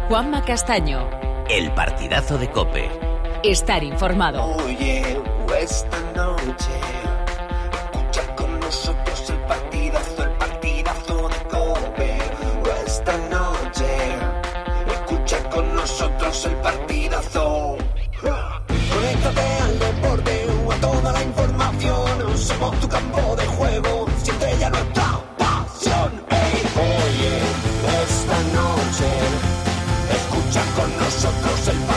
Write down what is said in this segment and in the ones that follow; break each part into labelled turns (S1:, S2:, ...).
S1: Juanma Castaño.
S2: El partidazo de COPE.
S1: Estar informado.
S3: Oye, esta noche escucha con nosotros el partidazo de COPE. Esta noche escucha con nosotros el partidazo. Conéctate al deporte o a toda la información. Somos tu campo de juego, siente ya nuestra pasión. Hey, oye, esta noche escucha con nosotros el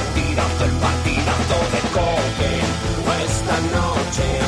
S3: partidazo de COPE. Esta noche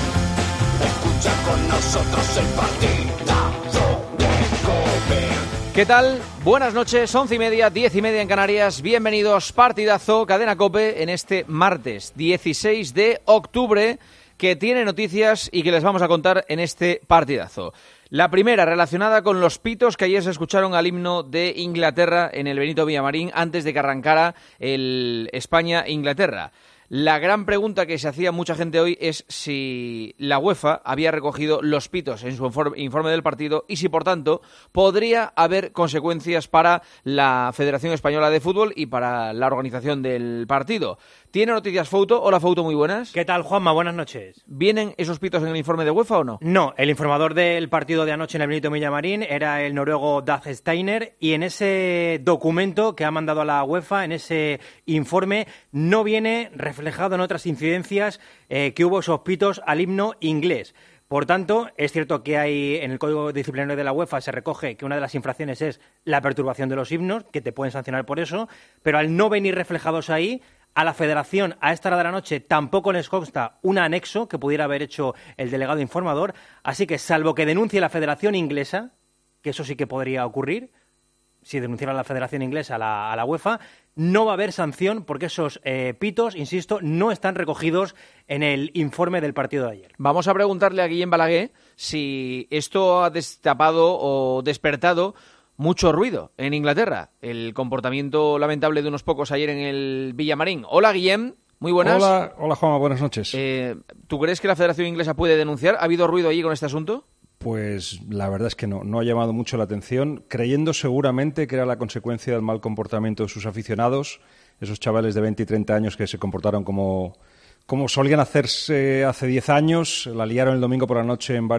S3: escucha con nosotros el partidazo de COPE.
S4: ¿Qué tal? Buenas noches, 11:30, 10:30 en Canarias. Bienvenidos, partidazo, Cadena COPE, en este martes 16 de octubre, que tiene noticias y que les vamos a contar en este partidazo. La primera, relacionada con los pitos que ayer se escucharon al himno de Inglaterra en el Benito Villamarín antes de que arrancara el España-Inglaterra. La gran pregunta que se hacía mucha gente hoy es si la UEFA había recogido los pitos en su informe del partido y si, por tanto, podría haber consecuencias para la Federación Española de Fútbol y para la organización del partido. ¿Tiene noticias Fouto? Hola, Fouto, muy buenas.
S5: ¿Qué tal, Juanma? Buenas noches.
S4: ¿Vienen esos pitos en el informe de UEFA o no?
S5: No, el informador del partido de anoche en el Benito Villamarín era el noruego Dag Steiner, y en ese documento que ha mandado a la UEFA, en ese informe, no viene reflejado en otras incidencias que hubo esos pitos al himno inglés. Por tanto, es cierto que hay en el Código Disciplinario de la UEFA se recoge que una de las infracciones es la perturbación de los himnos, que te pueden sancionar por eso, pero al no venir reflejados ahí, a la Federación a esta hora de la noche tampoco les consta un anexo que pudiera haber hecho el delegado informador, así que salvo que denuncie la Federación Inglesa, que eso sí que podría ocurrir, si denunciara la Federación Inglesa a la UEFA, no va a haber sanción porque esos pitos, insisto, no están recogidos en el informe del partido de ayer.
S4: Vamos a preguntarle a Guillem Balaguer si esto ha destapado o despertado mucho ruido en Inglaterra. El comportamiento lamentable de unos pocos ayer en el Villamarín. Hola, Guillem. Muy buenas.
S6: Hola Juanma, buenas noches.
S4: ¿Tú crees que la Federación Inglesa puede denunciar? ¿Ha habido ruido allí con este asunto?
S6: Pues la verdad es que no ha llamado mucho la atención, creyendo seguramente que era la consecuencia del mal comportamiento de sus aficionados, esos chavales de 20 y 30 años que se comportaron como solían hacerse hace 10 años, la liaron el domingo por la noche en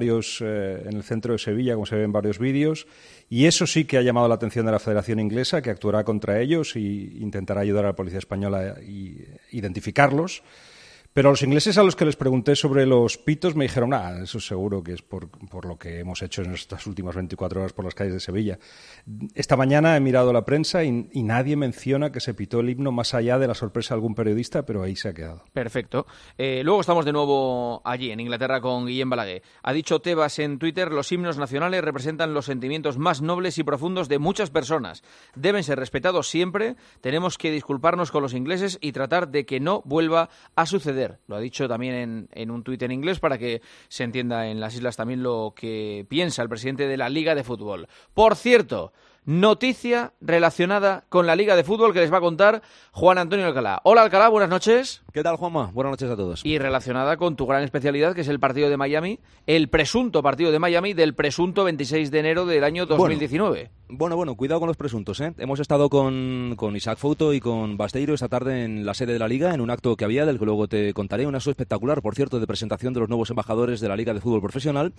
S6: el centro de Sevilla, como se ve en varios vídeos, y eso sí que ha llamado la atención de la Federación Inglesa, que actuará contra ellos e intentará ayudar a la Policía Española a identificarlos. Pero a los ingleses a los que les pregunté sobre los pitos me dijeron, eso seguro que es por lo que hemos hecho en estas últimas 24 horas por las calles de Sevilla. Esta mañana he mirado la prensa y nadie menciona que se pitó el himno más allá de la sorpresa de algún periodista, pero ahí se ha quedado.
S4: Perfecto. Luego estamos de nuevo allí, en Inglaterra, con Guillem Balaguer. Ha dicho Tebas en Twitter, los himnos nacionales representan los sentimientos más nobles y profundos de muchas personas. Deben ser respetados siempre, tenemos que disculparnos con los ingleses y tratar de que no vuelva a suceder. Lo ha dicho también en un tuit en inglés para que se entienda en las islas también lo que piensa el presidente de la Liga de Fútbol. Por cierto, noticia relacionada con la Liga de Fútbol que les va a contar Juan Antonio Alcalá. Hola, Alcalá, buenas noches.
S7: ¿Qué tal, Juanma? Buenas noches a todos.
S4: Y relacionada con tu gran especialidad, que es el partido de Miami, el presunto partido de Miami del presunto 26 de enero del año 2019.
S7: Bueno, cuidado con los presuntos, ¿eh? Hemos estado con Isaac Fouto y con Basteiro esta tarde en la sede de la Liga, en un acto que había, del que luego te contaré, un acto espectacular, por cierto, de presentación de los nuevos embajadores de la Liga de Fútbol Profesional,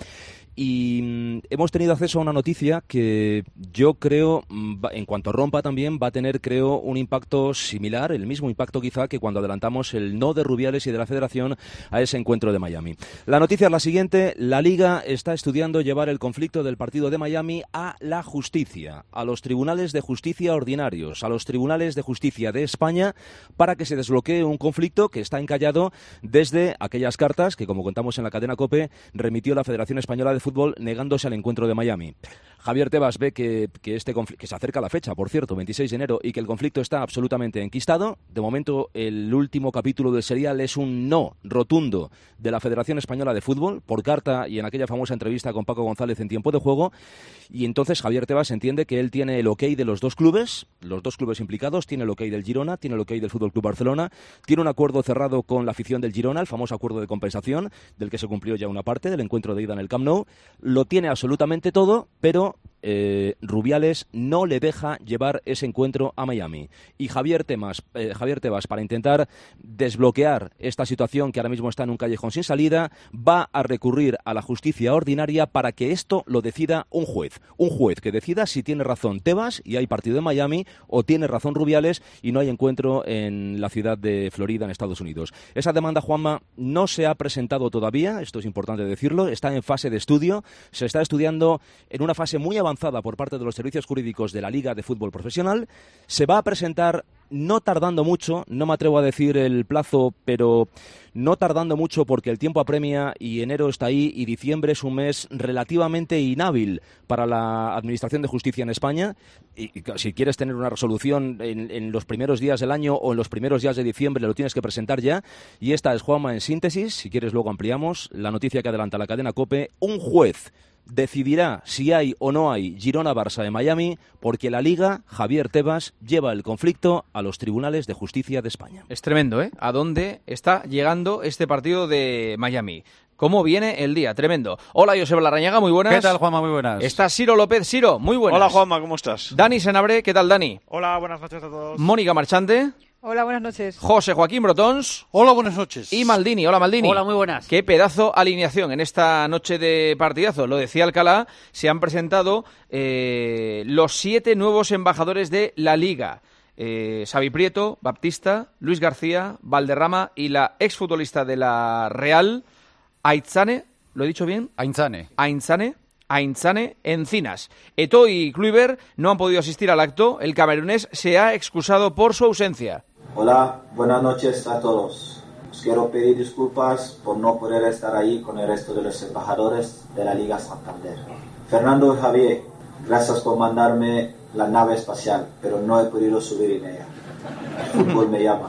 S7: y hemos tenido acceso a una noticia que yo creo, en cuanto rompa también, va a tener, creo, un impacto similar, el mismo impacto quizá que cuando adelantamos el no de Rubiales y de la Federación a ese encuentro de Miami. La noticia es la siguiente: la Liga está estudiando llevar el conflicto del partido de Miami a la justicia, a los tribunales de justicia ordinarios, a los tribunales de justicia de España, para que se desbloquee un conflicto que está encallado desde aquellas cartas que, como contamos en la cadena COPE, remitió la Federación Española de Fútbol negándose al encuentro de Miami. Javier Tebas ve que se acerca la fecha, por cierto, 26 de enero, y que el conflicto está absolutamente enquistado. De momento, el último capítulo del serial es un no rotundo de la Federación Española de Fútbol, por carta y en aquella famosa entrevista con Paco González en Tiempo de Juego, y entonces Javier Tebas entiende que él tiene el ok de los dos clubes implicados, tiene el ok del Girona, tiene el ok del FC Barcelona, tiene un acuerdo cerrado con la afición del Girona, el famoso acuerdo de compensación, del que se cumplió ya una parte del encuentro de ida en el Camp Nou, lo tiene absolutamente todo, pero Rubiales no le deja llevar ese encuentro a Miami. Y Javier Tebas, para intentar desbloquear esta situación que ahora mismo está en un callejón sin salida, va a recurrir a la justicia ordinaria para que esto lo decida un juez. Un juez que decida si tiene razón Tebas y hay partido en Miami, o tiene razón Rubiales y no hay encuentro en la ciudad de Florida, en Estados Unidos. Esa demanda, Juanma, no se ha presentado todavía, esto es importante decirlo, está en fase de estudio, se está estudiando en una fase muy avanzada por parte de los servicios jurídicos de la Liga de Fútbol Profesional. Se va a presentar no tardando mucho, no me atrevo a decir el plazo, pero no tardando mucho porque el tiempo apremia y enero está ahí y diciembre es un mes relativamente inhábil para la Administración de Justicia en España. Y si quieres tener una resolución en los primeros días del año o en los primeros días de diciembre, lo tienes que presentar ya. Y esta es, Juanma, en síntesis, si quieres luego ampliamos, la noticia que adelanta la cadena COPE. Un juez decidirá si hay o no hay Girona-Barça en Miami, porque la Liga, Javier Tebas, lleva el conflicto a los tribunales de justicia de España.
S4: Es tremendo, ¿eh? ¿A dónde está llegando este partido de Miami? ¿Cómo viene el día? Tremendo. Hola, Joseba Larrañaga, muy buenas.
S8: ¿Qué tal, Juanma? Muy buenas.
S4: Está Ciro López. Ciro, muy buenas.
S9: Hola, Juanma, ¿cómo estás?
S4: Dani Senabre, ¿qué tal, Dani?
S9: Hola, buenas noches a todos.
S4: Mónica Marchante.
S10: Hola, buenas noches.
S4: José Joaquín Brotons.
S8: Hola, buenas noches.
S4: Y Maldini. Hola, Maldini.
S11: Hola, muy buenas.
S4: Qué pedazo alineación en esta noche de partidazo. Lo decía Alcalá, se han presentado los 7 nuevos embajadores de la Liga. Xavi Prieto, Baptista, Luis García, Valderrama y la exfutbolista de la Real, Aintzane, ¿lo he dicho bien? Aintzane Encinas. Eto'o y Kluivert no han podido asistir al acto. El camerunés se ha excusado por su ausencia.
S12: Hola, buenas noches a todos. Os quiero pedir disculpas por no poder estar ahí con el resto de los embajadores de la Liga Santander. Fernando y Javier, gracias por mandarme la nave espacial, pero no he podido subir en ella. El fútbol me llama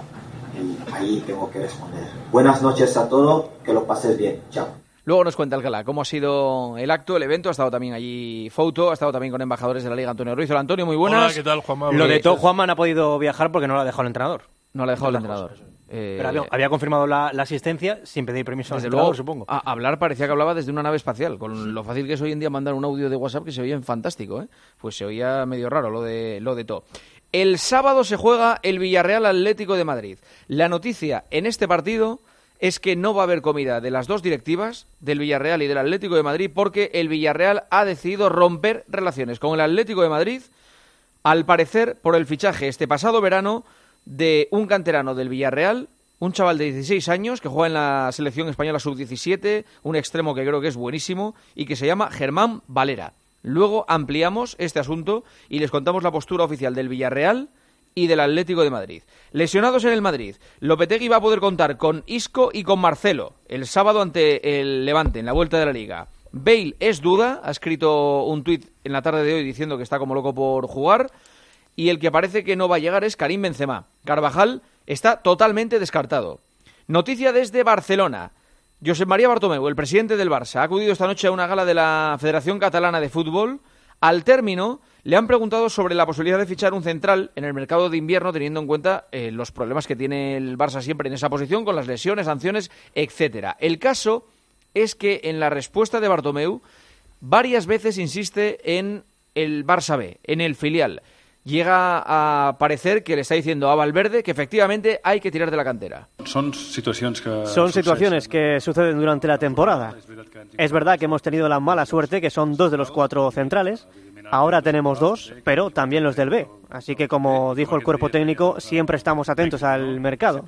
S12: y ahí tengo que responder. Buenas noches a todos, que lo pases bien. Chao.
S4: Luego nos cuenta Alcalá cómo ha sido el acto, el evento. Ha estado también allí Fouto, ha estado también con embajadores de la Liga, Antonio Ruiz. Hola, Antonio, muy buenas.
S5: Hola, ¿qué tal, Juanma? Lo de todo, Juanma no ha podido viajar porque no lo ha dejado el entrenador.
S4: No lo ha dejado el entrenador.
S5: Pero había confirmado la asistencia sin pedir permiso al entrenador,
S4: luego,
S5: supongo.
S4: A hablar parecía que hablaba desde una nave espacial, con lo fácil que es hoy en día mandar un audio de WhatsApp que se oía fantástico, ¿eh? Pues se oía medio raro lo de todo. El sábado se juega el Villarreal Atlético de Madrid. La noticia en este partido es que no va a haber comida de las dos directivas, del Villarreal y del Atlético de Madrid, porque el Villarreal ha decidido romper relaciones con el Atlético de Madrid, al parecer por el fichaje este pasado verano de un canterano del Villarreal, un chaval de 16 años que juega en la selección española sub-17, un extremo que creo que es buenísimo y que se llama Germán Valera. Luego ampliamos este asunto y les contamos la postura oficial del Villarreal y del Atlético de Madrid. Lesionados en el Madrid, Lopetegui va a poder contar con Isco y con Marcelo el sábado ante el Levante en la vuelta de la Liga. Bale es duda, ha escrito un tuit en la tarde de hoy diciendo que está como loco por jugar, y el que parece que no va a llegar es Karim Benzema. Carvajal está totalmente descartado. Noticia desde Barcelona. Josep María Bartomeu, el presidente del Barça, ha acudido esta noche a una gala de la Federación Catalana de Fútbol. Al término, le han preguntado sobre la posibilidad de fichar un central en el mercado de invierno, teniendo en cuenta los problemas que tiene el Barça siempre en esa posición, con las lesiones, sanciones, etcétera. El caso es que en la respuesta de Bartomeu varias veces insiste en el Barça B, en el filial. Llega a parecer que le está diciendo a Valverde que efectivamente hay que tirar de la cantera.
S13: Son situaciones que suceden durante la temporada.
S8: Es verdad que hemos tenido la mala suerte que son 2 de los 4 centrales. Ahora tenemos 2, pero también los del B. Así que, como dijo el cuerpo técnico, siempre estamos atentos al mercado.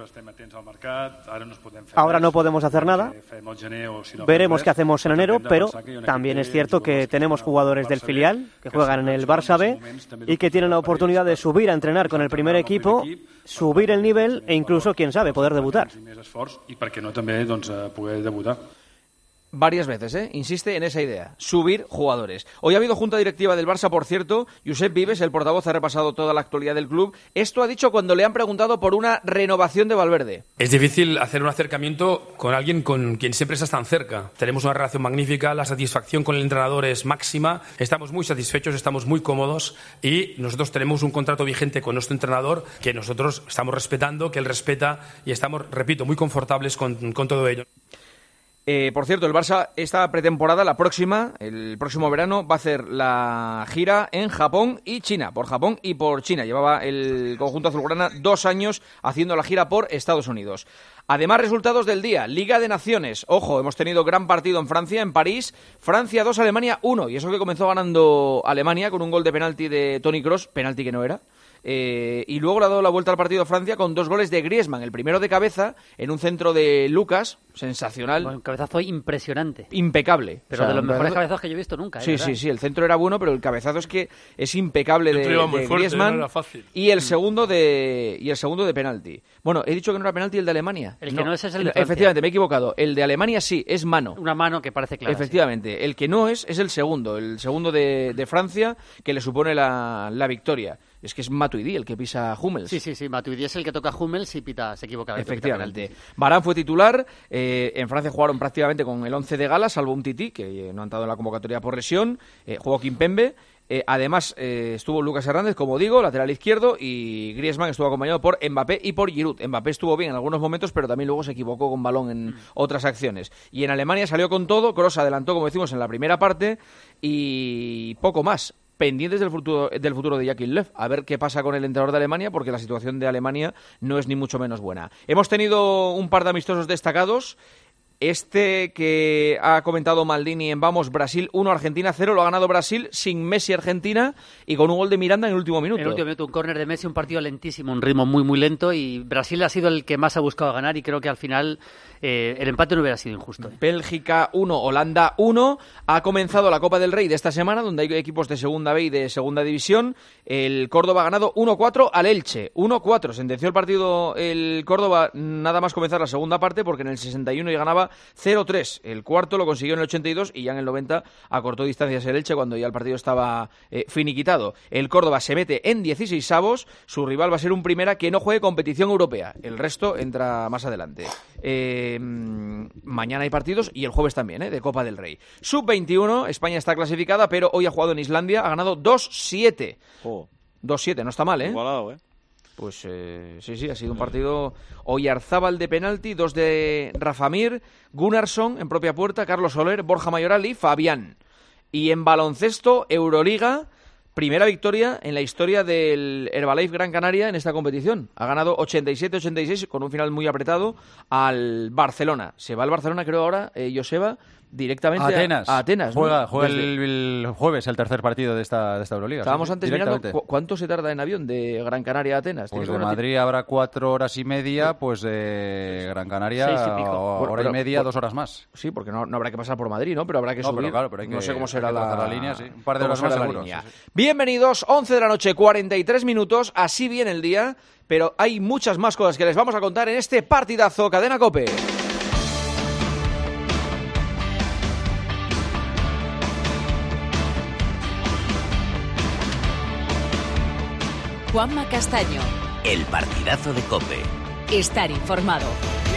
S8: Ahora no podemos hacer nada. Veremos qué hacemos en enero, pero también es cierto que tenemos jugadores del filial que juegan en el Barça B y que tienen la oportunidad de subir a entrenar con el primer equipo, subir el nivel e incluso, quién sabe, poder debutar.
S4: Varias veces, insiste en esa idea, subir jugadores. Hoy ha habido junta directiva del Barça, por cierto. Josep Vives, el portavoz, ha repasado toda la actualidad del club. Esto ha dicho cuando le han preguntado por una renovación de Valverde.
S14: Es difícil hacer un acercamiento con alguien con quien siempre estás tan cerca. Tenemos una relación magnífica, la satisfacción con el entrenador es máxima, estamos muy satisfechos, estamos muy cómodos y nosotros tenemos un contrato vigente con nuestro entrenador que nosotros estamos respetando, que él respeta y estamos, repito, muy confortables con todo ello.
S4: Por cierto, el Barça esta pretemporada, el próximo verano, va a hacer la gira en Japón y China, por Japón y por China. Llevaba el conjunto azulgrana 2 años haciendo la gira por Estados Unidos. Además, resultados del día. Liga de Naciones. Ojo, hemos tenido gran partido en Francia, en París. Francia 2, Alemania 1. Y eso que comenzó ganando Alemania con un gol de penalti de Toni Kroos, penalti que no era. Y luego le ha dado la vuelta al partido a Francia con 2 goles de Griezmann, el primero de cabeza en un centro de Lucas, sensacional.
S10: Bueno, un cabezazo impresionante.
S4: Impecable.
S10: Pero o sea, de los mejores cabezazos que yo he visto nunca.
S4: Sí, el centro era bueno, pero el cabezazo es impecable de Griezmann.
S14: No era fácil.
S4: Y el segundo de penalti. Bueno, he dicho que no era penalti el de Alemania.
S10: El que no es el de Francia.
S4: Efectivamente, me he equivocado. El de Alemania sí, es mano.
S10: Una mano que parece clara.
S4: Efectivamente. Sí. El que no es el segundo de Francia, que le supone la victoria. Es que es Matuidi el que pisa Hummels.
S10: Sí, Matuidi es el que toca Hummels y se equivoca.
S4: Efectivamente. Varane fue titular. En Francia jugaron prácticamente con el 11 de gala, salvo un Tití, que no ha entrado en la convocatoria por lesión. Jugó Kimpembe. Además, estuvo Lucas Hernández, como digo, lateral izquierdo, y Griezmann estuvo acompañado por Mbappé y por Giroud. Mbappé estuvo bien en algunos momentos, pero también luego se equivocó con balón en otras acciones. Y en Alemania salió con todo. Kroos adelantó, como decimos, en la primera parte, y poco más. Pendientes del futuro de Joachim Löw, a ver qué pasa con el entrenador de Alemania, porque la situación de Alemania no es ni mucho menos buena. Hemos tenido un par de amistosos destacados. Este que ha comentado Maldini en Vamos, Brasil 1, Argentina 0, lo ha ganado Brasil sin Messi Argentina y con un gol de Miranda en el último minuto.
S10: En el último minuto, un córner de Messi, un partido lentísimo, un ritmo muy muy lento, y Brasil ha sido el que más ha buscado ganar, y creo que al final el empate no hubiera sido injusto.
S4: Bélgica 1, Holanda 1. Ha comenzado la Copa del Rey de esta semana, donde hay equipos de Segunda B y de Segunda División. El Córdoba ha ganado 1-4 al Elche. 1-4. Sentenció el partido el Córdoba nada más comenzar la segunda parte, porque en el 61 ya ganaba 0-3. El cuarto lo consiguió en el 82 y ya en el 90 acortó distancias el Elche cuando ya el partido estaba finiquitado. El Córdoba se mete en 16avos. Su rival va a ser un Primera que no juegue competición europea. El resto entra más adelante. Mañana hay partidos y el jueves también, de Copa del Rey. Sub-21, España está clasificada, pero hoy ha jugado en Islandia, ha ganado 2-7. 2-7, no está mal,
S9: Igualado,
S4: Pues sí, ha sido un partido. Oyarzábal de penalti, 2 de Rafa Mir, Gunnarsson en propia puerta, Carlos Soler, Borja Mayoral y Fabián. Y en baloncesto, Euroliga, primera victoria en la historia del Herbalife Gran Canaria en esta competición. Ha ganado 87-86 con un final muy apretado al Barcelona. Se va al Barcelona, creo ahora, Joseba, directamente a Atenas.
S11: Juega el jueves el tercer partido de esta Euroliga.
S4: Estábamos antes mirando cuánto se tarda en avión de Gran Canaria a Atenas.
S11: Pues de Madrid habrá 4 horas y media, pues de Gran Canaria hora y media, 2 horas más.
S4: Sí, porque no habrá que pasar por Madrid, ¿no? Pero habrá que subir.
S11: Pero hay que,
S4: no sé cómo será la
S11: línea, sí. Un par de horas más seguro. Sí.
S4: Bienvenidos, 11 de la noche, 43 minutos, así viene el día, pero hay muchas más cosas que les vamos a contar en este partidazo Cadena COPE.
S1: Juanma Castaño.
S2: El partidazo de COPE.
S1: Estar informado.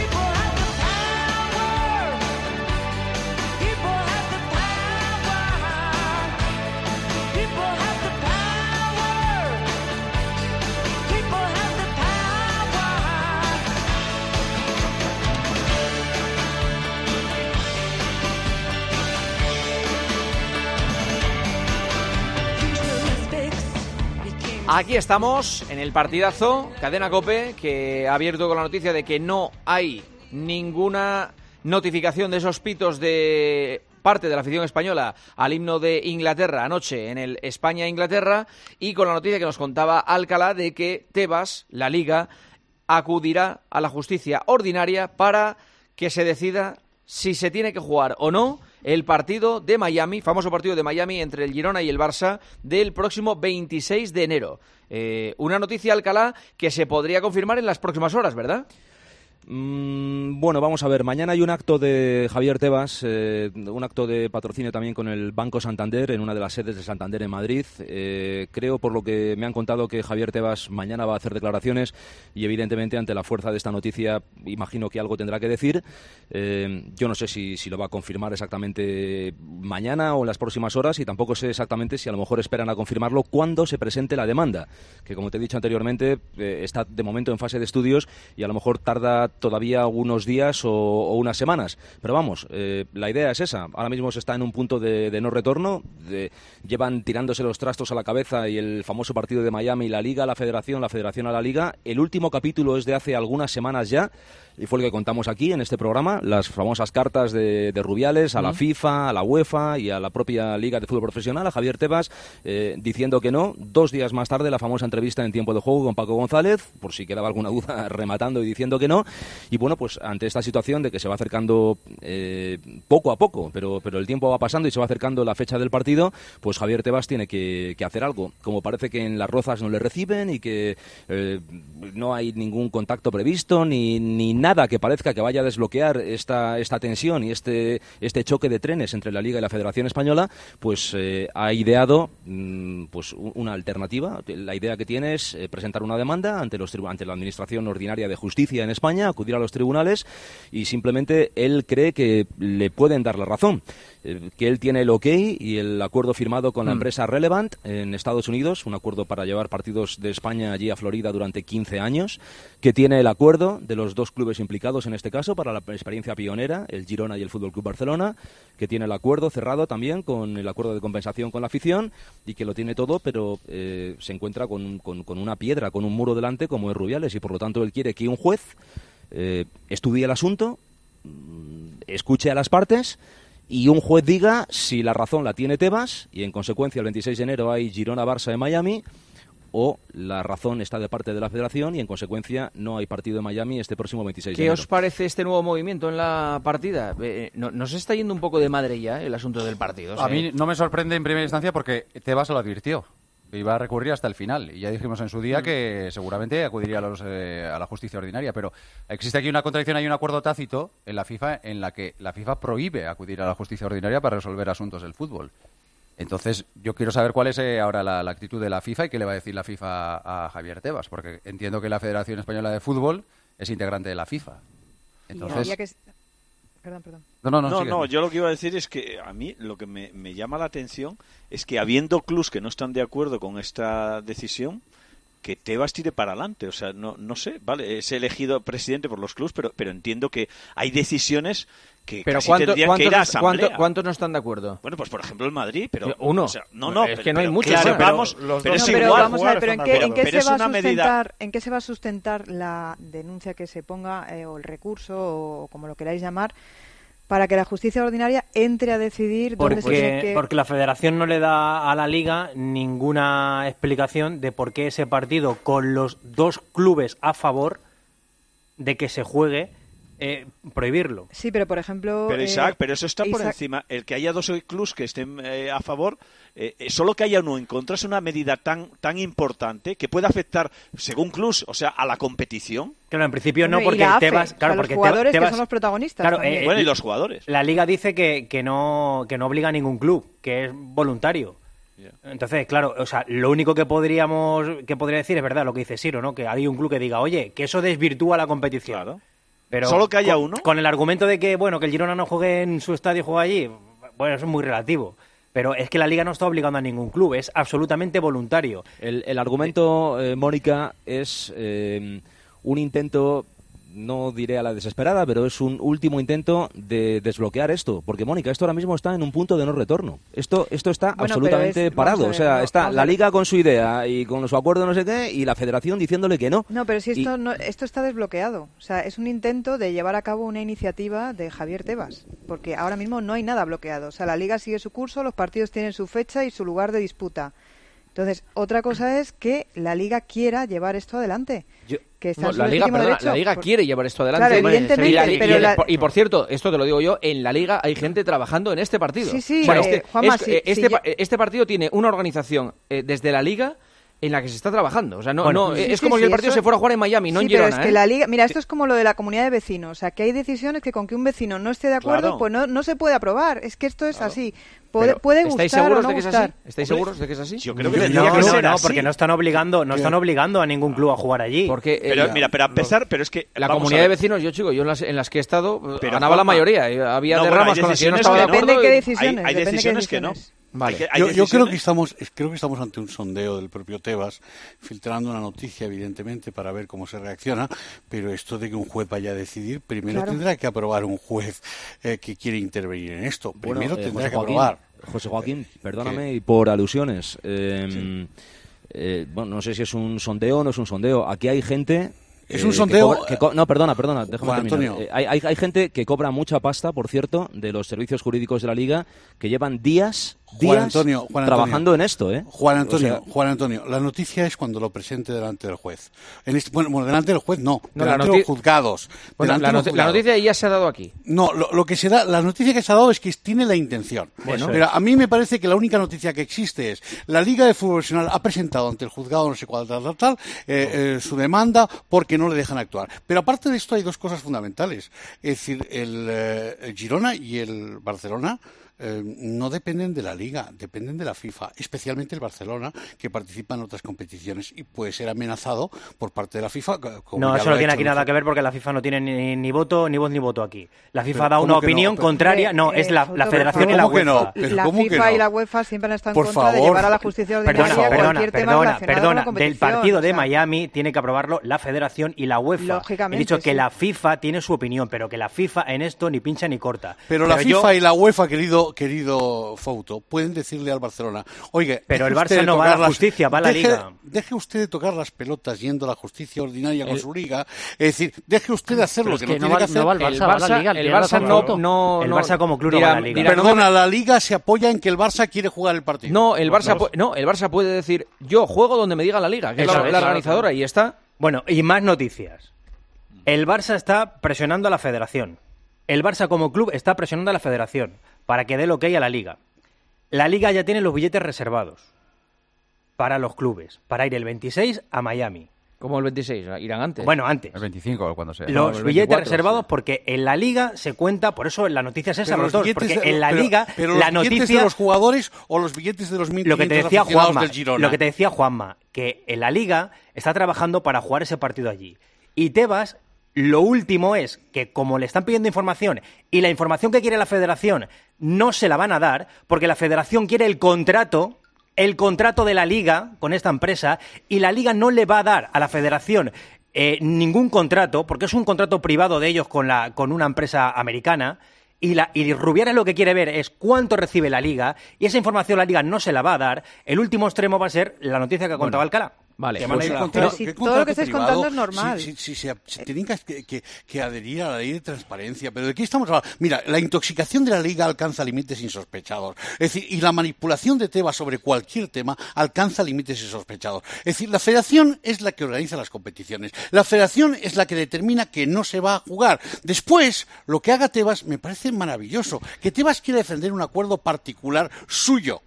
S4: Aquí estamos, en el partidazo, Cadena COPE, que ha abierto con la noticia de que no hay ninguna notificación de esos pitos de parte de la afición española al himno de Inglaterra anoche en el España-Inglaterra, y con la noticia que nos contaba Alcalá de que Tebas, la Liga, acudirá a la justicia ordinaria para que se decida si se tiene que jugar o no el partido de Miami, famoso partido de Miami entre el Girona y el Barça del próximo 26 de enero. Una noticia, Alcalá, que se podría confirmar en las próximas horas, ¿verdad?
S7: Bueno, vamos a ver, mañana hay un acto de Javier Tebas, un acto de patrocinio también con el Banco Santander en una de las sedes de Santander en Madrid. Creo, por lo que me han contado, que Javier Tebas mañana va a hacer declaraciones y evidentemente ante la fuerza de esta noticia imagino que algo tendrá que decir. Yo no sé si lo va a confirmar exactamente mañana o en las próximas horas, y tampoco sé exactamente si a lo mejor esperan a confirmarlo cuando se presente la demanda, que como te he dicho anteriormente está de momento en fase de estudios y a lo mejor tarda todavía unos días o unas semanas. Pero vamos, la idea es esa. Ahora mismo se está en un punto de no retorno. Llevan tirándose los trastos a la cabeza y el famoso partido de Miami, la Liga a la Federación a la Liga. El último capítulo es de hace algunas semanas ya, y fue el que contamos aquí en este programa, las famosas cartas de Rubiales a la FIFA, a la UEFA y a la propia Liga de Fútbol Profesional, a Javier Tebas, diciendo que no. 2 días más tarde, la famosa entrevista en Tiempo de Juego con Paco González, por si quedaba alguna duda, rematando y diciendo que no. Y bueno, pues ante esta situación de que se va acercando poco a poco, pero el tiempo va pasando y se va acercando la fecha del partido, pues Javier Tebas tiene que hacer algo. Como parece que en Las Rozas no le reciben y que no hay ningún contacto previsto ni nada que parezca que vaya a desbloquear esta tensión y este choque de trenes entre la Liga y la Federación Española, pues ha ideado pues una alternativa. La idea que tiene es presentar una demanda ante la Administración Ordinaria de Justicia en España, acudir a los tribunales, y simplemente él cree que le pueden dar la razón. Que él tiene el ok y el acuerdo firmado con la empresa Relevant en Estados Unidos, un acuerdo para llevar partidos de España allí a Florida durante 15 años, que tiene el acuerdo de los 2 clubes implicados en este caso para la experiencia pionera, el Girona y el Fútbol Club Barcelona, que tiene el acuerdo cerrado también con el acuerdo de compensación con la afición, y que lo tiene todo, pero se encuentra con una piedra, con un muro delante, como es Rubiales, y por lo tanto él quiere que un juez estudie el asunto, escuche a las partes, y un juez diga si la razón la tiene Tebas, y en consecuencia el 26 de enero hay Girona-Barça en Miami, o la razón está de parte de la Federación y en consecuencia no hay partido en Miami este próximo 26 de enero.
S4: ¿Qué os parece este nuevo movimiento en la partida? ¿No se está yendo un poco de madre ya el asunto del partido?
S11: A mí no me sorprende en primera instancia porque Tebas lo advirtió. Iba a recurrir hasta el final. Y ya dijimos en su día que seguramente acudiría a la justicia ordinaria. Pero existe aquí una contradicción, hay un acuerdo tácito en la FIFA en la que la FIFA prohíbe acudir a la justicia ordinaria para resolver asuntos del fútbol. Entonces, yo quiero saber cuál es ahora la actitud de la FIFA y qué le va a decir la FIFA a Javier Tebas, porque entiendo que la Federación Española de Fútbol es integrante de la FIFA. Entonces...
S15: Perdón.
S9: No, yo lo que iba a decir es que a mí lo que me llama la atención es que habiendo clubs que no están de acuerdo con esta decisión, que Tebas tire para adelante. O sea, no sé, vale, es elegido presidente por los clubs, pero entiendo que hay decisiones que casi tendrían que ir a asamblea.
S4: ¿Cuántos no están de acuerdo?
S9: Bueno, pues por ejemplo el Madrid, pero...
S4: Uno.
S9: O sea, no,
S4: es que no hay muchos.
S9: Claro, vamos, pero es igual.
S15: Vamos a ver, pero ¿en qué se va a sustentar la denuncia que se ponga o el recurso o como lo queráis llamar para que la justicia ordinaria entre a decidir dónde se tiene que...
S5: Porque la Federación no le da a la Liga ninguna explicación de por qué ese partido con los 2 clubes a favor de que se juegue prohibirlo.
S15: Sí, pero por ejemplo...
S9: Pero Isaac, pero eso está por encima. El que haya 2 clubes que estén a favor, solo que haya uno en contra es una medida tan importante que puede afectar, según clubes, o sea, a la competición.
S5: Claro, en principio no, porque
S15: Tebas... Claro, porque los jugadores que son los protagonistas.
S5: Claro,
S9: bueno, y los jugadores.
S5: La Liga dice que no obliga a ningún club, que es voluntario. Entonces, claro, o sea, lo único que podría decir es verdad lo que dice Siro, ¿no? Que hay un club que diga, oye, que eso desvirtúa la competición.
S9: Claro.
S5: Pero
S9: solo que haya uno.
S5: Con el argumento de que, bueno, que el Girona no juegue en su estadio y juegue allí, bueno, eso es muy relativo. Pero es que la Liga no está obligando a ningún club, es absolutamente voluntario.
S7: El argumento, Mónica, es un intento... No diré a la desesperada, pero es un último intento de desbloquear esto. Porque, Mónica, esto ahora mismo está en un punto de no retorno. Esto está absolutamente parado. O sea, está la Liga con su idea y con su acuerdo no sé qué, y la Federación diciéndole que no.
S15: No, pero si esto está desbloqueado. O sea, es un intento de llevar a cabo una iniciativa de Javier Tebas. Porque ahora mismo no hay nada bloqueado. O sea, la Liga sigue su curso, los partidos tienen su fecha y su lugar de disputa. Entonces, otra cosa es que la Liga quiera llevar esto adelante.
S4: La Liga quiere llevar esto adelante.
S15: Claro, evidentemente.
S4: Y por cierto, esto te lo digo yo, en la Liga hay gente trabajando en este partido.
S15: Sí.
S4: Bueno,
S15: Juanma,
S4: este partido tiene una organización desde la Liga en la que se está trabajando. O sea, es como si el partido se fuera a jugar en Miami, no en Girona.
S15: Pero es que la Liga, mira, esto es como lo de la comunidad de vecinos. O sea, que hay decisiones que con que un vecino no esté de acuerdo, pues no se puede aprobar. Es que esto es así. Puede gustar o no gustar.
S4: ¿Estáis seguros de que es así?
S9: Yo creo que
S5: no, porque no están obligando a ningún club a jugar allí.
S4: Porque
S9: pero a empezar, pero es que
S4: la comunidad de vecinos, yo en las que he estado ganaba la mayoría. Había derramas con las que yo no estaba de acuerdo.
S15: Depende de qué decisiones.
S9: Hay decisiones que no.
S4: Vale.
S16: Yo creo que estamos ante un sondeo del propio Tebas, filtrando una noticia, evidentemente, para ver cómo se reacciona, pero esto de que un juez vaya a decidir, primero tendrá que aprobar un juez que quiere intervenir en esto. Primero tendrá que aprobar.
S7: José Joaquín, perdóname, y por alusiones. Bueno, no sé si es un sondeo o no es un sondeo. Aquí hay gente...
S16: Es un sondeo...
S7: No, perdona, déjame terminar. Hay gente que cobra mucha pasta, por cierto, de los servicios jurídicos de la Liga, que llevan días trabajando en esto, ¿eh?
S16: Juan Antonio, la noticia es cuando lo presente delante del juez. Bueno, delante del juez delante de los juzgados.
S4: Bueno, la noticia ya se ha dado aquí.
S16: No, lo que se da, la noticia que se ha dado es que tiene la intención. Pero a mí me parece que la única noticia que existe es la Liga de Fútbol Profesional ha presentado ante el juzgado no sé cuál su demanda porque no le dejan actuar. Pero aparte de esto hay dos cosas fundamentales. Es decir, el Girona y el Barcelona no dependen de la Liga, dependen de la FIFA, especialmente el Barcelona, que participa en otras competiciones y puede ser amenazado por parte de la FIFA.
S5: No, eso no tiene aquí nada que ver porque la FIFA no tiene ni voz ni voto aquí. La FIFA da una opinión contraria, es la Federación y la UEFA.
S15: La FIFA y la UEFA siempre han estado en contra de llevar a la justicia ordinaria cualquier tema relacionado con la competición.
S5: Del partido de Miami tiene que aprobarlo la Federación y la UEFA.
S15: Lógicamente,
S5: he dicho que la FIFA tiene su opinión, pero que la FIFA en esto ni pincha ni corta.
S16: Pero la FIFA y la UEFA, querido Fouto, pueden decirle al Barcelona, oye,
S5: pero el Barça no va a la justicia, va a la Liga.
S16: Deje usted de tocar las pelotas yendo a la justicia ordinaria con su Liga, es decir, deje usted de hacer lo que no tiene que hacer.
S10: El
S5: Barça como club no va a la Liga.
S16: Perdona, la Liga se apoya en que el Barça quiere jugar el partido.
S4: No, el Barça puede decir, yo juego donde me diga la Liga, que es la organizadora, y está.
S5: Bueno, y más noticias. El Barça está presionando a la Federación. El Barça como club está presionando a la Federación para que dé lo que hay a la Liga. La Liga ya tiene los billetes reservados para los clubes, para ir el 26 a Miami.
S4: ¿Cómo el 26? ¿Irán antes?
S5: Bueno, antes.
S11: El 25 o cuando sea.
S5: Los billetes reservados porque en la Liga se cuenta, por eso la noticia es esa, porque en la Liga la noticia...
S16: ¿Billetes de los jugadores o los billetes de los 1.500 aficionados del Girona?
S5: Lo que te decía Juanma, que en la Liga está trabajando para jugar ese partido allí. Y Tebas... Lo último es que como le están pidiendo información y la información que quiere la Federación no se la van a dar porque la Federación quiere el contrato de la Liga con esta empresa y la Liga no le va a dar a la Federación ningún contrato porque es un contrato privado de ellos con una empresa americana y Rubiales lo que quiere ver es cuánto recibe la Liga y esa información la Liga no se la va a dar. El último extremo va a ser la noticia que contaba Alcalá.
S4: Vale,
S15: pero si todo lo que estáis contando es normal.
S16: Si se tienen que adherir a la ley de transparencia, pero ¿de qué estamos hablando? Mira, la intoxicación de la Liga alcanza límites insospechados. Es decir, y la manipulación de Tebas sobre cualquier tema alcanza límites insospechados. Es decir, la Federación es la que organiza las competiciones. La Federación es la que determina que no se va a jugar. Después, lo que haga Tebas me parece maravilloso. Que Tebas quiera defender un acuerdo particular suyo,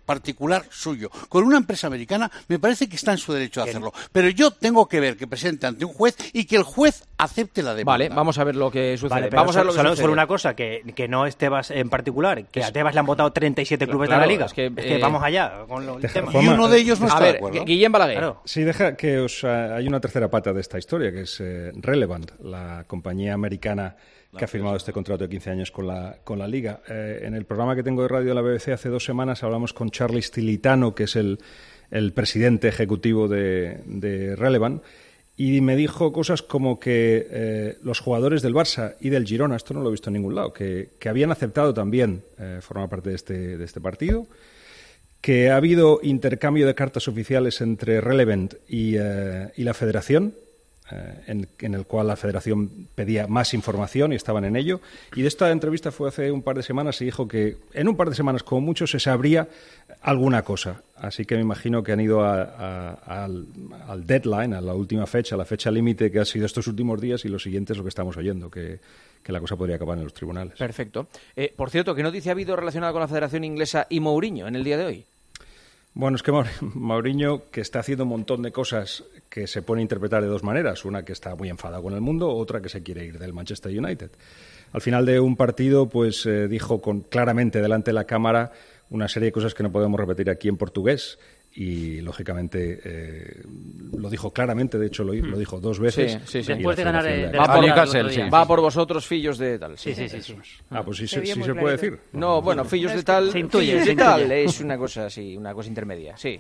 S16: con una empresa americana, me parece que está en su derecho de hacerlo. Pero yo tengo que ver que presente ante un juez y que el juez acepte la demanda.
S4: Vale, vamos a ver lo que sucede.
S5: Vale, vamos a ver solo una cosa, que no es Tebas en particular, que a Tebas le han votado 37 clubes de la Liga. Es que vamos allá con el tema.
S16: Y uno de ellos no está de acuerdo.
S4: Guillem Balaguer. Claro.
S6: Sí, deja que hay una tercera pata de esta historia, que es Relevant, la compañía americana que ha firmado este contrato de 15 años con la Liga. En el programa que tengo de radio de la BBC hace 2 semanas hablamos con Charlie Stilitano, que es el presidente ejecutivo de Relevant, y me dijo cosas como que los jugadores del Barça y del Girona, esto no lo he visto en ningún lado, que habían aceptado también formar parte de este partido, que ha habido intercambio de cartas oficiales entre Relevant y la Federación, en el cual la Federación pedía más información y estaban en ello. Y de esta entrevista fue hace un par de semanas y dijo que en un par de semanas, como mucho, se sabría alguna cosa. Así que me imagino que han ido al deadline, a la última fecha, a la fecha límite que ha sido estos últimos días, y lo siguiente es lo que estamos oyendo, que la cosa podría acabar en los tribunales.
S4: Perfecto. Por cierto, ¿qué noticia ha habido relacionada con la Federación Inglesa y Mourinho en el día de hoy?
S6: Bueno, es que Mourinho, que está haciendo un montón de cosas que se pueden interpretar de dos maneras. Una, que está muy enfadado con el mundo, otra, que se quiere ir del Manchester United. Al final de un partido, pues dijo claramente delante de la cámara una serie de cosas que no podemos repetir aquí en portugués. y lógicamente lo dijo claramente, de hecho lo dijo 2 veces.
S10: Sí. Después de ganar
S4: va por vosotros, fillos de tal.
S10: Sí.
S6: Pues sí se puede decir.
S4: No, bueno, fillos de tal,
S10: se intuye.
S4: Es una cosa así, una cosa intermedia, sí.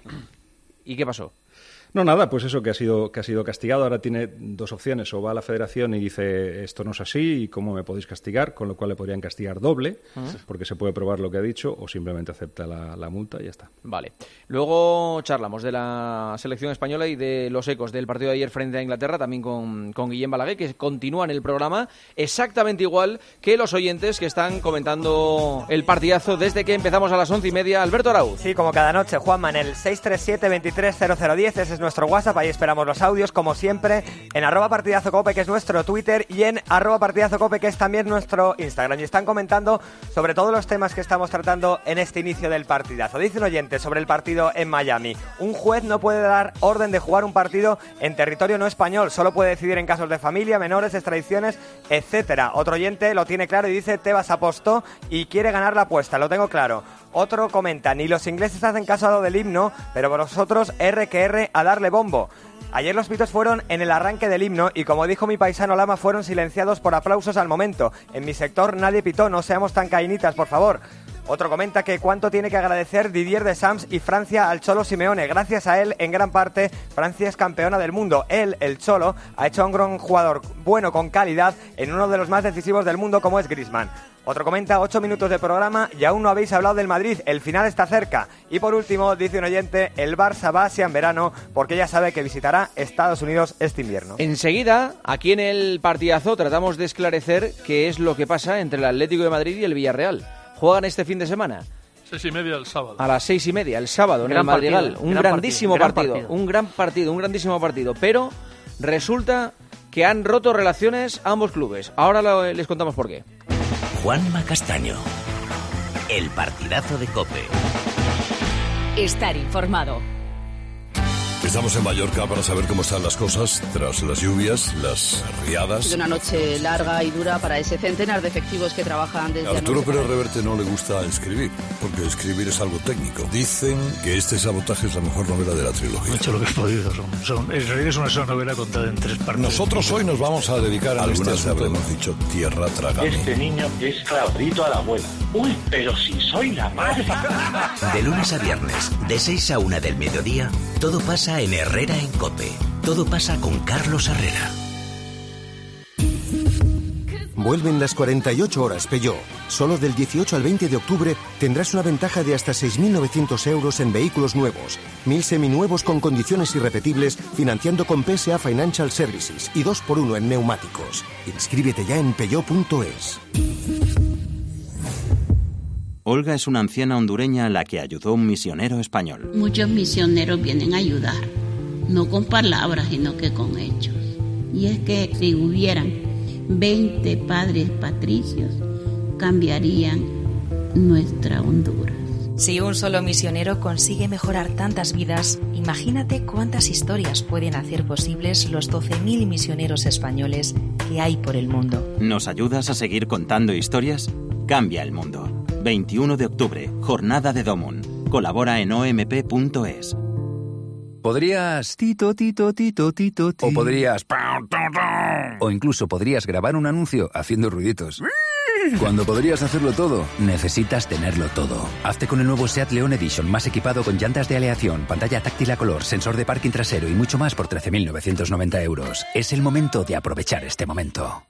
S4: ¿Y qué pasó?
S6: No, nada, pues eso, que ha sido castigado. Ahora tiene 2 opciones: o va a la federación y dice esto no es así y cómo me podéis castigar, con lo cual le podrían castigar doble, porque se puede probar lo que ha dicho, o simplemente acepta la multa y ya está.
S4: Vale. Luego charlamos de la selección española y de los ecos del partido de ayer frente a Inglaterra, también con Guillem Balaguer, que continúa en el programa exactamente igual que los oyentes que están comentando el partidazo desde que empezamos a las 11:30. Alberto Arauz.
S17: Sí, como cada noche, Juanma, en el 637-230010, ese es nuestro WhatsApp, ahí esperamos los audios, como siempre, en @partidazocope, que es nuestro Twitter, y en @partidazocope, que es también nuestro Instagram. Y están comentando sobre todos los temas que estamos tratando en este inicio del partidazo. Dice un oyente sobre el partido en Miami: un juez no puede dar orden de jugar un partido en territorio no español, solo puede decidir en casos de familia, menores, extradiciones, etcétera. Otro oyente lo tiene claro y dice: Tebas apostó y quiere ganar la apuesta, lo tengo claro. Otro comenta: ni los ingleses hacen caso a lo del himno, pero vosotros R que R a darle bombo. Ayer los pitos fueron en el arranque del himno y, como dijo mi paisano Lama, fueron silenciados por aplausos al momento. En mi sector nadie pitó, no seamos tan cainitas, por favor. Otro comenta que cuánto tiene que agradecer Didier Deschamps y Francia al Cholo Simeone. Gracias a él, en gran parte, Francia es campeona del mundo. Él, el Cholo, ha hecho a un gran jugador bueno, con calidad, en uno de los más decisivos del mundo, como es Griezmann. Otro comenta: 8 minutos de programa y aún no habéis hablado del Madrid, el final está cerca. Y por último, dice un oyente: el Barça va a Asia en verano porque ya sabe que visitará Estados Unidos este invierno.
S4: Enseguida, aquí en el partidazo, tratamos de esclarecer qué es lo que pasa entre el Atlético de Madrid y el Villarreal. ¿Juegan este fin de semana?
S18: 6:30 el sábado.
S4: A las 6:30 el sábado en el Madrigal. Un grandísimo partido. Un grandísimo partido. Pero resulta que han roto relaciones ambos clubes. Ahora les contamos por qué.
S2: Juanma Castaño, el partidazo de COPE.
S1: Estar informado.
S19: Estamos en Mallorca para saber cómo están las cosas tras las lluvias, las riadas.
S20: De una noche larga y dura para ese centenar de efectivos que trabajan desde
S19: Arturo Pérez Reverte no le gusta escribir, porque escribir es algo técnico. Dicen que este Sabotaje es la mejor novela de la trilogía.
S18: He hecho lo que he podido. En realidad es una novela contada en 3 partes.
S19: Nosotros hoy nos vamos a dedicar a algunas habremos dicho tierra tragante.
S21: Este niño es Claudito a la abuela. Uy, pero si soy la madre.
S2: De lunes a viernes, de 6 a 1 del mediodía, todo pasa en Herrera en COPE. Todo pasa con Carlos Herrera.
S22: Vuelven las 48 horas Peugeot. Solo del 18 al 20 de octubre tendrás una ventaja de hasta 6.900 euros en vehículos nuevos, 1.000 seminuevos con condiciones irrepetibles, financiando con PSA Financial Services y 2x1 en neumáticos. Inscríbete ya en peugeot.es.
S23: Olga es una anciana hondureña a la que ayudó un misionero español.
S24: Muchos misioneros vienen a ayudar, no con palabras, sino que con hechos. Y es que si hubieran 20 padres patricios, cambiarían nuestra Honduras.
S25: Si un solo misionero consigue mejorar tantas vidas, imagínate cuántas historias pueden hacer posibles los 12.000 misioneros españoles que hay por el mundo.
S23: ¿Nos ayudas a seguir contando historias? Cambia el mundo. 21 de octubre, Jornada de Domun. Colabora en omp.es.
S26: Podrías tito, tito, tito, tito, tito. O podrías o incluso podrías grabar un anuncio haciendo ruiditos. Cuando podrías hacerlo todo, necesitas tenerlo todo. Hazte con el nuevo SEAT León Edition, más equipado con llantas de aleación, pantalla táctil a color, sensor de parking trasero y mucho más por 13.990 euros. Es el momento de aprovechar este momento.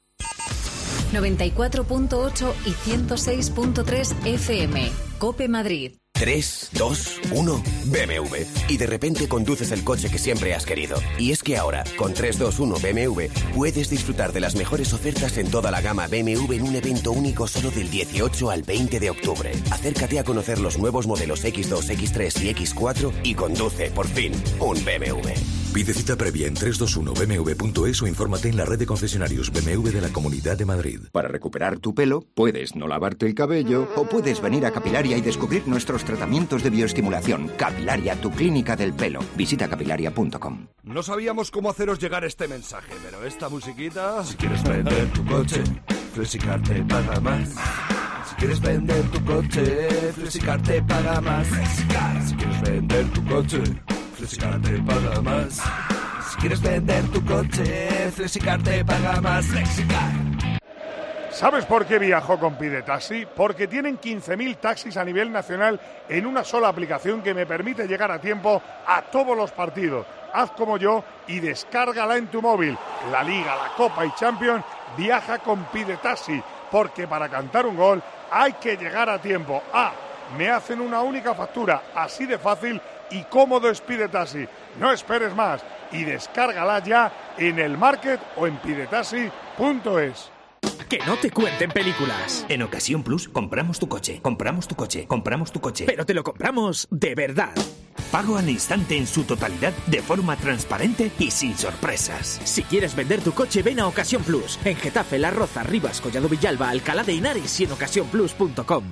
S1: 94.8 y 106.3 FM. COPE Madrid.
S27: 3, 2, 1, BMW. Y de repente conduces el coche que siempre has querido. Y es que ahora, con 321 BMW, puedes disfrutar de las mejores ofertas en toda la gama BMW en un evento único solo del 18 al 20 de octubre. Acércate a conocer los nuevos modelos X2, X3 y X4 y conduce, por fin, un BMW.
S28: Pide cita previa en 321bmw.es o infórmate en la red de concesionarios BMW de la Comunidad de Madrid.
S29: Para recuperar tu pelo, puedes no lavarte el cabello o puedes venir a Capilaria y descubrir nuestros tratamientos de bioestimulación. Capilaria, tu clínica del pelo. Visita capilaria.com.
S30: No sabíamos cómo haceros llegar este mensaje, pero esta musiquita... Si quieres vender tu coche, Flexicarte paga más. Si quieres vender tu coche, Flexicar te paga más. Flexicar. Si quieres vender tu coche, Flexicar te paga más. Si quieres vender tu coche, Flexicar te paga más. Flexicar.
S3: ¿Sabes por qué viajo con Pide Taxi? Porque tienen 15.000 taxis a nivel nacional en una sola aplicación que me permite llegar a tiempo a todos los partidos. Haz como yo y descárgala en tu móvil. La Liga, la Copa y Champions, viaja con Pide Taxi, porque para cantar un gol hay que llegar a tiempo. Me hacen una única factura, así de fácil y cómodo es Pide Taxi. No esperes más y descárgala ya en el Market o en pidetaxi.es.
S5: Que no te cuenten películas.
S27: En Ocasión Plus compramos tu coche, compramos tu coche, compramos tu coche.
S5: Pero te lo compramos de verdad.
S27: Pago al instante en su totalidad, de forma transparente y sin sorpresas.
S5: Si quieres vender tu coche, ven a Ocasión Plus. En Getafe, La Roza, Rivas, Collado Villalba, Alcalá de Henares y en ocasiónplus.com.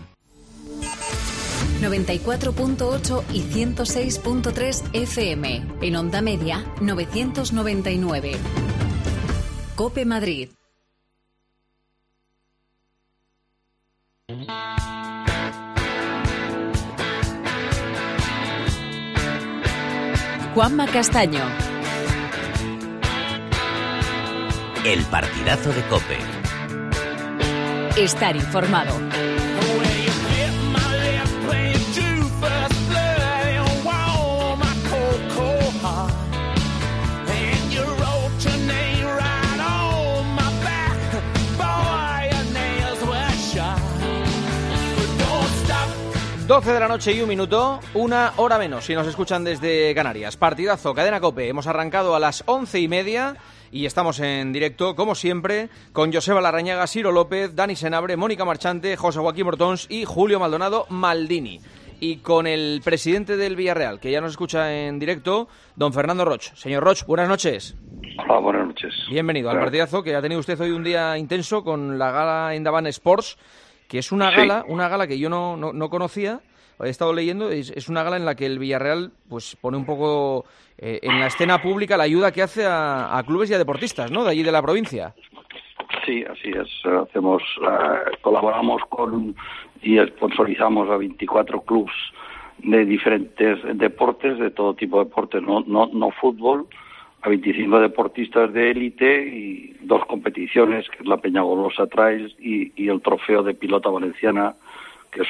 S1: 94.8 y 106.3 FM. En onda media, 999. COPE Madrid. Juanma Castaño.
S2: El partidazo de COPE.
S1: Estar informado.
S4: Doce de la noche y un minuto, una hora menos si nos escuchan desde Canarias. Partidazo, Cadena COPE. Hemos arrancado a las 11:30 y estamos en directo, como siempre, con Joseba Larrañaga, Ciro López, Dani Senabre, Mónica Marchante, José Joaquín Bortons y Julio Maldonado Maldini. Y con el presidente del Villarreal, que ya nos escucha en directo, don Fernando Roch. Señor Roch, buenas noches.
S7: Hola, buenas noches.
S4: Bienvenido al partidazo, que ha tenido usted hoy un día intenso con la gala Endavan Sports, que es una gala que yo no conocía. He estado leyendo, es una gala en la que el Villarreal pues pone un poco en la escena pública la ayuda que hace a clubes y a deportistas, ¿no?, de allí de la provincia.
S7: Sí, así es. Colaboramos y sponsorizamos a 24 clubes de diferentes deportes, de todo tipo de deportes, no fútbol, a 25 deportistas de élite y 2 competiciones, que es la Peña Golosa Trails y el Trofeo de Pilota Valenciana, que es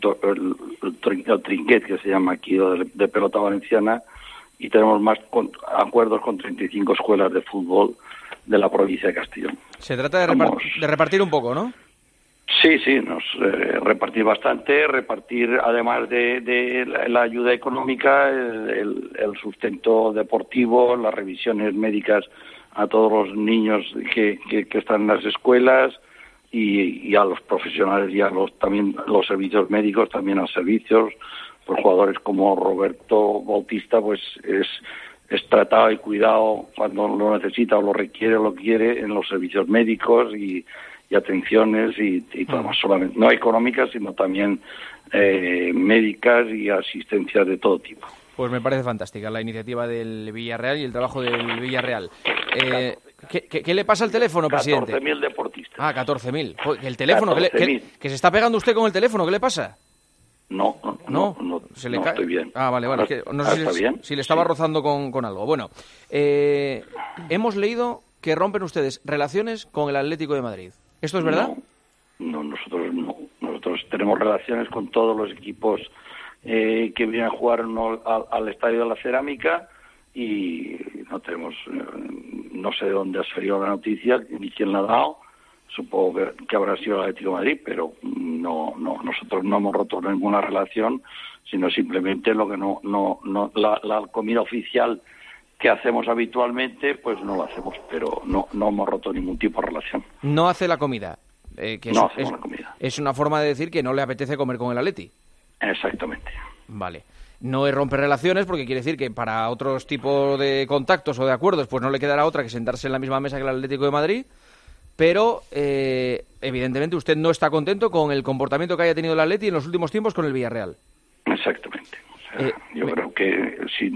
S7: el trinquet que se llama aquí, de pelota valenciana, y tenemos más acuerdos con 35 escuelas de fútbol de la provincia de Castellón.
S4: Se trata de repartir un poco, ¿no?
S7: Sí, repartir bastante, además de la ayuda económica, el sustento deportivo, las revisiones médicas a todos los niños que están en las escuelas y a los profesionales y también los servicios médicos, también a servicios, por jugadores como Roberto Bautista, pues es tratado y cuidado cuando lo necesita o lo requiere o lo quiere en los servicios médicos y atenciones y todo más, solamente no económicas, sino también médicas y asistencias de todo tipo.
S4: Pues me parece fantástica la iniciativa del Villarreal y el trabajo del Villarreal. ¿Qué le pasa al teléfono, presidente?
S7: 14.000 deportistas.
S4: 14.000. ¿El teléfono? ¿Que se está pegando usted con el teléfono? ¿Qué le pasa?
S7: No, estoy bien.
S4: Vale. Es que no sé si le estaba rozando con algo. Bueno, hemos leído que rompen ustedes relaciones con el Atlético de Madrid. ¿Esto es verdad?
S7: No, nosotros no. Nosotros tenemos relaciones con todos los equipos que vienen a jugar al Estadio de la Cerámica y no tenemos, no sé de dónde ha salido la noticia ni quién la ha dado. Supongo que habrá sido el Atlético de Madrid, pero nosotros no hemos roto ninguna relación, sino simplemente lo que la comida oficial que hacemos habitualmente, pues no lo hacemos, pero no hemos roto ningún tipo de relación.
S4: No hace la comida.
S7: No hacemos la comida.
S4: Es una forma de decir que no le apetece comer con el Atleti.
S7: Exactamente.
S4: Vale. No es romper relaciones, porque quiere decir que para otros tipos de contactos o de acuerdos, pues no le quedará otra que sentarse en la misma mesa que el Atlético de Madrid. Pero, evidentemente, usted no está contento con el comportamiento que haya tenido el Atleti en los últimos tiempos con el Villarreal.
S7: Exactamente. Yo creo que si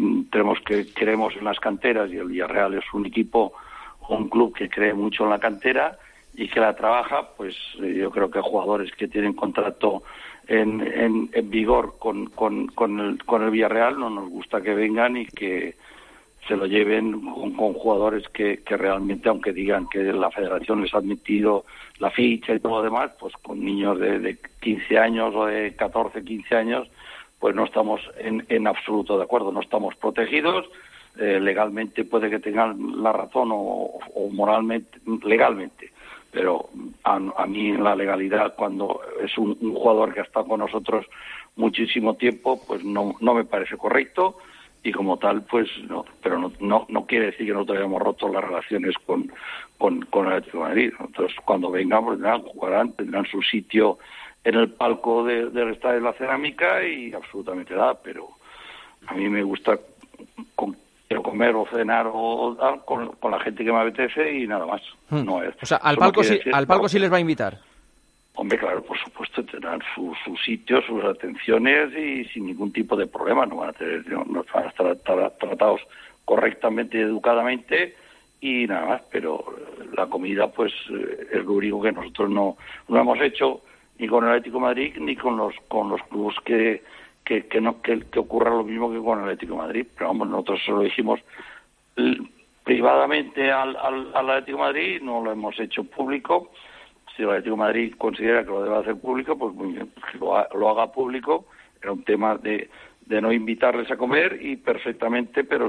S7: creemos en las canteras, y el Villarreal es un equipo o un club que cree mucho en la cantera, y que la trabaja, pues yo creo que jugadores que tienen contrato en vigor con el Villarreal no nos gusta que vengan y que se lo lleven con jugadores que realmente, aunque digan que la federación les ha admitido la ficha y todo lo demás, pues con niños de 15 años o de 14, 15 años, pues no estamos en absoluto de acuerdo, no estamos protegidos. Legalmente puede que tengan la razón o moralmente, legalmente, pero a mí la legalidad, cuando es un jugador que ha estado con nosotros muchísimo tiempo, pues no me parece correcto. Y como tal, pues no, pero no quiere decir que nosotros hayamos roto las relaciones con el Atlético de Madrid. Entonces, cuando vengan, pues jugarán, tendrán su sitio en el palco del Estadio de la Cerámica y absolutamente nada, pero a mí me gusta quiero comer o cenar o con la gente que me apetece y nada más. No es,
S4: o sea, al palco sí les va a invitar.
S7: Hombre, claro, por supuesto, tendrán su sitio, sus atenciones y sin ningún tipo de problema. No van a estar tratados correctamente y educadamente y nada más. Pero la comida, pues, es lo único que nosotros no hemos hecho ni con el Atlético de Madrid ni con los clubes que ocurra lo mismo que con el Atlético de Madrid. Pero vamos, nosotros se lo dijimos privadamente al Atlético de Madrid, no lo hemos hecho público. Si el Atlético de Madrid considera que lo debe hacer público, pues muy bien, que lo haga público. Era un tema de no invitarles a comer y perfectamente, pero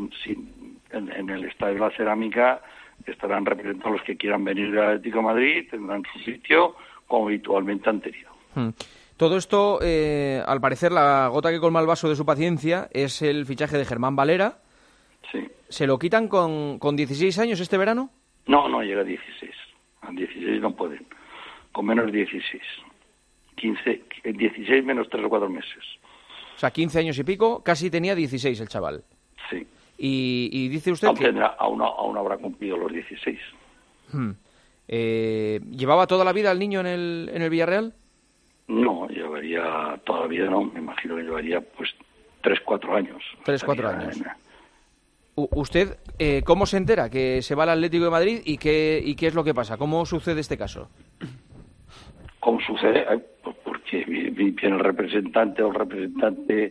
S7: en el Estadio de la Cerámica estarán representados los que quieran venir del Atlético de Madrid, tendrán su sitio como habitualmente han tenido.
S4: Todo esto, al parecer, la gota que colma el vaso de su paciencia es el fichaje de Germán Valera.
S7: Sí.
S4: ¿Se lo quitan con 16 años este verano?
S7: No llega a 16. A 16 no pueden, con menos 16. 16 menos 3 o 4 meses.
S4: O sea, 15 años y pico, casi tenía 16 el chaval.
S7: Sí.
S4: Y dice usted que...
S7: Aún habrá cumplido los 16.
S4: ¿Llevaba toda la vida el niño en el Villarreal?
S7: No, llevaría toda la vida, no. Me imagino que llevaría, pues, 3-4 años.
S4: 3-4 años. ¿Usted cómo se entera que se va al Atlético de Madrid y qué es lo que pasa? ¿Cómo sucede este caso?
S7: ¿Cómo sucede? Pues porque viene el representante o el representante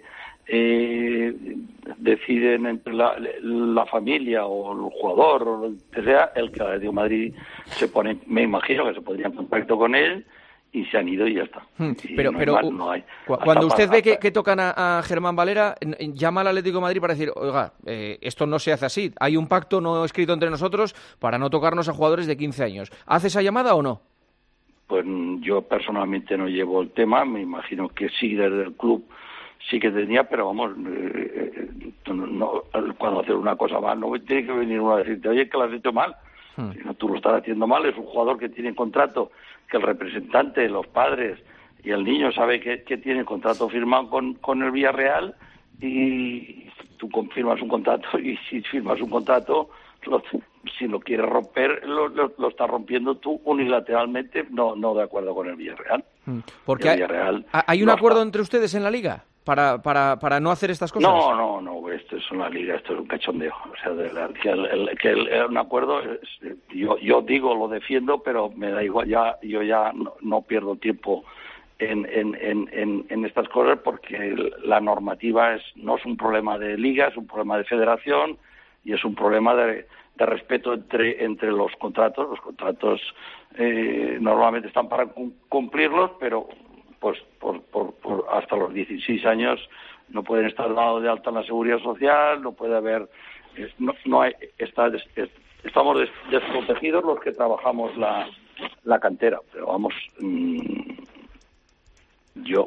S7: deciden entre la familia o el jugador o lo que sea, el que el Atlético de Madrid se pone, me imagino que se pondría en contacto con él y se han ido y ya está.
S4: Pero
S7: no hay.
S4: Cuando usted ve que tocan a Germán Valera, llama al Atlético de Madrid para decir, oiga, esto no se hace así, hay un pacto no escrito entre nosotros para no tocarnos a jugadores de 15 años. ¿Hace esa llamada o no?
S7: Pues yo personalmente no llevo el tema, me imagino que sí, desde el club sí que tenía, pero vamos, cuando hacer una cosa mal, no tiene que venir uno a decirte, oye, que lo has hecho mal. Si no, tú lo estás haciendo mal, es un jugador que tiene contrato, que el representante, los padres y el niño sabe que tiene contrato firmado con el Villarreal y tú confirmas un contrato y si firmas un contrato, si lo quieres romper, lo estás rompiendo tú unilateralmente, no de acuerdo con el Villarreal.
S4: Porque ¿hay un acuerdo entre ustedes en la Liga para no hacer estas cosas?
S7: No, esto es una liga, esto es un cachondeo. O sea, un acuerdo, yo digo, lo defiendo, pero me da igual, yo ya no pierdo tiempo en estas cosas porque la normativa no es un problema de liga, es un problema de federación y es un problema de respeto entre los contratos. Los contratos normalmente están para cumplirlos, pero pues por hasta los 16 años no pueden estar dados de alta en la Seguridad Social, no puede haber, estamos desprotegidos los que trabajamos la cantera, pero vamos, yo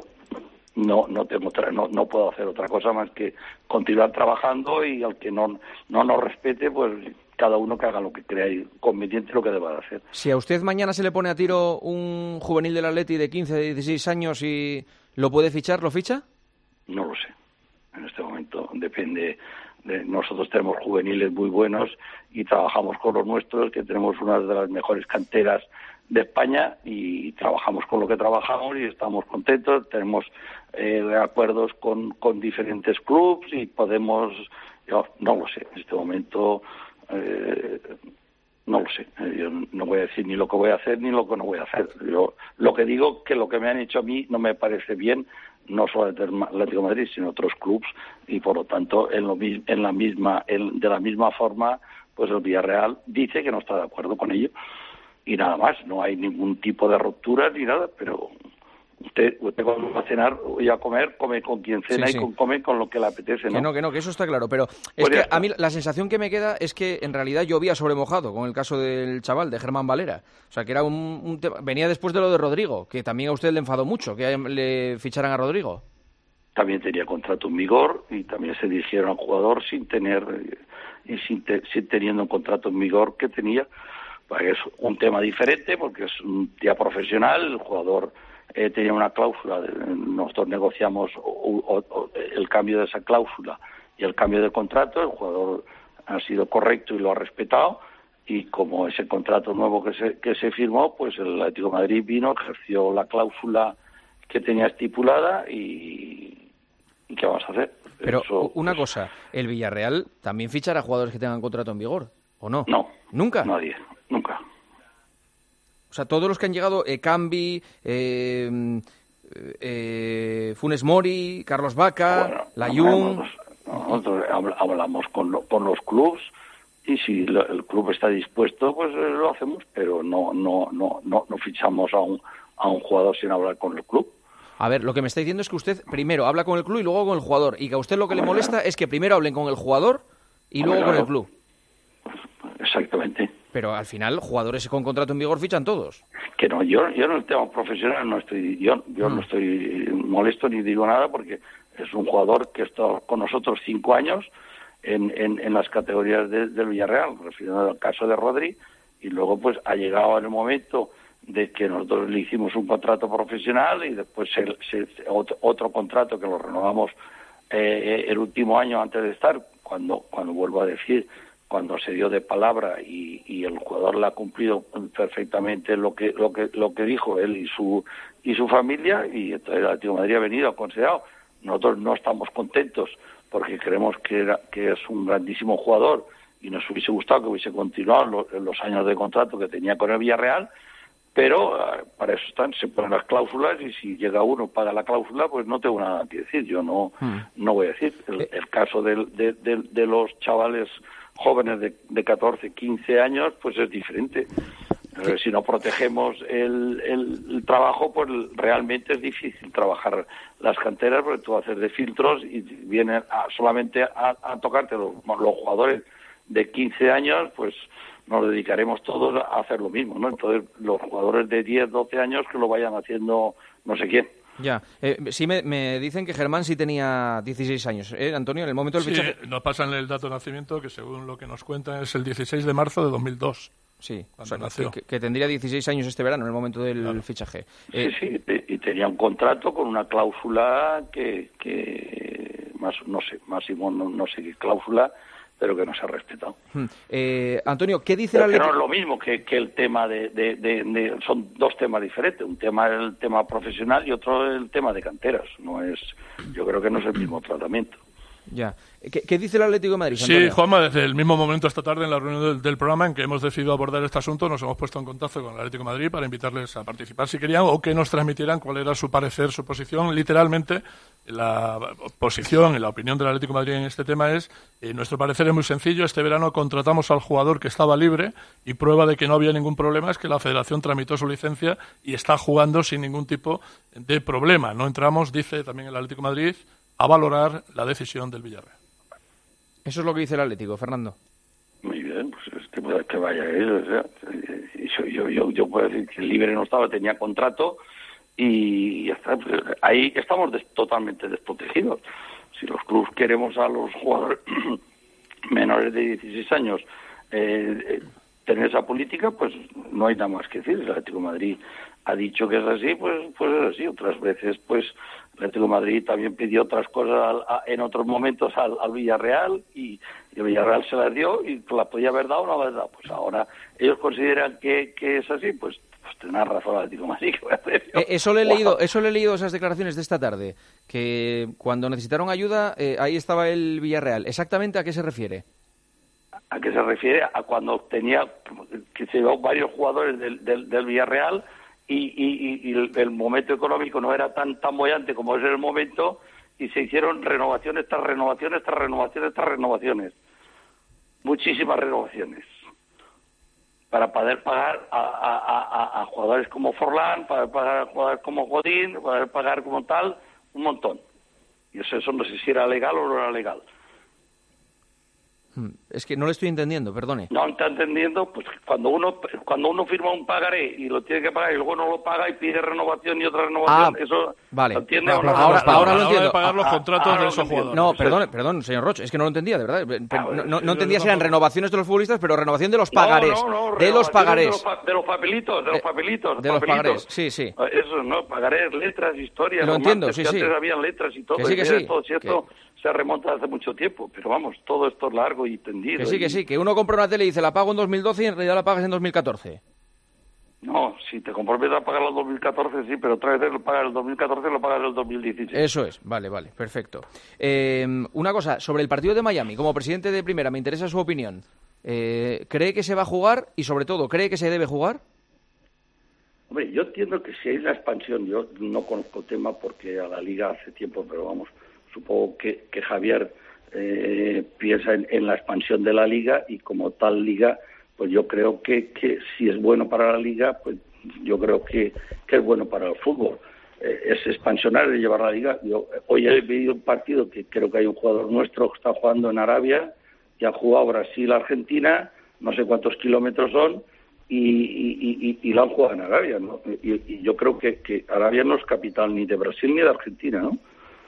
S7: no puedo hacer otra cosa más que continuar trabajando y al que no nos respete, pues cada uno que haga lo que crea conveniente lo que deba de hacer.
S4: Si a usted mañana se le pone a tiro un juvenil del Atleti de 15, de 16 años y lo puede fichar, ¿lo ficha?
S7: No lo sé. En este momento depende. Nosotros tenemos juveniles muy buenos y trabajamos con los nuestros, que tenemos una de las mejores canteras de España y trabajamos con lo que trabajamos y estamos contentos. Tenemos acuerdos con diferentes clubes y podemos... Yo no lo sé. En este momento... No lo sé. Yo no voy a decir ni lo que voy a hacer ni lo que no voy a hacer. Yo lo que digo que lo que me han hecho a mí no me parece bien, no solo del Atlético de Madrid, sino otros clubes, y por lo tanto de la misma forma, pues el Villarreal dice que no está de acuerdo con ello. Y nada más, no hay ningún tipo de ruptura ni nada, pero usted cuando va a cenar y a comer, come con quien cena y come con lo que le apetece, ¿no?
S4: Que eso está claro, pero es que a mí la sensación que me queda es que en realidad llovía sobre mojado con el caso del chaval, de Germán Valera. O sea, que era un tema, venía después de lo de Rodrigo, que también a usted le enfadó mucho, que le ficharan a Rodrigo.
S7: También tenía contrato en vigor y también se dirigieron al jugador sin teniendo un contrato en vigor que tenía. Es un tema diferente porque es un día profesional, el jugador tenía una cláusula, nosotros negociamos el cambio de esa cláusula y el cambio de contrato, el jugador ha sido correcto y lo ha respetado, y como ese contrato nuevo que se firmó, pues el Atlético de Madrid vino, ejerció la cláusula que tenía estipulada y ¿qué vamos a hacer?
S4: Pero una cosa, ¿el Villarreal también fichará jugadores que tengan contrato en vigor o no?
S7: No.
S4: ¿Nunca?
S7: Nadie, nunca.
S4: O sea, todos los que han llegado, Cambi, Funes Mori, Carlos Vaca, Layún...
S7: Nosotros hablamos con los clubes y si el club está dispuesto, pues lo hacemos, pero no fichamos a un jugador sin hablar con el club.
S4: A ver, lo que me está diciendo es que usted primero habla con el club y luego con el jugador, y que a usted lo que le molesta es que primero hablen con el jugador y luego con el club.
S7: Exactamente.
S4: Pero al final, jugadores con contrato en vigor fichan todos.
S7: Que no, yo en el tema profesional no estoy molesto ni digo nada, porque es un jugador que está con nosotros 5 años en las categorías del Villarreal, refiriendo al caso de Rodri, y luego pues ha llegado en el momento de que nosotros le hicimos un contrato profesional y después otro contrato que lo renovamos el último año antes de estar, cuando vuelvo a decir, cuando se dio de palabra y el jugador le ha cumplido perfectamente lo que dijo él y su familia, y entonces el Atlético de Madrid ha venido, ha considerado. Nosotros no estamos contentos porque creemos que es un grandísimo jugador y nos hubiese gustado que hubiese continuado los años de contrato que tenía con el Villarreal, pero para eso se ponen las cláusulas, y si llega uno paga la cláusula, pues no tengo nada que decir. Yo no voy a decir. El caso de los chavales jóvenes de 14, 15 años, pues es diferente. Si no protegemos el trabajo, pues realmente es difícil trabajar las canteras, porque tú haces de filtros y vienen solamente a tocarte los jugadores de 15 años, pues nos dedicaremos todos a hacer lo mismo, ¿no? Entonces, los jugadores de 10, 12 años que lo vayan haciendo no sé quién.
S4: Ya, sí me dicen que Germán sí tenía 16 años, Antonio, en el momento del fichaje.
S6: Sí, nos pasan el dato de nacimiento, que según lo que nos cuentan es el 16 de marzo de 2002.
S4: Sí, o sea, que tendría 16 años este verano en el momento del fichaje.
S7: Sí, y tenía un contrato con una cláusula que no sé qué cláusula, pero que no se ha respetado.
S4: Antonio, ¿qué dice la ley?
S7: No es lo mismo que el tema son dos temas diferentes. Un tema es el tema profesional y otro el tema de canteras. Yo creo que no es el mismo tratamiento.
S4: Ya. ¿Qué dice el Atlético de Madrid, Antonio?
S6: Sí, Juanma, desde el mismo momento esta tarde en la reunión del programa en que hemos decidido abordar este asunto, nos hemos puesto en contacto con el Atlético de Madrid para invitarles a participar si querían, o que nos transmitieran cuál era su parecer, su posición. Literalmente, la posición y la opinión del Atlético de Madrid en este tema es, nuestro parecer es muy sencillo: este verano contratamos al jugador que estaba libre, y prueba de que no había ningún problema es que la Federación tramitó su licencia y está jugando sin ningún tipo de problema. No entramos, dice también el Atlético de Madrid, a valorar la decisión del Villarreal.
S4: Eso es lo que dice el Atlético, Fernando.
S7: Muy bien, pues que vaya él. O sea, yo puedo decir que el libre no estaba, tenía contrato y ya está. Ahí estamos totalmente desprotegidos. Si los clubes queremos a los jugadores menores de 16 años tener esa política, pues no hay nada más que decir. El Atlético de Madrid ha dicho que es así, pues es así. Otras veces, pues el Atlético de Madrid también pidió otras cosas en otros momentos al Villarreal, y el Villarreal se las dio y la podía haber dado o no la dado. Pues ahora ellos consideran que es así, pues tendrán razón el Atlético de Madrid. ¿Qué voy a hacer yo?
S4: Eso le he leído esas declaraciones de esta tarde, que cuando necesitaron ayuda, ahí estaba el Villarreal. ¿Exactamente a qué se refiere?
S7: ¿A qué se refiere? A cuando tenía que se llevó varios jugadores del Villarreal y el momento económico no era tan bollante como es el momento, y se hicieron renovaciones tras renovaciones tras renovaciones tras renovaciones. Muchísimas renovaciones. Para poder pagar a jugadores como Forlán, para pagar a jugadores como Godín, para poder pagar como tal, un montón. Y eso no sé si era legal o no era legal.
S4: Es que no le estoy entendiendo, perdone.
S7: No está entendiendo, pues cuando uno firma un pagaré y lo tiene que pagar y luego no lo paga y pide renovación y otra renovación, eso
S4: vale.
S7: ¿lo entiende?
S4: Ahora lo entiendo.
S6: De pagar los contratos de esos jugadores.
S4: No, perdón, señor Roch, es que no lo entendía, de verdad. No entendía si eran renovaciones de los futbolistas, pero renovación de los pagarés.
S7: De
S4: los pagarés.
S7: De los papelitos.
S4: De los pagarés, sí.
S7: Eso, ¿no? Pagarés, letras, historias.
S4: Lo entiendo, sí.
S7: Antes habían letras y todo.
S4: Que sí.
S7: Todo cierto. Se remonta hace mucho tiempo, pero vamos, todo esto es largo y tendido.
S4: Que sí, que uno compra una tele y dice la pago en 2012 y en realidad la pagas en 2014.
S7: No, si te comprometes a pagarlo en 2014, sí, pero otra vez lo pagas en el 2014 lo pagas en el 2016.
S4: Eso es, vale, perfecto. Una cosa, sobre el partido de Miami, como presidente de Primera, me interesa su opinión. ¿Cree que se va a jugar y, sobre todo, cree que se debe jugar?
S7: Hombre, yo entiendo que si hay la expansión, yo no conozco el tema porque a la Liga hace tiempo, pero vamos, supongo que Javier piensa en la expansión de la Liga y como tal Liga, pues yo creo que si es bueno para la Liga, pues yo creo que es bueno para el fútbol. Es expansionar y llevar la Liga. Yo hoy he visto un partido que creo que hay un jugador nuestro que está jugando en Arabia y ha jugado Brasil-Argentina, no sé cuántos kilómetros son, y lo han jugado en Arabia, ¿no? Y yo creo que Arabia no es capital ni de Brasil ni de Argentina, ¿no?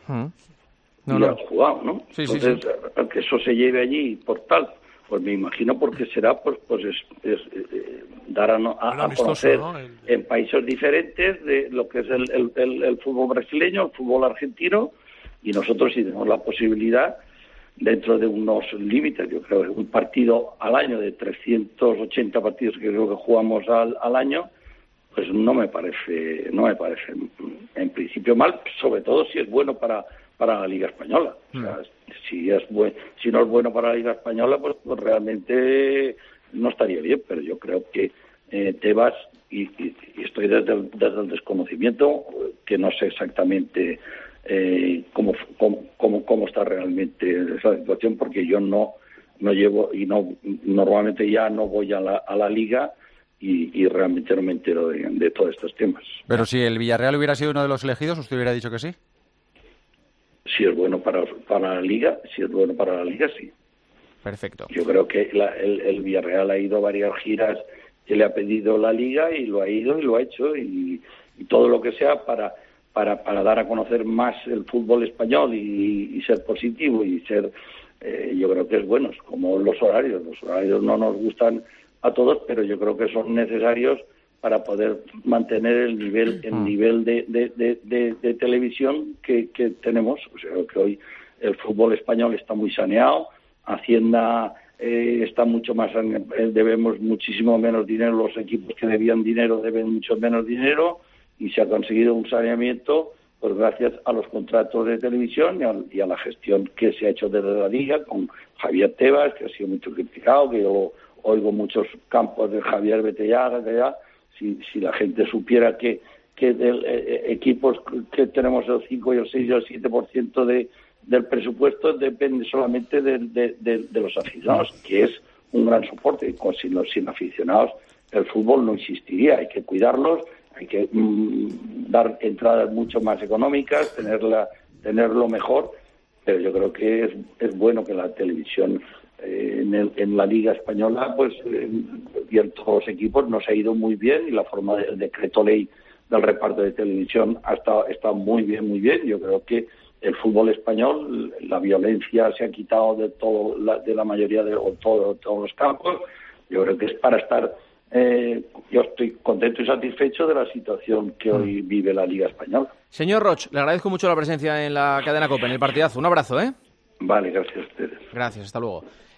S7: Y han jugado, ¿no?
S4: Sí,
S7: entonces, que eso se lleve allí por tal, pues me imagino porque será pues es dar a conocer, ¿no? En países diferentes de lo que es el fútbol brasileño, el fútbol argentino, y nosotros si tenemos la posibilidad, dentro de unos límites, yo creo que un partido al año de 380 partidos que creo que jugamos al año, pues no me parece en principio mal, sobre todo si es bueno para la Liga Española. O sea, si no es bueno para la Liga Española, pues realmente no estaría bien, pero yo creo que Tebas, y estoy desde el desconocimiento, que no sé exactamente cómo está realmente esa situación, porque yo no llevo y no normalmente ya no voy a la Liga y realmente no me entero de todos estos temas.
S8: Pero si el Villarreal hubiera sido uno de los elegidos, ¿usted hubiera dicho que sí?
S7: Si es bueno para la Liga, sí.
S8: Perfecto.
S7: Yo creo que el Villarreal ha ido a varias giras que le ha pedido la Liga y lo ha ido y lo ha hecho y todo lo que sea para dar a conocer más el fútbol español y ser positivo y ser, yo creo que es bueno, es como los horarios no nos gustan a todos, pero yo creo que son necesarios para poder mantener el nivel de televisión que tenemos. O sea, que hoy el fútbol español está muy saneado, Hacienda está mucho más, debemos muchísimo menos dinero, los equipos que debían dinero deben mucho menos dinero y se ha conseguido un saneamiento pues gracias a los contratos de televisión y a la gestión que se ha hecho desde la Liga con Javier Tebas, que ha sido mucho criticado, que yo oigo muchos campos de Javier Betellá. Si la gente supiera que equipos que tenemos el 5 y el 6 y el 7% del presupuesto depende solamente de los aficionados, que es un gran soporte. Sin aficionados el fútbol no existiría. Hay que cuidarlos, hay que dar entradas mucho más económicas, tenerlo mejor, pero yo creo que es bueno que la televisión en la Liga Española, pues y en todos los equipos nos ha ido muy bien y la forma del decreto ley del reparto de televisión está muy bien. Yo creo que el fútbol español, la violencia se ha quitado de la mayoría de todos los campos. Yo creo que es para estar. Yo estoy contento y satisfecho de la situación que hoy vive la Liga Española.
S4: Señor Roch, le agradezco mucho la presencia en la cadena COPE, en el partidazo. Un abrazo, ¿eh?
S7: Vale, gracias a ustedes.
S4: Gracias, hasta luego.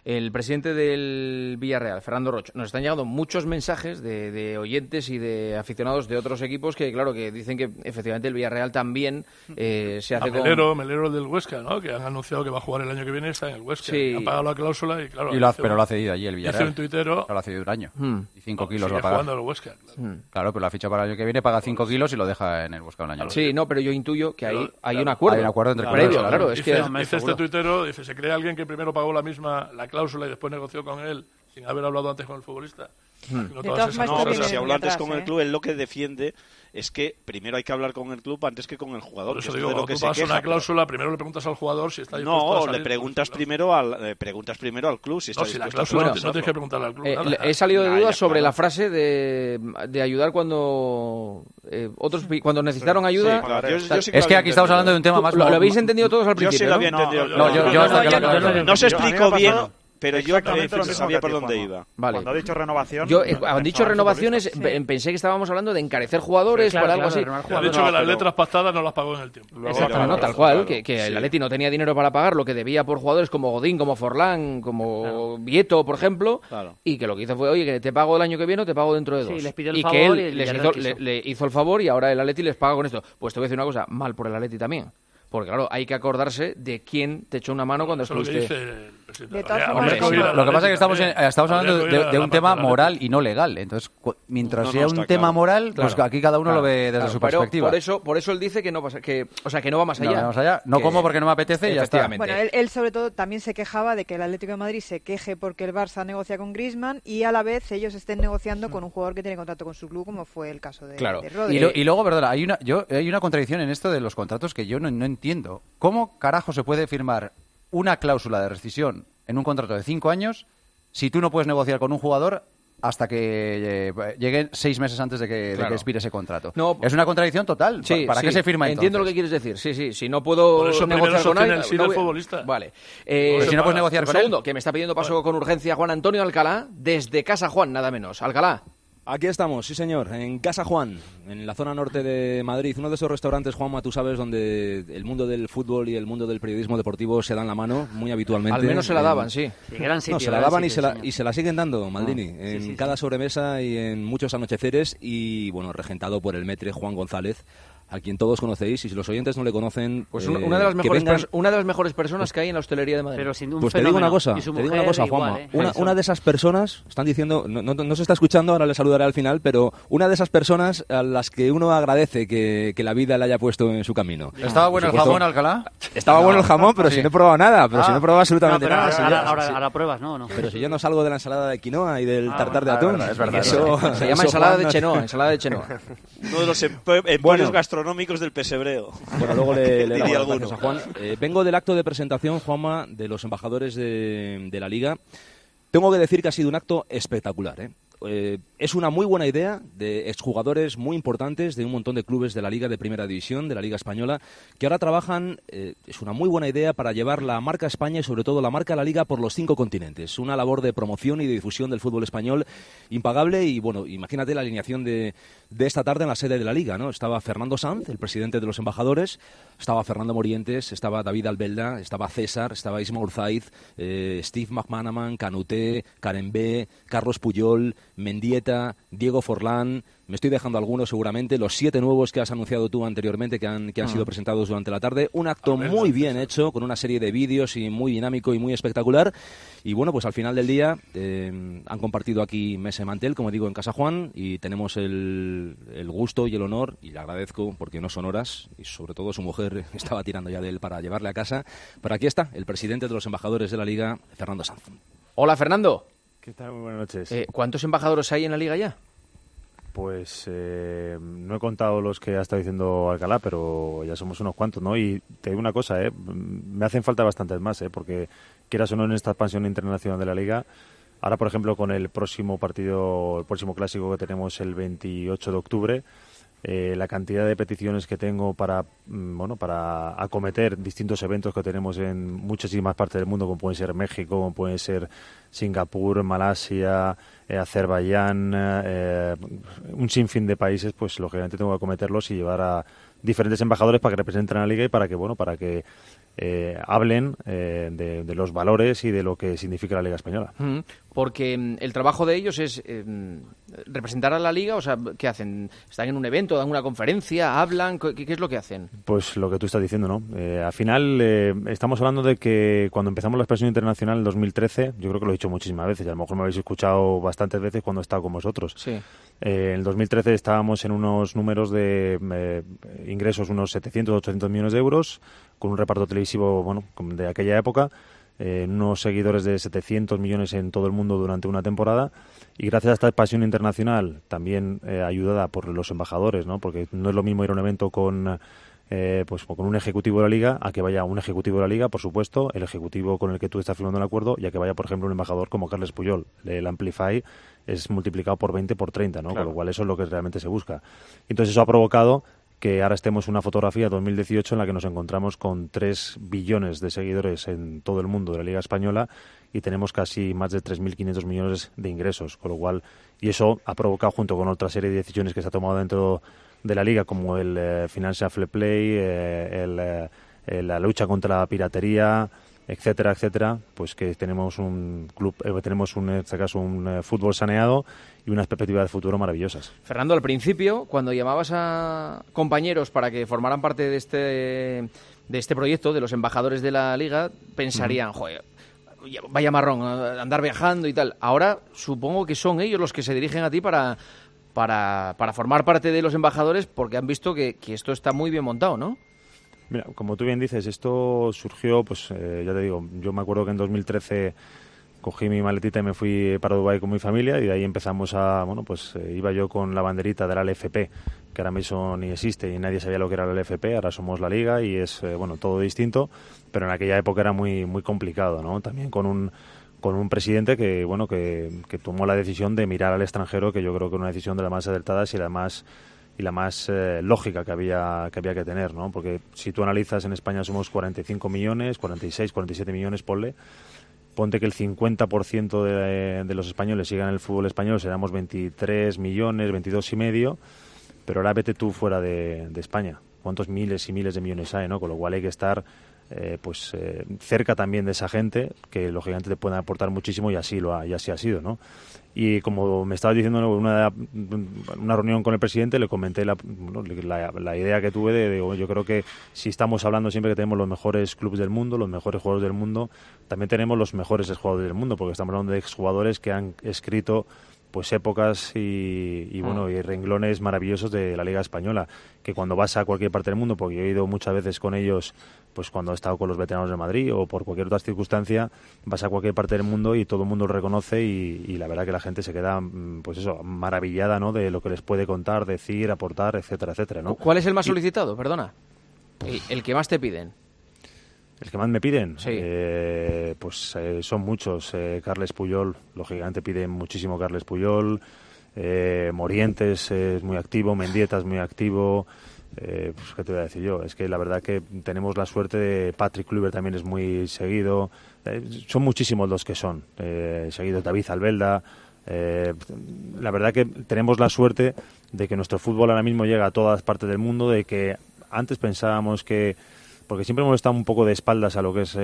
S4: el presidente del Villarreal, Fernando Roch, nos están llegando muchos mensajes de oyentes y de aficionados de otros equipos que, claro, que dicen que efectivamente el Villarreal también se hace
S6: Melero del Huesca, ¿no? Que han anunciado que va a jugar el año que viene, está en el Huesca.
S4: Sí.
S6: Ha pagado la cláusula y, claro...
S8: Pero lo ha cedido allí el Villarreal.
S6: Hizo un tuitero...
S8: Lo ha cedido un año. Y 5 kilos
S6: va a
S8: pagar.
S6: jugando el Huesca.
S8: Claro, pero la ficha para el año que viene paga 5 kilos y lo deja en el Huesca un año.
S4: Sí, no, pero yo intuyo que hay un acuerdo.
S8: Hay un acuerdo entre
S4: previo,
S8: clubes.
S4: Claro,
S6: Dice este tuitero, se cree alguien que primero pagó la cláusula y después negoció con él sin haber hablado antes con el futbolista.
S9: Pero si habló antes con el club, él lo que defiende es que primero hay que hablar con el club antes que con el jugador.
S6: Por eso digo, cuando tú pasas una cláusula, primero le preguntas al jugador si está dispuesto a salir.
S9: No, le preguntas primero al club si está
S6: dispuesto.
S9: La
S6: cláusula no tienes que preguntarle al club.
S4: He salido de dudas sobre la frase de ayudar cuando otros cuando necesitaron ayuda.
S9: Sí, claro.
S8: Es que aquí estamos hablando de un tema más...
S4: Lo habéis entendido todos al principio,
S9: yo sí lo había entendido. No se explicó bien... Pero yo sabía por dónde iba.
S4: Vale.
S10: Cuando ha dicho renovación...
S4: Han dicho renovaciones, pensé que estábamos hablando de encarecer jugadores por algo así.
S6: Ha dicho que las letras pactadas no las pagó en el tiempo.
S4: Exactamente, tal cual, que el Atleti no tenía dinero para pagar lo que debía por jugadores como Godín, como Forlán, como Vieto, por ejemplo, y que lo que hizo fue, oye, que te pago el año que viene o te pago dentro de 2.
S11: Sí, les pidió el
S4: y
S11: favor
S4: que él
S11: y
S4: le hizo el favor y ahora el Atleti les paga con esto. Pues te voy a decir una cosa, mal por el Atleti también. Porque, claro, hay que acordarse de quién te echó una mano cuando estuviste...
S11: De todas formas,
S8: lo que pasa es que estamos hablando de un tema moral y no legal. Entonces, mientras sea un tema moral, pues aquí cada uno lo ve desde su perspectiva.
S4: Por eso él dice que no pasa, que no va más allá.
S8: No va más allá. No como porque no me apetece y ya está.
S12: Bueno, él sobre todo también se quejaba de que el Atlético de Madrid se queje porque el Barça negocia con Griezmann y a la vez ellos estén negociando con un jugador que tiene contrato con su club, como fue el caso de Rodri.
S8: Y luego, perdona, hay una contradicción en esto de los contratos que yo no entiendo. ¿Cómo carajo se puede firmar una cláusula de rescisión en un contrato de 5 años si tú no puedes negociar con un jugador hasta que lleguen 6 meses antes de que expire ese contrato?
S4: No,
S8: es una contradicción total. ¿Para qué se firma entonces?
S4: Entiendo lo que quieres decir. Sí. Si no puedo negociar con alguien...
S6: el futbolista.
S4: Vale.
S8: Pues si no puedes negociar con él...
S4: segundo, que me está pidiendo paso con urgencia Juan Antonio Alcalá, desde Casa Juan, nada menos. Alcalá.
S13: Aquí estamos, sí señor, en Casa Juan, en la zona norte de Madrid, uno de esos restaurantes, Juanma, tú sabes, donde el mundo del fútbol y el mundo del periodismo deportivo se dan la mano muy habitualmente.
S4: Al menos se la daban, sí.
S13: Gran sitio, se la daban y se la siguen dando, Maldini, en cada sobremesa y en muchos anocheceres y, bueno, regentado por el maître Juan González, a quien todos conocéis, y si los oyentes no le conocen...
S4: Pues una de las mejores personas que hay en la hostelería de Madrid.
S11: Pero sin un
S13: pues te digo una cosa, Juanma. Una de esas personas, están diciendo, no se está escuchando, ahora le saludaré al final, pero una de esas personas a las que uno agradece que la vida le haya puesto en su camino.
S8: ¿Estaba bueno el jamón, Alcalá?
S13: Estaba bueno el jamón, pero si no he probado nada, si no he probado absolutamente nada.
S11: Ahora pruebas, ¿no?
S13: Pero si yo no salgo de la ensalada de quinoa y del tartar de atún.
S8: Es verdad.
S4: Se llama ensalada de Chenoa.
S9: Uno de los emporios gastronómicos del pesebreo.
S13: Bueno, luego le damos las gracias a Juan. Vengo del acto de presentación, Juanma, de los embajadores de la Liga. Tengo que decir que ha sido un acto espectacular, es una muy buena idea de exjugadores muy importantes de un montón de clubes de la Liga de Primera División, de la Liga Española, que ahora trabajan, es una muy buena idea para llevar la marca España y sobre todo la marca La Liga por los 5 continentes. Una labor de promoción y de difusión del fútbol español impagable y, bueno, imagínate la alineación de esta tarde en la sede de la Liga, ¿no? Estaba Fernando Sanz, el presidente de los embajadores, estaba Fernando Morientes, estaba David Albelda, estaba César, estaba Isma Urzaiz, Steve McManaman, Canuté, Karen B, Carlos Puyol, Mendieta, Diego Forlán, me estoy dejando algunos seguramente, los 7 nuevos que has anunciado tú anteriormente que han sido presentados durante la tarde. Un acto muy bien hecho, con una serie de vídeos y muy dinámico y muy espectacular. Y bueno, pues al final del día han compartido aquí mesa y mantel, como digo, en Casa Juan, y tenemos el gusto y el honor, y le agradezco porque no son horas, y sobre todo su mujer estaba tirando ya de él para llevarle a casa. Pero aquí está, el presidente de los embajadores de la Liga, Fernando Sanz.
S4: Hola, Fernando.
S14: ¿Qué tal? Muy buenas noches.
S4: ¿Cuántos embajadores hay en la Liga ya?
S14: Pues no he contado los que ha estado diciendo Alcalá, pero ya somos unos cuantos, ¿no? Y te digo una cosa, me hacen falta bastantes más, porque quieras o no en esta expansión internacional de la Liga, ahora por ejemplo con el próximo partido, el próximo clásico que tenemos el 28 de octubre, la cantidad de peticiones que tengo para acometer distintos eventos que tenemos en muchísimas partes del mundo, como pueden ser México, como pueden ser Singapur, Malasia, Azerbaiyán, un sinfín de países, pues lógicamente tengo que acometerlos y llevar a diferentes embajadores para que representen a la Liga y para que hablen de los valores y de lo que significa la Liga Española.
S4: Porque el trabajo de ellos es representar a la Liga, o sea, ¿qué hacen? ¿Están en un evento, dan una conferencia, hablan? ¿Qué es lo que hacen?
S14: Pues lo que tú estás diciendo, ¿no? Al final estamos hablando de que cuando empezamos la expansión internacional en 2013, yo creo que lo he dicho muchísimas veces, y a lo mejor me habéis escuchado bastantes veces cuando he estado con vosotros.
S4: Sí.
S14: En el 2013 estábamos en unos números de ingresos, unos 700 o 800 millones de euros, con un reparto televisivo, bueno, de aquella época, unos seguidores de 700 millones en todo el mundo durante una temporada, y gracias a esta expansión internacional, también ayudada por los embajadores, ¿no? Porque no es lo mismo ir a un evento con un ejecutivo de la Liga, a que vaya un ejecutivo de la Liga, por supuesto, el ejecutivo con el que tú estás firmando el acuerdo, y a que vaya, por ejemplo, un embajador como Carles Puyol. El Amplify es multiplicado por 20, por 30, ¿no? Claro. Con lo cual eso es lo que realmente se busca. Entonces eso ha provocado que ahora estemos en una fotografía 2018 en la que nos encontramos con 3 billones de seguidores en todo el mundo de la Liga Española, y tenemos casi más de 3.500 millones de ingresos, con lo cual, y eso ha provocado, junto con otra serie de decisiones que se ha tomado dentro de la Liga, como el Financial Fair Play, la lucha contra la piratería, etcétera, etcétera, pues que tenemos un club, en este caso un fútbol saneado y unas perspectivas de futuro maravillosas.
S4: Fernando, al principio, cuando llamabas a compañeros para que formaran parte de este proyecto, de los embajadores de la Liga, pensarían, joder, vaya marrón, andar viajando y tal. Ahora supongo que son ellos los que se dirigen a ti para formar parte de los embajadores, porque han visto que esto está muy bien montado, ¿no?
S14: Mira, como tú bien dices, esto surgió, pues ya te digo, yo me acuerdo que en 2013 cogí mi maletita y me fui para Dubái con mi familia, y de ahí empezamos iba yo con la banderita de la LFP, que ahora mismo ni existe y nadie sabía lo que era la LFP, ahora somos la Liga y es, todo distinto, pero en aquella época era muy, muy complicado, ¿no? También con un presidente que tomó la decisión de mirar al extranjero, que yo creo que era una decisión de las más acertadas y la más lógica que había que tener, ¿no? Porque si tú analizas, en España somos 45 millones, 46, 47 millones, ponte que el 50% de los españoles sigan el fútbol español, seremos 23 millones, 22 y medio, pero ahora vete tú fuera de España, cuántos miles y miles de millones hay, ¿no? Con lo cual hay que estar cerca también de esa gente, que lógicamente te pueden aportar muchísimo, y así ha sido, ¿no? Y como me estabas diciendo, en una reunión con el presidente, le comenté la idea que tuve yo creo que si estamos hablando siempre que tenemos los mejores clubes del mundo, los mejores jugadores del mundo, también tenemos los mejores exjugadores del mundo, porque estamos hablando de exjugadores que han escrito pues épocas y renglones maravillosos de la Liga Española, que cuando vas a cualquier parte del mundo, porque yo he ido muchas veces con ellos, pues cuando he estado con los veteranos de Madrid o por cualquier otra circunstancia, vas a cualquier parte del mundo y todo el mundo lo reconoce, y la verdad que la gente se queda maravillada, ¿no? De lo que les puede contar, decir, aportar, etcétera, etcétera, ¿no?
S4: ¿Cuál es el más solicitado? Perdona. El que más te piden.
S14: ¿El que más me piden?
S4: Sí.
S14: Son muchos. Carles Puyol, lógicamente piden muchísimo Carles Puyol. Morientes es muy activo, Mendieta es muy activo. ¿Qué te voy a decir yo? Es que la verdad que tenemos la suerte de Patrick Kluivert, también es muy seguido. Son muchísimos los que son. Seguidos David Albelda. La verdad que tenemos la suerte de que nuestro fútbol ahora mismo llega a todas partes del mundo, de que antes pensábamos que, porque siempre hemos estado un poco de espaldas a lo que es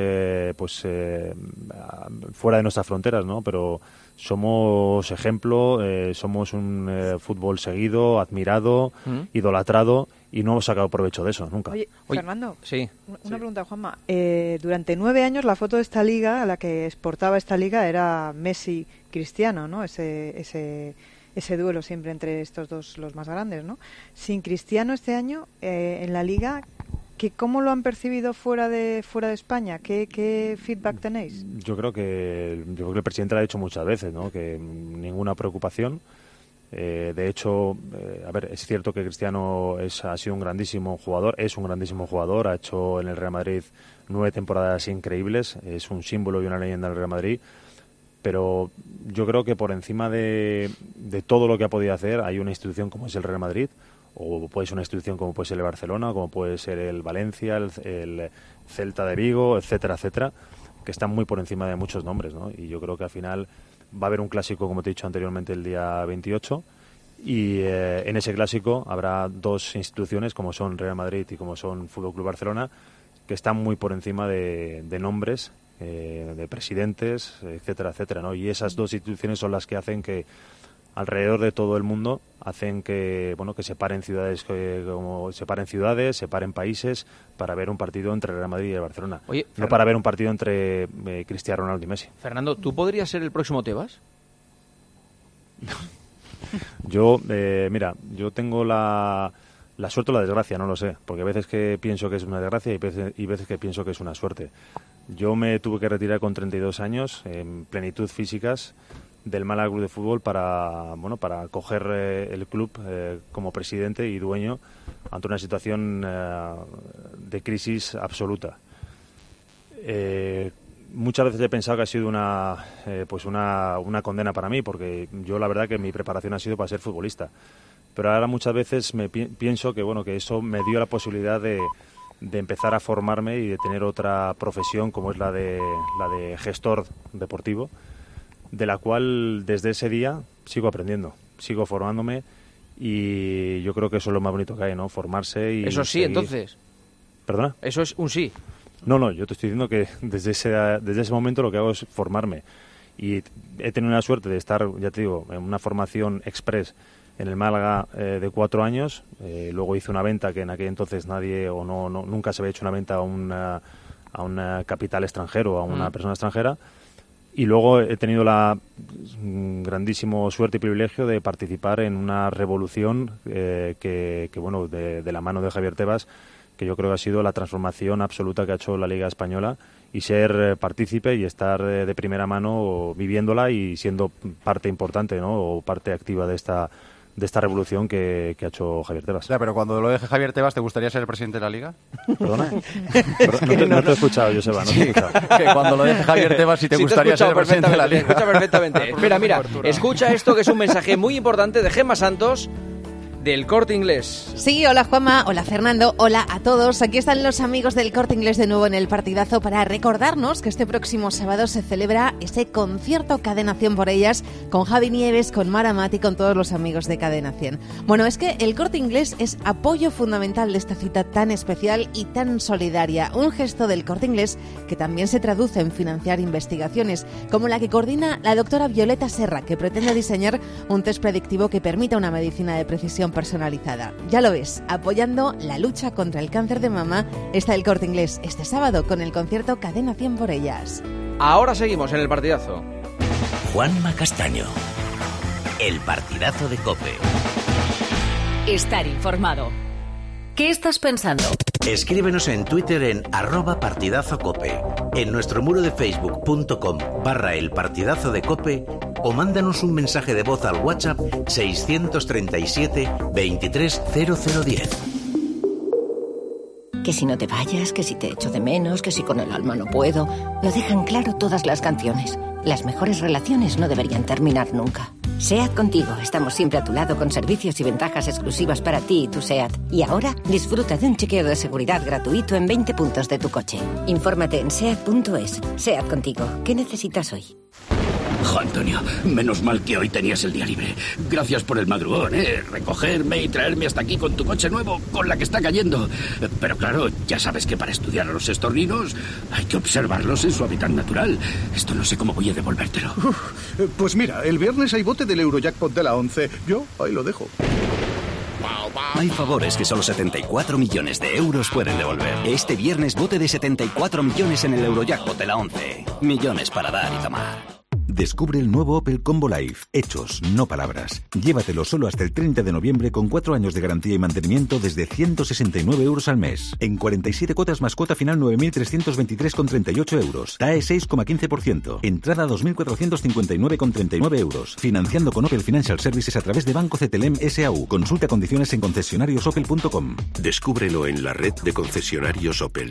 S14: fuera de nuestras fronteras, ¿no? Pero somos ejemplo, somos un fútbol seguido, admirado, idolatrado, y no hemos sacado provecho de eso nunca.
S12: Oye, Fernando,
S4: sí.
S12: Una pregunta, Juanma. Durante 9 años la foto de esta liga, a la que exportaba esta liga, era Messi-Cristiano, ¿no? Ese duelo siempre entre estos dos, los más grandes, ¿no? Sin Cristiano este año en la liga, ¿cómo lo han percibido fuera de España? ¿Qué feedback tenéis?
S14: Yo creo que el presidente lo ha dicho muchas veces, ¿no? Que ninguna preocupación. De hecho, es cierto que Cristiano ha sido un grandísimo jugador, ha hecho en el Real Madrid 9 temporadas increíbles, es un símbolo y una leyenda del Real Madrid, pero yo creo que por encima de todo lo que ha podido hacer hay una institución como es el Real Madrid, o puede ser una institución como puede ser el Barcelona, como puede ser el Valencia, el Celta de Vigo, etcétera, etcétera, que están muy por encima de muchos nombres, ¿no? Y yo creo que al final va a haber un clásico, como te he dicho anteriormente, el día 28, y en ese clásico habrá 2 instituciones, como son Real Madrid y como son Fútbol Club Barcelona, que están muy por encima de nombres, de presidentes, etcétera, etcétera, ¿no? Y esas dos instituciones son las que hacen que alrededor de todo el mundo hacen que se paren ciudades, se paren países para ver un partido entre Real Madrid y el Barcelona.
S4: Oye,
S14: no para ver un partido entre Cristiano Ronaldo y Messi.
S4: Fernando, ¿tú podrías ser el próximo Tebas?
S14: Yo, mira, yo tengo la suerte o la desgracia, no lo sé, porque a veces que pienso que es una desgracia y veces que pienso que es una suerte. Yo me tuve que retirar con 32 años, en plenitud físicas, del Málaga Club de Fútbol para coger el club como presidente y dueño ante una situación de crisis absoluta. Muchas veces he pensado que ha sido una condena para mí, porque yo la verdad que mi preparación ha sido para ser futbolista. Pero ahora muchas veces pienso que eso me dio la posibilidad de empezar a formarme y de tener otra profesión como es la de gestor deportivo, de la cual desde ese día sigo aprendiendo, sigo formándome, y yo creo que eso es lo más bonito que hay, ¿no? Formarse y
S4: eso sí, seguir. Entonces.
S14: ¿Perdona?
S4: Eso es un sí.
S14: No, yo te estoy diciendo que desde ese momento lo que hago es formarme, y he tenido la suerte de estar, ya te digo, en una formación express en el Málaga de 4 años. Luego hice una venta que en aquel entonces nunca se había hecho una venta a un capital extranjero, a una persona extranjera. Y luego he tenido la grandísima suerte y privilegio de participar en una revolución que de la mano de Javier Tebas, que yo creo que ha sido la transformación absoluta que ha hecho la Liga Española, y ser partícipe y estar de primera mano viviéndola y siendo parte importante, ¿no? O parte activa de esta revolución que ha hecho Javier Tebas.
S8: Ya, pero cuando lo deje Javier Tebas, ¿te gustaría ser el presidente de la Liga?
S14: ¿Perdona? No te he escuchado, Joseba, no te he escuchado.
S8: Que cuando lo deje Javier Tebas, ¿sí te gustaría ser el presidente de la Liga?
S4: Te escucha perfectamente. Mira, escucha esto, que es un mensaje muy importante de Gemma Santos, del Corte Inglés.
S10: Sí, hola Juanma, hola Fernando, hola a todos. Aquí están los amigos del Corte Inglés de nuevo en el partidazo para recordarnos que este próximo sábado se celebra ese concierto Cadena 100 por ellas, con Javi Nieves, con Mara Mati, con todos los amigos de Cadena 100. Bueno, es que el Corte Inglés es apoyo fundamental de esta cita tan especial y tan solidaria. Un gesto del Corte Inglés que también se traduce en financiar investigaciones, como la que coordina la doctora Violeta Serra, que pretende diseñar un test predictivo que permita una medicina de precisión personalizada. Ya lo ves, apoyando la lucha contra el cáncer de mama está el Corte Inglés este sábado con el concierto Cadena 100 por ellas.
S4: Ahora seguimos en el partidazo.
S2: Juanma Castaño, el partidazo de COPE.
S1: Estar informado. ¿Qué estás pensando?
S2: Escríbenos en Twitter en @partidazocope, en nuestro muro de facebook.com/elpartidazo de COPE, o mándanos un mensaje de voz al WhatsApp 637 23 0010.
S15: Que si no te vayas, que si te echo de menos, que si con el alma no puedo. Lo dejan claro todas las canciones. Las mejores relaciones no deberían terminar nunca. SEAT Contigo. Estamos siempre a tu lado con servicios y ventajas exclusivas para ti y tu SEAT. Y ahora disfruta de un chequeo de seguridad gratuito en 20 puntos de tu coche. Infórmate en SEAT.es. SEAT Contigo. ¿Qué necesitas hoy?
S16: Jo, Antonio, menos mal que hoy tenías el día libre. Gracias por el madrugón, recogerme y traerme hasta aquí con tu coche nuevo, con la que está cayendo. Pero claro, ya sabes que para estudiar a los estorninos hay que observarlos en su hábitat natural. Esto no sé cómo voy a devolvértelo.
S17: Pues mira, el viernes hay bote del Eurojackpot de la 11. Yo ahí lo dejo.
S18: Hay favores que solo 74 millones de euros pueden devolver. Este viernes bote de 74 millones en el Eurojackpot de la 11. Millones para dar y tomar.
S28: Descubre el nuevo Opel Combo Life. Hechos, no palabras. Llévatelo solo hasta el 30 de noviembre con 4 años de garantía y mantenimiento desde 169 euros al mes. En 47 cuotas más cuota final 9.323,38 euros. TAE 6,15%. Entrada 2.459,39 euros. Financiando con Opel Financial Services a través de Banco CTLM S.A.U. Consulta condiciones en concesionariosopel.com. Descúbrelo en la red de concesionarios Opel.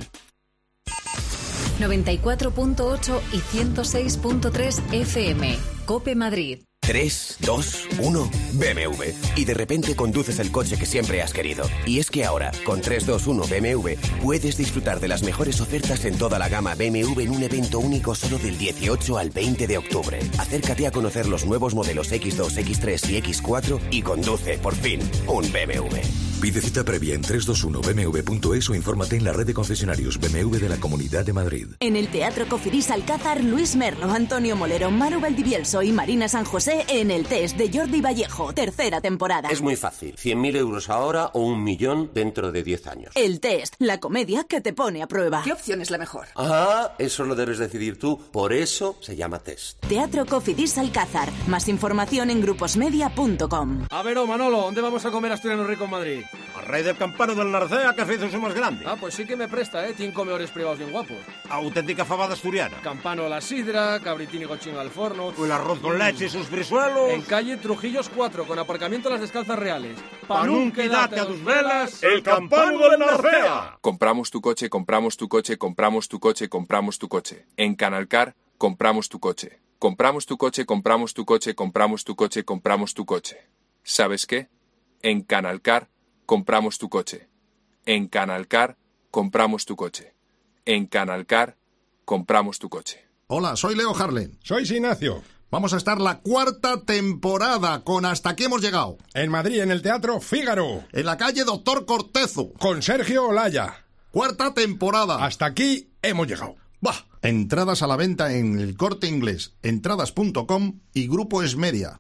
S1: 94.8 y 106.3 FM. COPE Madrid.
S27: 3, 2, 1, BMW. Y de repente conduces el coche que siempre has querido. Y es que ahora, con 321 BMW, puedes disfrutar de las mejores ofertas en toda la gama BMW en un evento único solo del 18 al 20 de octubre. Acércate a conocer los nuevos modelos X2, X3 y X4 y conduce, por fin, un BMW.
S28: Pide cita previa en 321bmw.es o infórmate en la red de concesionarios BMW de la Comunidad de Madrid.
S19: En el Teatro Cofidis Alcázar, Luis Merlo, Antonio Molero, Maru Valdivielso y Marina San José en El Test de Jordi Vallejo, tercera temporada.
S20: Es muy fácil, 100.000 euros ahora o 1 millón dentro de 10 años.
S19: El Test, la comedia que te pone a prueba.
S21: ¿Qué opción es la mejor?
S20: Ah, eso lo debes decidir tú, por eso se llama Test.
S19: Teatro Cofidis Alcázar, más información en gruposmedia.com.
S22: A ver, Manolo, ¿dónde vamos a comer asturiano rico en Madrid?
S23: Al Rey del Campano del Narcea, que hizo su más grande.
S22: Ah, pues sí que me presta, 100 comedores privados bien guapos.
S23: Auténtica fabada asturiana.
S22: Campano a la sidra, cabritini cochino al forno.
S23: O el arroz con leche y sus frisuelos.
S22: En calle Trujillos 4, con aparcamiento a las Descalzas Reales.
S23: Pa' nun quedate a tus velas, el Campano del Narcea.
S24: Compramos tu coche, compramos tu coche, compramos tu coche, compramos tu coche. En Canalcar, compramos tu coche. Compramos tu coche, compramos tu coche, compramos tu coche, compramos tu coche. ¿Sabes qué? En Canalcar, compramos tu coche. En Canalcar, compramos tu coche. En Canalcar, compramos tu coche.
S25: Hola, soy Leo Harlen.
S26: Soy Ignacio.
S25: Vamos a estar la 4ª temporada con Hasta aquí hemos llegado.
S26: En Madrid, en el Teatro Fígaro.
S25: En la calle Doctor Cortezo.
S26: Con Sergio Olaya.
S25: 4ª temporada.
S26: Hasta aquí hemos llegado.
S25: ¡Bah! Entradas a la venta en El Corte Inglés, entradas.com y Grupo Esmeria.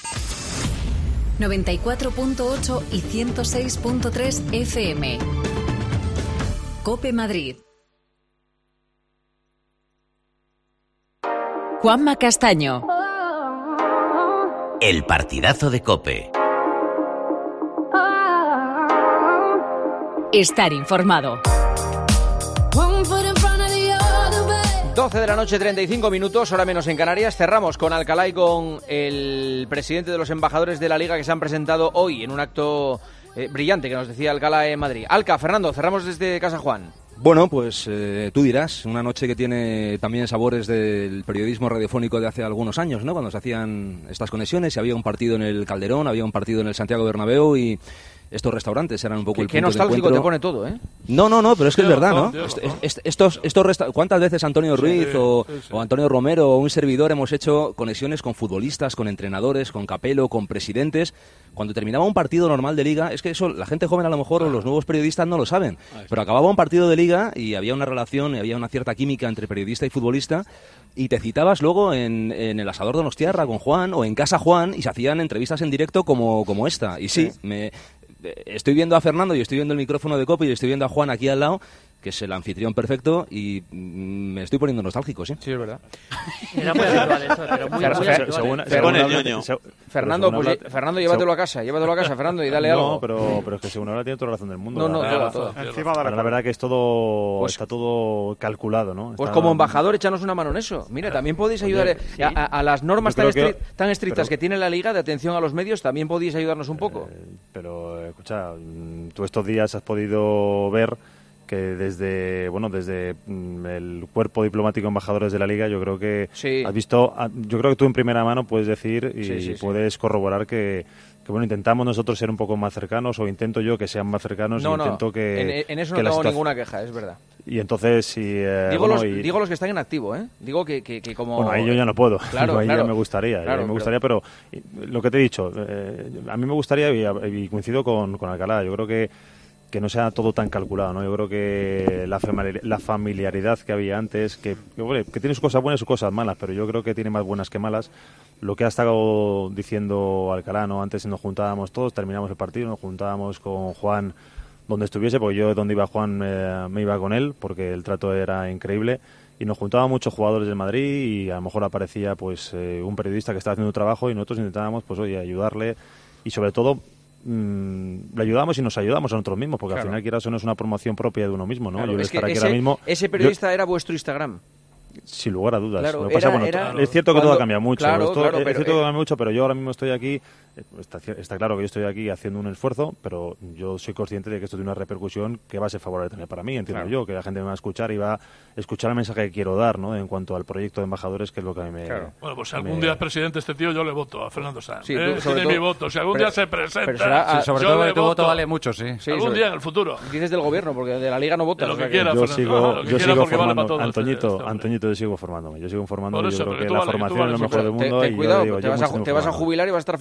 S1: 94.8 y 106.3 FM. COPE Madrid. Juanma Castaño.
S2: El partidazo de COPE.
S1: Estar informado.
S4: 12 de la noche, 35 minutos, hora menos en Canarias. Cerramos con Alcalá y con el presidente de los embajadores de la Liga que se han presentado hoy en un acto brillante que nos decía Alcalá en Madrid. Alca, Fernando, cerramos desde Casa Juan.
S13: Bueno, pues tú dirás, una noche que tiene también sabores del periodismo radiofónico de hace algunos años, ¿no? Cuando se hacían estas conexiones y había un partido en el Calderón, había un partido en el Santiago Bernabéu y estos restaurantes eran un poco el punto de encuentro.
S4: Qué nostálgico te pone todo, ¿eh?
S13: No, pero es que es verdad, ¿no? ¿Cuántas veces Antonio Ruiz o Antonio Romero o un servidor hemos hecho conexiones con futbolistas, con entrenadores, con Capello, con presidentes? Cuando terminaba un partido normal de Liga, es que eso la gente joven a lo mejor o los nuevos periodistas no lo saben, pero acababa un partido de Liga y había una relación, y había una cierta química entre periodista y futbolista y te citabas luego en el Asador de Donostiarra con Juan o en Casa Juan y se hacían entrevistas en directo como esta. Y sí, estoy viendo a Fernando y estoy viendo el micrófono de COPE y estoy viendo a Juan aquí al lado, que es el anfitrión perfecto, y me estoy poniendo nostálgico, ¿sí?
S4: Sí, es verdad.
S11: Era muy habitual eso, pero muy habitual.
S4: Fernando, llévatelo a casa, Fernando, y dale algo.
S14: No, pero es que según ahora tiene toda la razón del mundo.
S4: Todo.
S14: La verdad que es todo, está todo calculado, ¿no?
S4: Pues como embajador, échanos una mano en eso. Mira, también podéis ayudar a las normas tan estrictas que tiene la Liga de atención a los medios, también podéis ayudarnos un poco.
S14: Pero, escucha, tú estos días has podido ver que desde el cuerpo diplomático embajadores de la Liga, yo creo que has visto, yo creo que tú en primera mano puedes decir y puedes corroborar que intentamos nosotros ser un poco más cercanos, o intento yo que sean más cercanos, intento que
S4: en eso no tengo ninguna queja, es verdad.
S14: Y entonces
S4: digo los que están en activo, digo que como
S14: bueno, ahí yo ya no puedo.
S4: Claro,
S14: ya me gustaría, pero lo que te he dicho, a mí me gustaría, y coincido con Alcalá, yo creo que no sea todo tan calculado, ¿no? Yo creo que la familiaridad que había antes, que tiene sus cosas buenas y sus cosas malas, pero yo creo que tiene más buenas que malas. Lo que ha estado diciendo Alcalá, ¿no? Antes nos juntábamos todos, terminamos el partido, nos juntábamos con Juan donde estuviese, porque yo donde iba Juan me iba con él, porque el trato era increíble, y nos juntaban muchos jugadores del Madrid y a lo mejor aparecía pues un periodista que estaba haciendo un trabajo y nosotros intentábamos pues ayudarle, y sobre todo le ayudamos y nos ayudamos a nosotros mismos, porque al final, quieras o no, es una promoción propia de uno mismo, ¿no?
S4: Claro, ese periodista era vuestro Instagram.
S14: Sin lugar a dudas.
S4: Claro,
S14: es cierto que todo ha cambiado mucho.
S4: Claro,
S14: es cierto que todo ha cambiado mucho, pero yo ahora mismo estoy aquí. Está claro que yo estoy aquí haciendo un esfuerzo, pero yo soy consciente de que esto tiene una repercusión que va a ser favorable también para mí. Entiendo yo que la gente me va a escuchar y va a escuchar el mensaje que quiero dar, ¿no? En cuanto al proyecto de embajadores, que es lo que a mí me.
S6: Claro. Bueno, pues si algún día es presidente este tío, yo le voto a Fernando Sanz.
S4: Sí,
S6: tiene mi voto. Si algún día se presenta,
S8: sobre todo que tu voto vale mucho, sí.
S6: Algún día en el futuro.
S4: Dices del gobierno, porque de la Liga no vota.
S6: Lo que quiera,
S14: yo sigo formando.
S6: Vale
S14: Antoñito, yo sigo formándome. Yo sigo formando.
S6: Yo creo que
S14: la formación es lo mejor del mundo.
S4: Ten cuidado, te vas a jubilar y vas a estar formándote.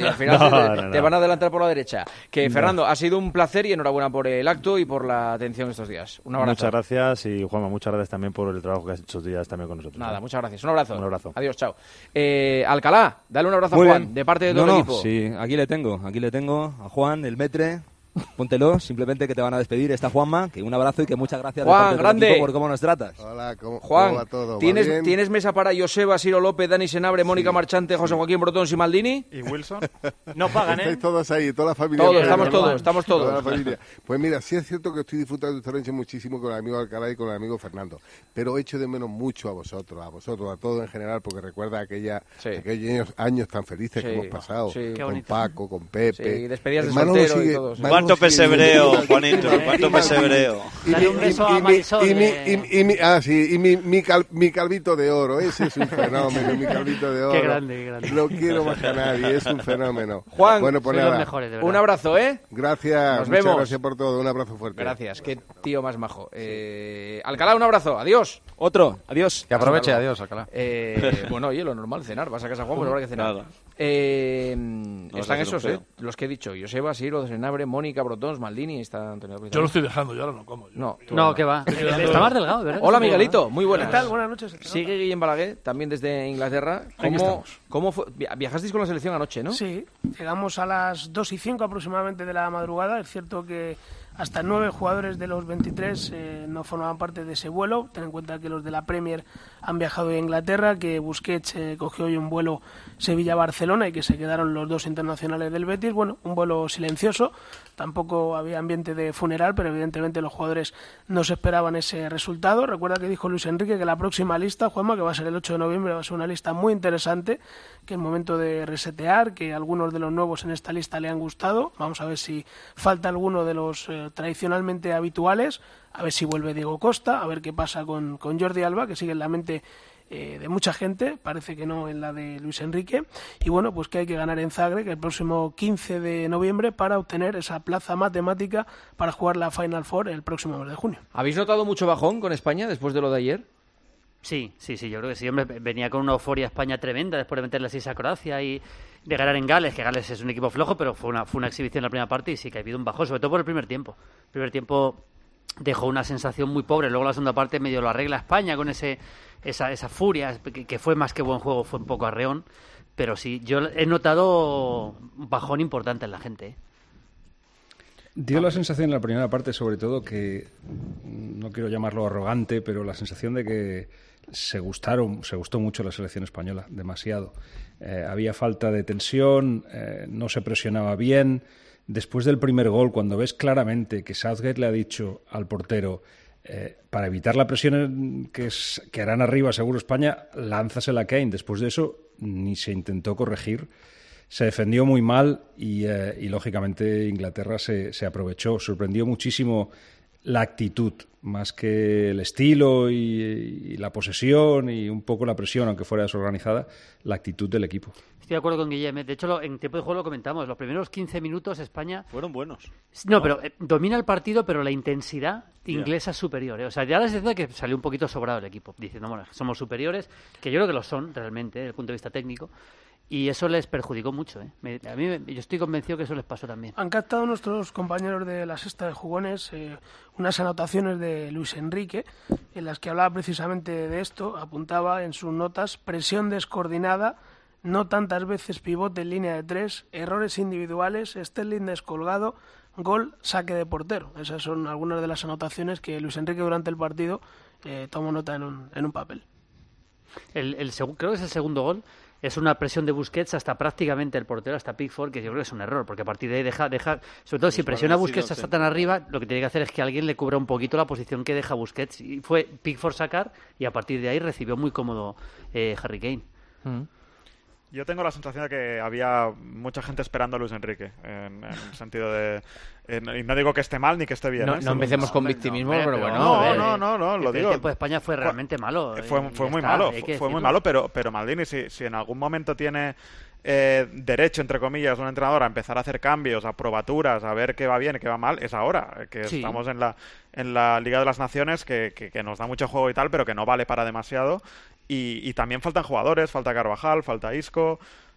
S4: al final te van a adelantar por la derecha. Que Fernando, ha sido un placer y enhorabuena por el acto y por la atención estos días. Un abrazo.
S14: Muchas gracias y Juanma, muchas gracias también por el trabajo que has hecho estos días también con nosotros.
S4: Nada, muchas gracias. Un abrazo.
S14: Un abrazo.
S4: Adiós, chao. Alcalá, dale un abrazo
S13: Muy
S4: a Juan,
S13: bien.
S4: de parte de todo el equipo.
S13: Sí, aquí le tengo a Juan, el metre. Póntelo, simplemente que te van a despedir. Está Juanma, que un abrazo y que muchas gracias
S4: Juan,
S13: de parte
S4: grande.
S13: del equipo por cómo nos tratas.
S3: Hola,
S4: Juan,
S3: ¿cómo va todo?
S4: ¿tienes mesa para Joseba, Ciro López, Dani Senabre, Mónica Marchante, José Joaquín Brotón y Maldini?
S5: ¿Y Wilson? No pagan,
S3: Estáis todos ahí, toda la familia.
S4: Todos, estamos todos.
S3: Toda la familia. Pues mira, sí es cierto que estoy disfrutando de esta noche muchísimo con el amigo Alcalá y con el amigo Fernando, pero echo de menos mucho a vosotros, a todos en general, porque recuerda aquellos años tan felices que hemos pasado, con Paco, con Pepe.
S4: Sí, despedidas de soltero y todos.
S5: ¿Cuánto pesebreo, Juanito? ¿Cuánto pesebreo?
S11: Dale un beso a Marisol.
S3: Mi calvito de oro, ese es un fenómeno, mi calvito de oro.
S11: Qué grande.
S3: No quiero más a nadie, es un fenómeno.
S4: Juan,
S3: bueno, pues nada.
S11: Los mejores, de verdad.
S4: Un abrazo, ¿eh?
S3: Gracias,
S4: Nos
S3: muchas
S4: vemos.
S3: gracias por todo, un abrazo fuerte.
S4: Gracias, qué tío más majo. Alcalá, un abrazo, adiós.
S13: Otro, adiós.
S8: Que aproveche, adiós, Alcalá.
S4: Bueno, oye, lo normal, cenar, vas a casa Juan, pues habrá que cenar.
S5: Nada.
S4: Están esos, los que he dicho, Joseba, Ciro, Senabre, Mónica, Brotons, Maldini, está Antonio Pizarro.
S6: Yo lo estoy dejando, yo ahora no como.
S4: No,
S11: que va. Está más delgado, ¿verdad?
S4: Hola, Miguelito, muy buenas.
S22: ¿Qué tal? Buenas noches.
S4: Sigue Guillem Balaguer, también desde Inglaterra. ¿Cómo fue? Viajasteis con la selección anoche, ¿no?
S22: Sí, llegamos a las 2:05 aproximadamente de la madrugada. Es cierto que hasta 9 jugadores de los 23 no formaban parte de ese vuelo. Ten en cuenta que los de la Premier han viajado a Inglaterra, que Busquets cogió hoy un vuelo Sevilla-Barcelona y que se quedaron los dos internacionales del Betis. Bueno, un vuelo silencioso. Tampoco había ambiente de funeral, pero evidentemente los jugadores no se esperaban ese resultado. Recuerda que dijo Luis Enrique que la próxima lista, Juanma, que va a ser el 8 de noviembre, va a ser una lista muy interesante, que es momento de resetear, que algunos de los nuevos en esta lista le han gustado. Vamos a ver si falta alguno de los tradicionalmente habituales, a ver si vuelve Diego Costa, a ver qué pasa con Jordi Alba, que sigue en la mente de mucha gente, parece que no en la de Luis Enrique, y bueno, pues que hay que ganar en Zagreb el próximo 15 de noviembre para obtener esa plaza matemática para jugar la Final Four el próximo mes de junio.
S4: ¿Habéis notado mucho bajón con España después de lo de ayer?
S11: Sí, yo creo que sí. Hombre, venía con una euforia España tremenda después de meterle 6 a Croacia y de ganar en Gales, que Gales es un equipo flojo, pero fue una exhibición en la primera parte y sí que ha habido un bajón, sobre todo por el primer tiempo. El primer tiempo dejó una sensación muy pobre, luego la segunda parte medio lo arregla España con esa furia, que fue más que buen juego, fue un poco arreón, pero sí, yo he notado un bajón importante en la gente.
S7: Dio la sensación en la primera parte, sobre todo, que no quiero llamarlo arrogante, pero la sensación de que se gustó mucho la selección española, demasiado. Había falta de tensión, no se presionaba bien. Después del primer gol, cuando ves claramente que Southgate le ha dicho al portero, para evitar la presión que harán arriba seguro España, lánzasela a Kane. Después de eso ni se intentó corregir. Se defendió muy mal y lógicamente Inglaterra se aprovechó. Sorprendió muchísimo la actitud, más que el estilo y la posesión y un poco la presión, aunque fuera desorganizada, la actitud del equipo.
S11: Estoy de acuerdo con Guillem. De hecho, en tiempo de juego lo comentamos. Los primeros 15 minutos España...
S5: Fueron buenos.
S11: No, pero domina el partido, pero la intensidad inglesa es superior. O sea, ya la sensación de que salió un poquito sobrado el equipo, diciendo, bueno, somos superiores, que yo creo que lo son realmente, desde el punto de vista técnico. Y eso les perjudicó mucho. Yo estoy convencido que eso les pasó también.
S22: Han captado nuestros compañeros de la Sexta de Jugones unas anotaciones de Luis Enrique en las que hablaba precisamente de esto. Apuntaba en sus notas: presión descoordinada, no tantas veces pivote en línea de 3, errores individuales, Sterling descolgado, gol, saque de portero. Esas son algunas de las anotaciones que Luis Enrique durante el partido tomó nota en un papel.
S11: Creo que es el segundo gol. Es una presión de Busquets hasta prácticamente el portero, hasta Pickford, que yo creo que es un error, porque a partir de ahí deja sobre todo si presiona a Busquets hasta tan arriba, lo que tiene que hacer es que alguien le cubra un poquito la posición que deja Busquets. Y fue Pickford sacar, y a partir de ahí recibió muy cómodo Harry Kane.
S5: Yo tengo la sensación de que había mucha gente esperando a Luis Enrique, en el sentido de... y no digo que esté mal ni que esté bien.
S4: No empecemos con victimismo, pero bueno.
S5: No, lo digo.
S11: El tiempo de España fue realmente malo.
S5: Fue muy malo, fue muy malo, pero Maldini, si en algún momento tiene derecho, entre comillas, un entrenador a empezar a hacer cambios, a probaturas, a ver qué va bien y qué va mal, es ahora, que estamos en la Liga de las Naciones, que nos da mucho juego y tal, pero que no vale para demasiado. Y también faltan jugadores, falta Carvajal, falta Isco,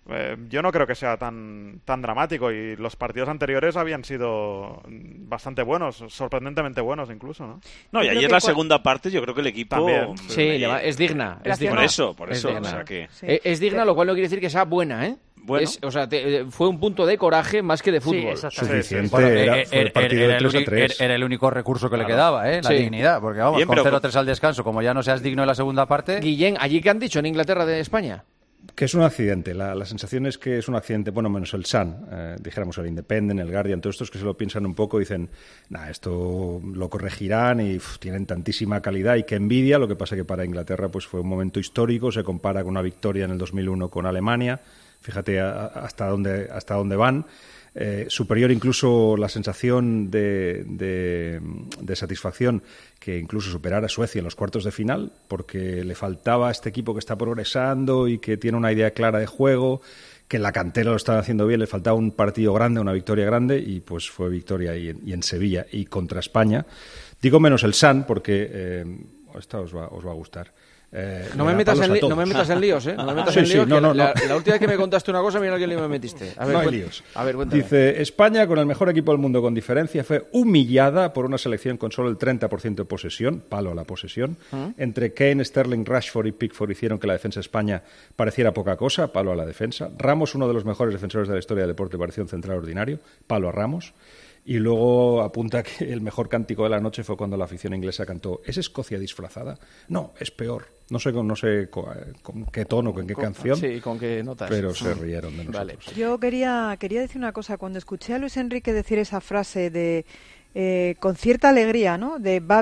S5: yo no creo que sea tan dramático, y los partidos anteriores habían sido bastante buenos, sorprendentemente buenos incluso, ¿no?
S9: No, y ayer la segunda parte yo creo que el equipo...
S5: También.
S4: Sí, es digna. Es digna.
S9: Por eso. O sea que...
S4: Es digna, lo cual no quiere decir que sea buena, ¿eh?
S9: Bueno.
S4: Fue un punto de coraje más que de fútbol.
S7: Sí, suficiente. Fue el partido de 3-3.
S8: Era el único recurso que le quedaba, la dignidad. Porque vamos, con 0-3 al descanso, como ya no seas digno en la segunda parte...
S4: Guillén, ¿allí qué han dicho en Inglaterra de España?
S7: Que es un accidente. La sensación es que es un accidente, bueno, menos el Sun, dijéramos el Independent, el Guardian, todos estos que se lo piensan un poco y dicen, esto lo corregirán y tienen tantísima calidad y qué envidia. Lo que pasa que para Inglaterra pues fue un momento histórico, se compara con una victoria en el 2001 con Alemania. Fíjate hasta dónde van. Superior incluso la sensación de satisfacción que incluso superar a Suecia en los cuartos de final, porque le faltaba a este equipo que está progresando y que tiene una idea clara de juego, que en la cantera lo están haciendo bien, le faltaba un partido grande, una victoria grande, y pues fue victoria y en Sevilla y contra España. Digo menos el Sun porque esta os va a gustar.
S4: No me metas en líos, ¿eh? No me metas en líos. La última vez que me contaste una cosa, mira a quién le metiste. A ver,
S7: no hay líos.
S4: A ver, cuéntame.
S7: Dice, España, con el mejor equipo del mundo con diferencia, fue humillada por una selección con solo el 30% de posesión, palo a la posesión. Entre Kane, Sterling, Rashford y Pickford hicieron que la defensa de España pareciera poca cosa, palo a la defensa. Ramos, uno de los mejores defensores de la historia del deporte, pareció un central ordinario, palo a Ramos. Y luego apunta que el mejor cántico de la noche fue cuando la afición inglesa cantó ¿Es Escocia disfrazada? No, es peor. No sé con qué tono, con qué canción.
S4: Sí, con qué notas.
S7: Pero se rieron de nosotros.
S4: Vale.
S10: Yo quería decir una cosa. Cuando escuché a Luis Enrique decir esa frase de con cierta alegría, ¿no? De va a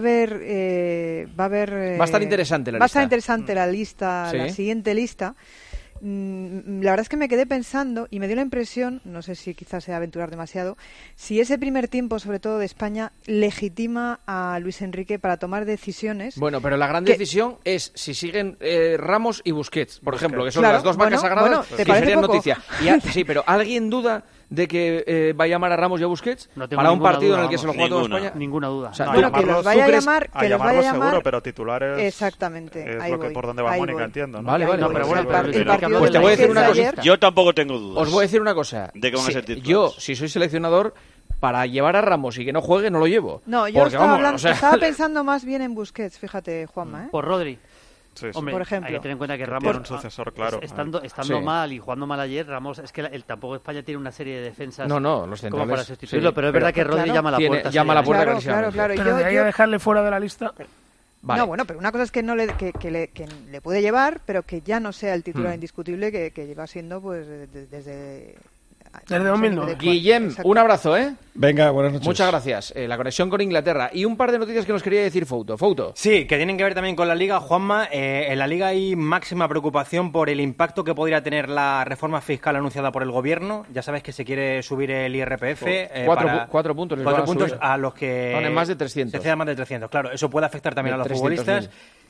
S4: estar interesante la lista.
S10: Va a estar interesante la lista,
S4: ¿Sí?
S10: La siguiente lista. La verdad es que me quedé pensando y me dio la impresión, no sé si quizás sea aventurar demasiado, si ese primer tiempo, sobre todo de España, legitima a Luis Enrique para tomar decisiones.
S4: Bueno, pero la gran decisión es si siguen Ramos y Busquets, por ejemplo, que son las dos vacas sagradas, que serían noticia. Sí, pero ¿alguien duda de que va a llamar a Ramos y a Busquets para un partido en el que se lo juega toda España?
S11: Ninguna duda.
S10: O sea, que los vaya a llamar,
S5: seguro, pero titulares
S10: exactamente,
S5: es lo que por donde va Mónica, entiendo, ¿no?
S4: Vale,
S11: no, pero bueno,
S4: pues te voy a decir una cosa.
S9: Yo tampoco tengo dudas.
S4: Os voy a decir una cosa.
S9: De que van a ser titulares.
S4: Yo, si soy seleccionador, para llevar a Ramos y que no juegue, no lo llevo.
S10: No, yo estaba pensando más bien en Busquets, fíjate, Juanma,
S11: Por Rodri.
S5: Sí.
S11: Hombre,
S10: por ejemplo,
S11: hay que tener en cuenta que Ramos
S5: tiene un sucesor, claro.
S11: Estando mal y jugando mal ayer, Ramos, es que tampoco España tiene una serie de defensas
S4: los centrales,
S11: como para sustituirlo, pero es verdad que Rodri llama a la puerta.
S10: Claro.
S22: Pero de ahí a dejarle fuera de la lista.
S10: Vale. No, bueno, pero una cosa es que que le puede llevar, pero que ya no sea el titular indiscutible que lleva siendo pues desde
S22: 2009.
S4: Guillem, un abrazo, ¿eh?
S7: Venga, buenas noches.
S4: Muchas gracias. La conexión con Inglaterra. Y un par de noticias que nos quería decir Fouto.
S12: Sí, que tienen que ver también con la Liga. Juanma, en la Liga hay máxima preocupación por el impacto que podría tener la reforma fiscal anunciada por el Gobierno. Ya sabes que se quiere subir el IRPF.
S4: 4 puntos.
S12: 4 puntos a los que...
S4: Ponen más de 300.
S12: Se cedan más de 300, claro. Eso puede afectar también a los futbolistas.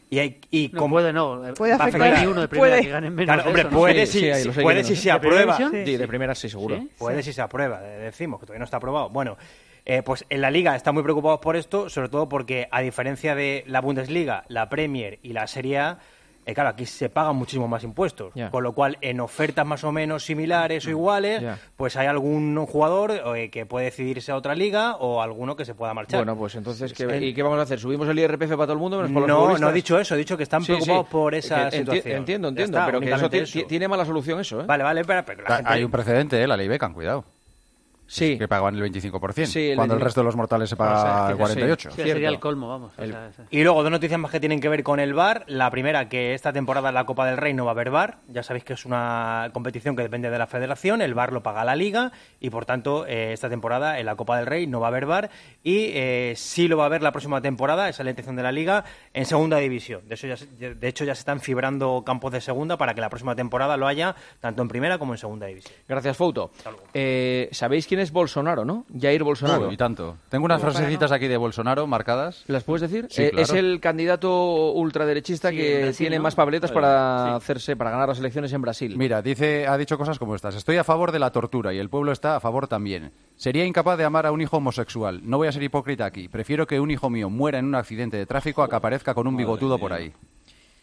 S11: Puede afectar ni uno de primera que ganen menos.
S12: Claro, hombre, puede si se aprueba.
S4: Sí, de primera sí, seguro.
S12: ¿Sí? Puede si se aprueba, decimos que todavía no está aprobado. Bueno, pues en la Liga están muy preocupados por esto, sobre todo porque a diferencia de la Bundesliga, la Premier y la Serie A, claro, aquí se pagan muchísimo más impuestos, con lo cual en ofertas más o menos similares o iguales, pues hay algún jugador que puede decidirse a otra liga o alguno que se pueda marchar.
S4: Bueno, pues entonces, ¿y qué vamos a hacer? ¿Subimos el IRPF para todo el mundo?
S12: No he dicho eso, he dicho que están preocupados por esa situación.
S4: Entiendo, pero que eso tiene mala solución eso, ¿eh?
S12: Vale, pero la gente...
S8: Hay un precedente, la ley Beckham, cuidado.
S12: Sí.
S8: Que pagaban el 25%, cuando el resto de los mortales se paga el 48%.
S11: Sí, sería el colmo, vamos.
S12: Y luego dos noticias más que tienen que ver con el VAR. La primera, que esta temporada en la Copa del Rey no va a haber VAR. Ya sabéis que es una competición que depende de la federación. El VAR lo paga la Liga y, por tanto, esta temporada en la Copa del Rey no va a haber VAR. Y sí lo va a haber la próxima temporada, esa es la intención de la Liga, en segunda división. De hecho, ya se están fibrando campos de segunda para que la próxima temporada lo haya tanto en primera como en segunda división.
S4: Gracias, Fouto. ¿Sabéis quién es Bolsonaro, no? Jair Bolsonaro.
S8: Y tanto. Tengo unas frasecitas aquí de Bolsonaro marcadas.
S4: ¿Las puedes decir?
S8: Sí, claro.
S4: Es el candidato ultraderechista que Brasil, tiene más papeletas para ganar las elecciones en Brasil.
S8: Mira, ha dicho cosas como estas. Estoy a favor de la tortura y el pueblo está a favor también. Sería incapaz de amar a un hijo homosexual. No voy a ser hipócrita aquí. Prefiero que un hijo mío muera en un accidente de tráfico a que aparezca con un bigotudo por ahí.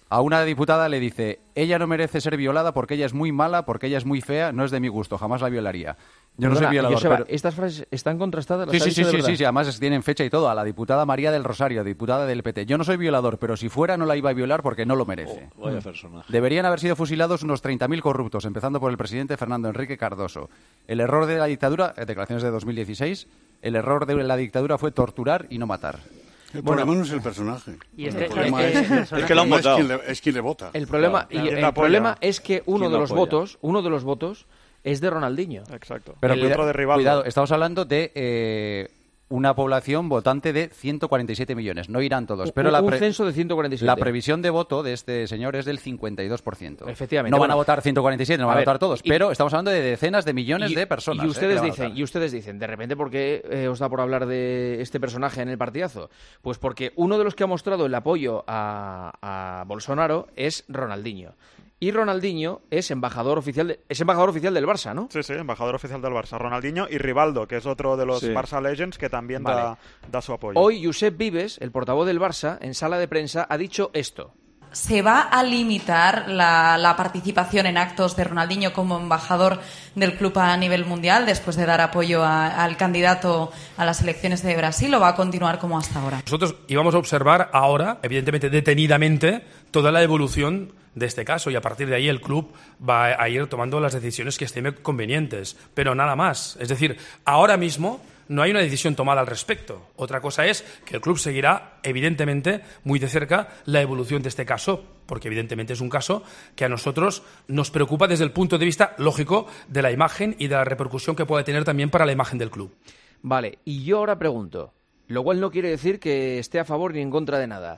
S8: A una diputada le dice, ella no merece ser violada porque ella es muy mala, porque ella es muy fea, no es de mi gusto, jamás la violaría. Yo no soy violador,
S4: Joseba,
S8: pero...
S4: ¿estas frases están contrastadas?
S8: Sí, además tienen fecha y todo. A la diputada María del Rosario, diputada del PT. Yo no soy violador, pero si fuera no la iba a violar porque no lo merece.
S9: Vaya personaje.
S8: Deberían haber sido fusilados unos 30.000 corruptos, empezando por el presidente Fernando Enrique Cardoso. El error de la dictadura, declaraciones de 2016, el error de la dictadura fue torturar y no matar.
S15: El problema no es el personaje.
S11: Es
S15: que lo han votado. Es quien le vota.
S4: El problema, el problema es que uno de los votos es de Ronaldinho.
S5: Exacto.
S8: Pero
S5: el otro de Rivaldo.
S8: Cuidado, estamos hablando de una población votante de 147 millones. No irán todos. Pero
S4: un censo de 147.
S8: La previsión de voto de este señor es del 52%.
S4: Efectivamente.
S8: No van a votar 147, no van a votar todos. Pero estamos hablando de decenas de millones de personas.
S4: Y ustedes dicen, de repente, ¿por qué os da por hablar de este personaje en el partidazo? Pues porque uno de los que ha mostrado el apoyo a Bolsonaro es Ronaldinho. Y Ronaldinho es embajador oficial del Barça, ¿no?
S5: Sí, embajador oficial del Barça. Ronaldinho y Rivaldo, que es otro de los Barça Legends que también da su apoyo.
S4: Hoy Josep Vives, el portavoz del Barça, en sala de prensa, ha dicho esto.
S16: ¿Se va a limitar la participación en actos de Ronaldinho como embajador del club a nivel mundial después de dar apoyo al candidato a las elecciones de Brasil o va a continuar como hasta ahora?
S17: Nosotros íbamos a observar ahora, evidentemente detenidamente, toda la evolución de este caso y a partir de ahí el club va a ir tomando las decisiones que estime convenientes, pero nada más. Es decir, ahora mismo no hay una decisión tomada al respecto. Otra cosa es que el club seguirá, evidentemente, muy de cerca la evolución de este caso, porque evidentemente es un caso que a nosotros nos preocupa desde el punto de vista lógico de la imagen y de la repercusión que puede tener también para la imagen del club.
S4: Vale, y yo ahora pregunto, lo cual no quiere decir que esté a favor ni en contra de nada.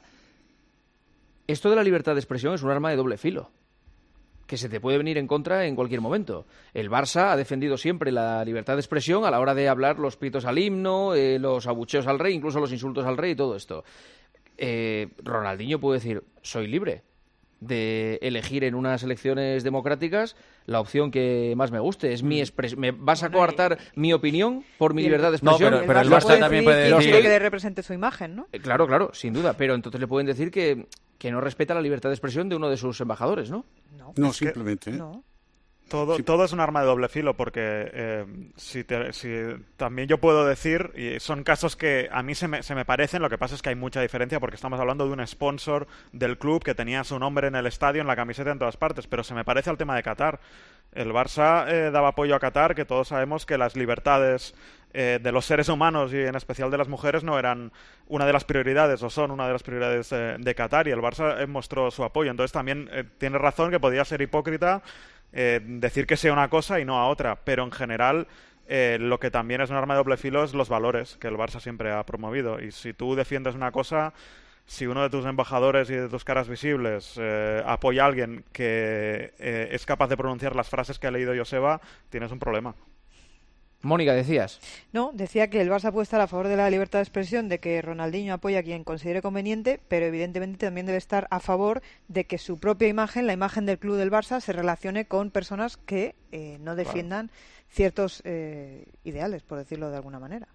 S4: Esto de la libertad de expresión es un arma de doble filo, que se te puede venir en contra en cualquier momento. El Barça ha defendido siempre la libertad de expresión a la hora de hablar los pitos al himno, los abucheos al rey, incluso los insultos al rey y todo esto. Ronaldinho puede decir, soy libre de elegir en unas elecciones democráticas la opción que más me guste. Es mi ¿Me vas a coartar mi opinión por mi libertad de expresión?
S10: No, pero el Barça también puede decir que represente su imagen, ¿no?
S4: Claro, sin duda. Pero entonces le pueden decir que no respeta la libertad de expresión de uno de sus embajadores, ¿no?
S15: No, simplemente.
S10: No.
S5: Todo es un arma de doble filo porque si también yo puedo decir, y son casos que a mí se me parecen, lo que pasa es que hay mucha diferencia porque estamos hablando de un sponsor del club que tenía su nombre en el estadio, en la camiseta, en todas partes, pero se me parece al tema de Qatar. El Barça daba apoyo a Qatar, que todos sabemos que las libertades de los seres humanos y en especial de las mujeres no eran una de las prioridades o son una de las prioridades de Qatar, y el Barça mostró su apoyo. Entonces también tiene razón que podía ser hipócrita decir que sea una cosa y no a otra, pero en general lo que también es un arma de doble filo es los valores que el Barça siempre ha promovido, y si tú defiendes una cosa, si uno de tus embajadores y de tus caras visibles apoya a alguien que es capaz de pronunciar las frases que ha leído Joseba, tienes un problema.
S4: Mónica, decías.
S10: No, decía que el Barça puede estar a favor de la libertad de expresión, de que Ronaldinho apoya a quien considere conveniente, pero evidentemente también debe estar a favor de que su propia imagen, la imagen del club del Barça, se relacione con personas que no defiendan ciertos ideales, por decirlo de alguna manera.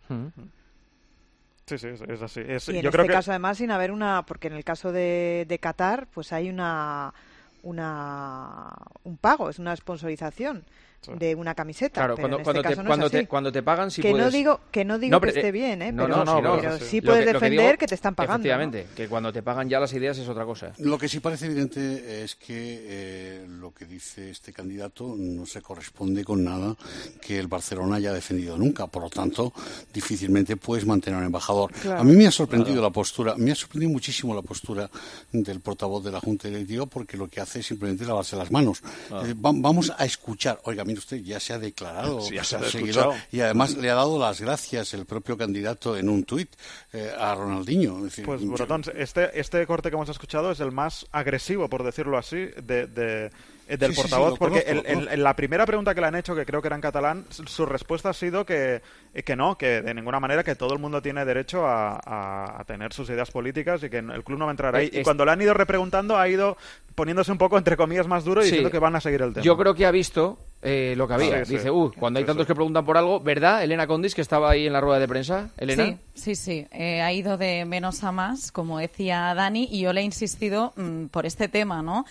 S5: Sí, es así.
S10: Y en este caso, además, sin haber porque en el caso de Qatar, pues hay un pago, es una sponsorización de una camiseta.
S4: Claro,
S10: pero
S4: cuando te pagan, sí
S10: que
S4: puedes...
S10: No digo que esté bien, pero sí puedes defender que te están pagando.
S4: Efectivamente, ¿no? Que cuando te pagan ya las ideas es otra cosa.
S15: Lo que sí parece evidente es que lo que dice este candidato no se corresponde con nada que el Barcelona haya defendido nunca. Por lo tanto, difícilmente puedes mantener a un embajador. Claro. A mí me ha sorprendido muchísimo la postura del portavoz de la Junta Directiva, porque lo que hace es simplemente lavarse las manos. Vamos a escuchar. Oiga, mire usted, ya se ha declarado seguidor, y además le ha dado las gracias el propio candidato en un tuit a Ronaldinho. Es decir,
S5: pues, Brotón, este corte que hemos escuchado es el más agresivo, por decirlo así, del portavoz, porque en la primera pregunta que le han hecho, que creo que era en catalán, su respuesta ha sido que de ninguna manera, que todo el mundo tiene derecho a tener sus ideas políticas y que el club no va a entrar ahí. Y cuando le han ido repreguntando, ha ido poniéndose un poco, entre comillas, más duro y diciendo que van a seguir el tema.
S4: Yo creo que ha visto lo que había.
S5: Sí,
S4: Dice, cuando hay tantos que preguntan por algo, ¿verdad, Elena Condis, que estaba ahí en la rueda de prensa? Elena.
S16: Sí. Ha ido de menos a más, como decía Dani, y yo le he insistido por este tema, ¿no?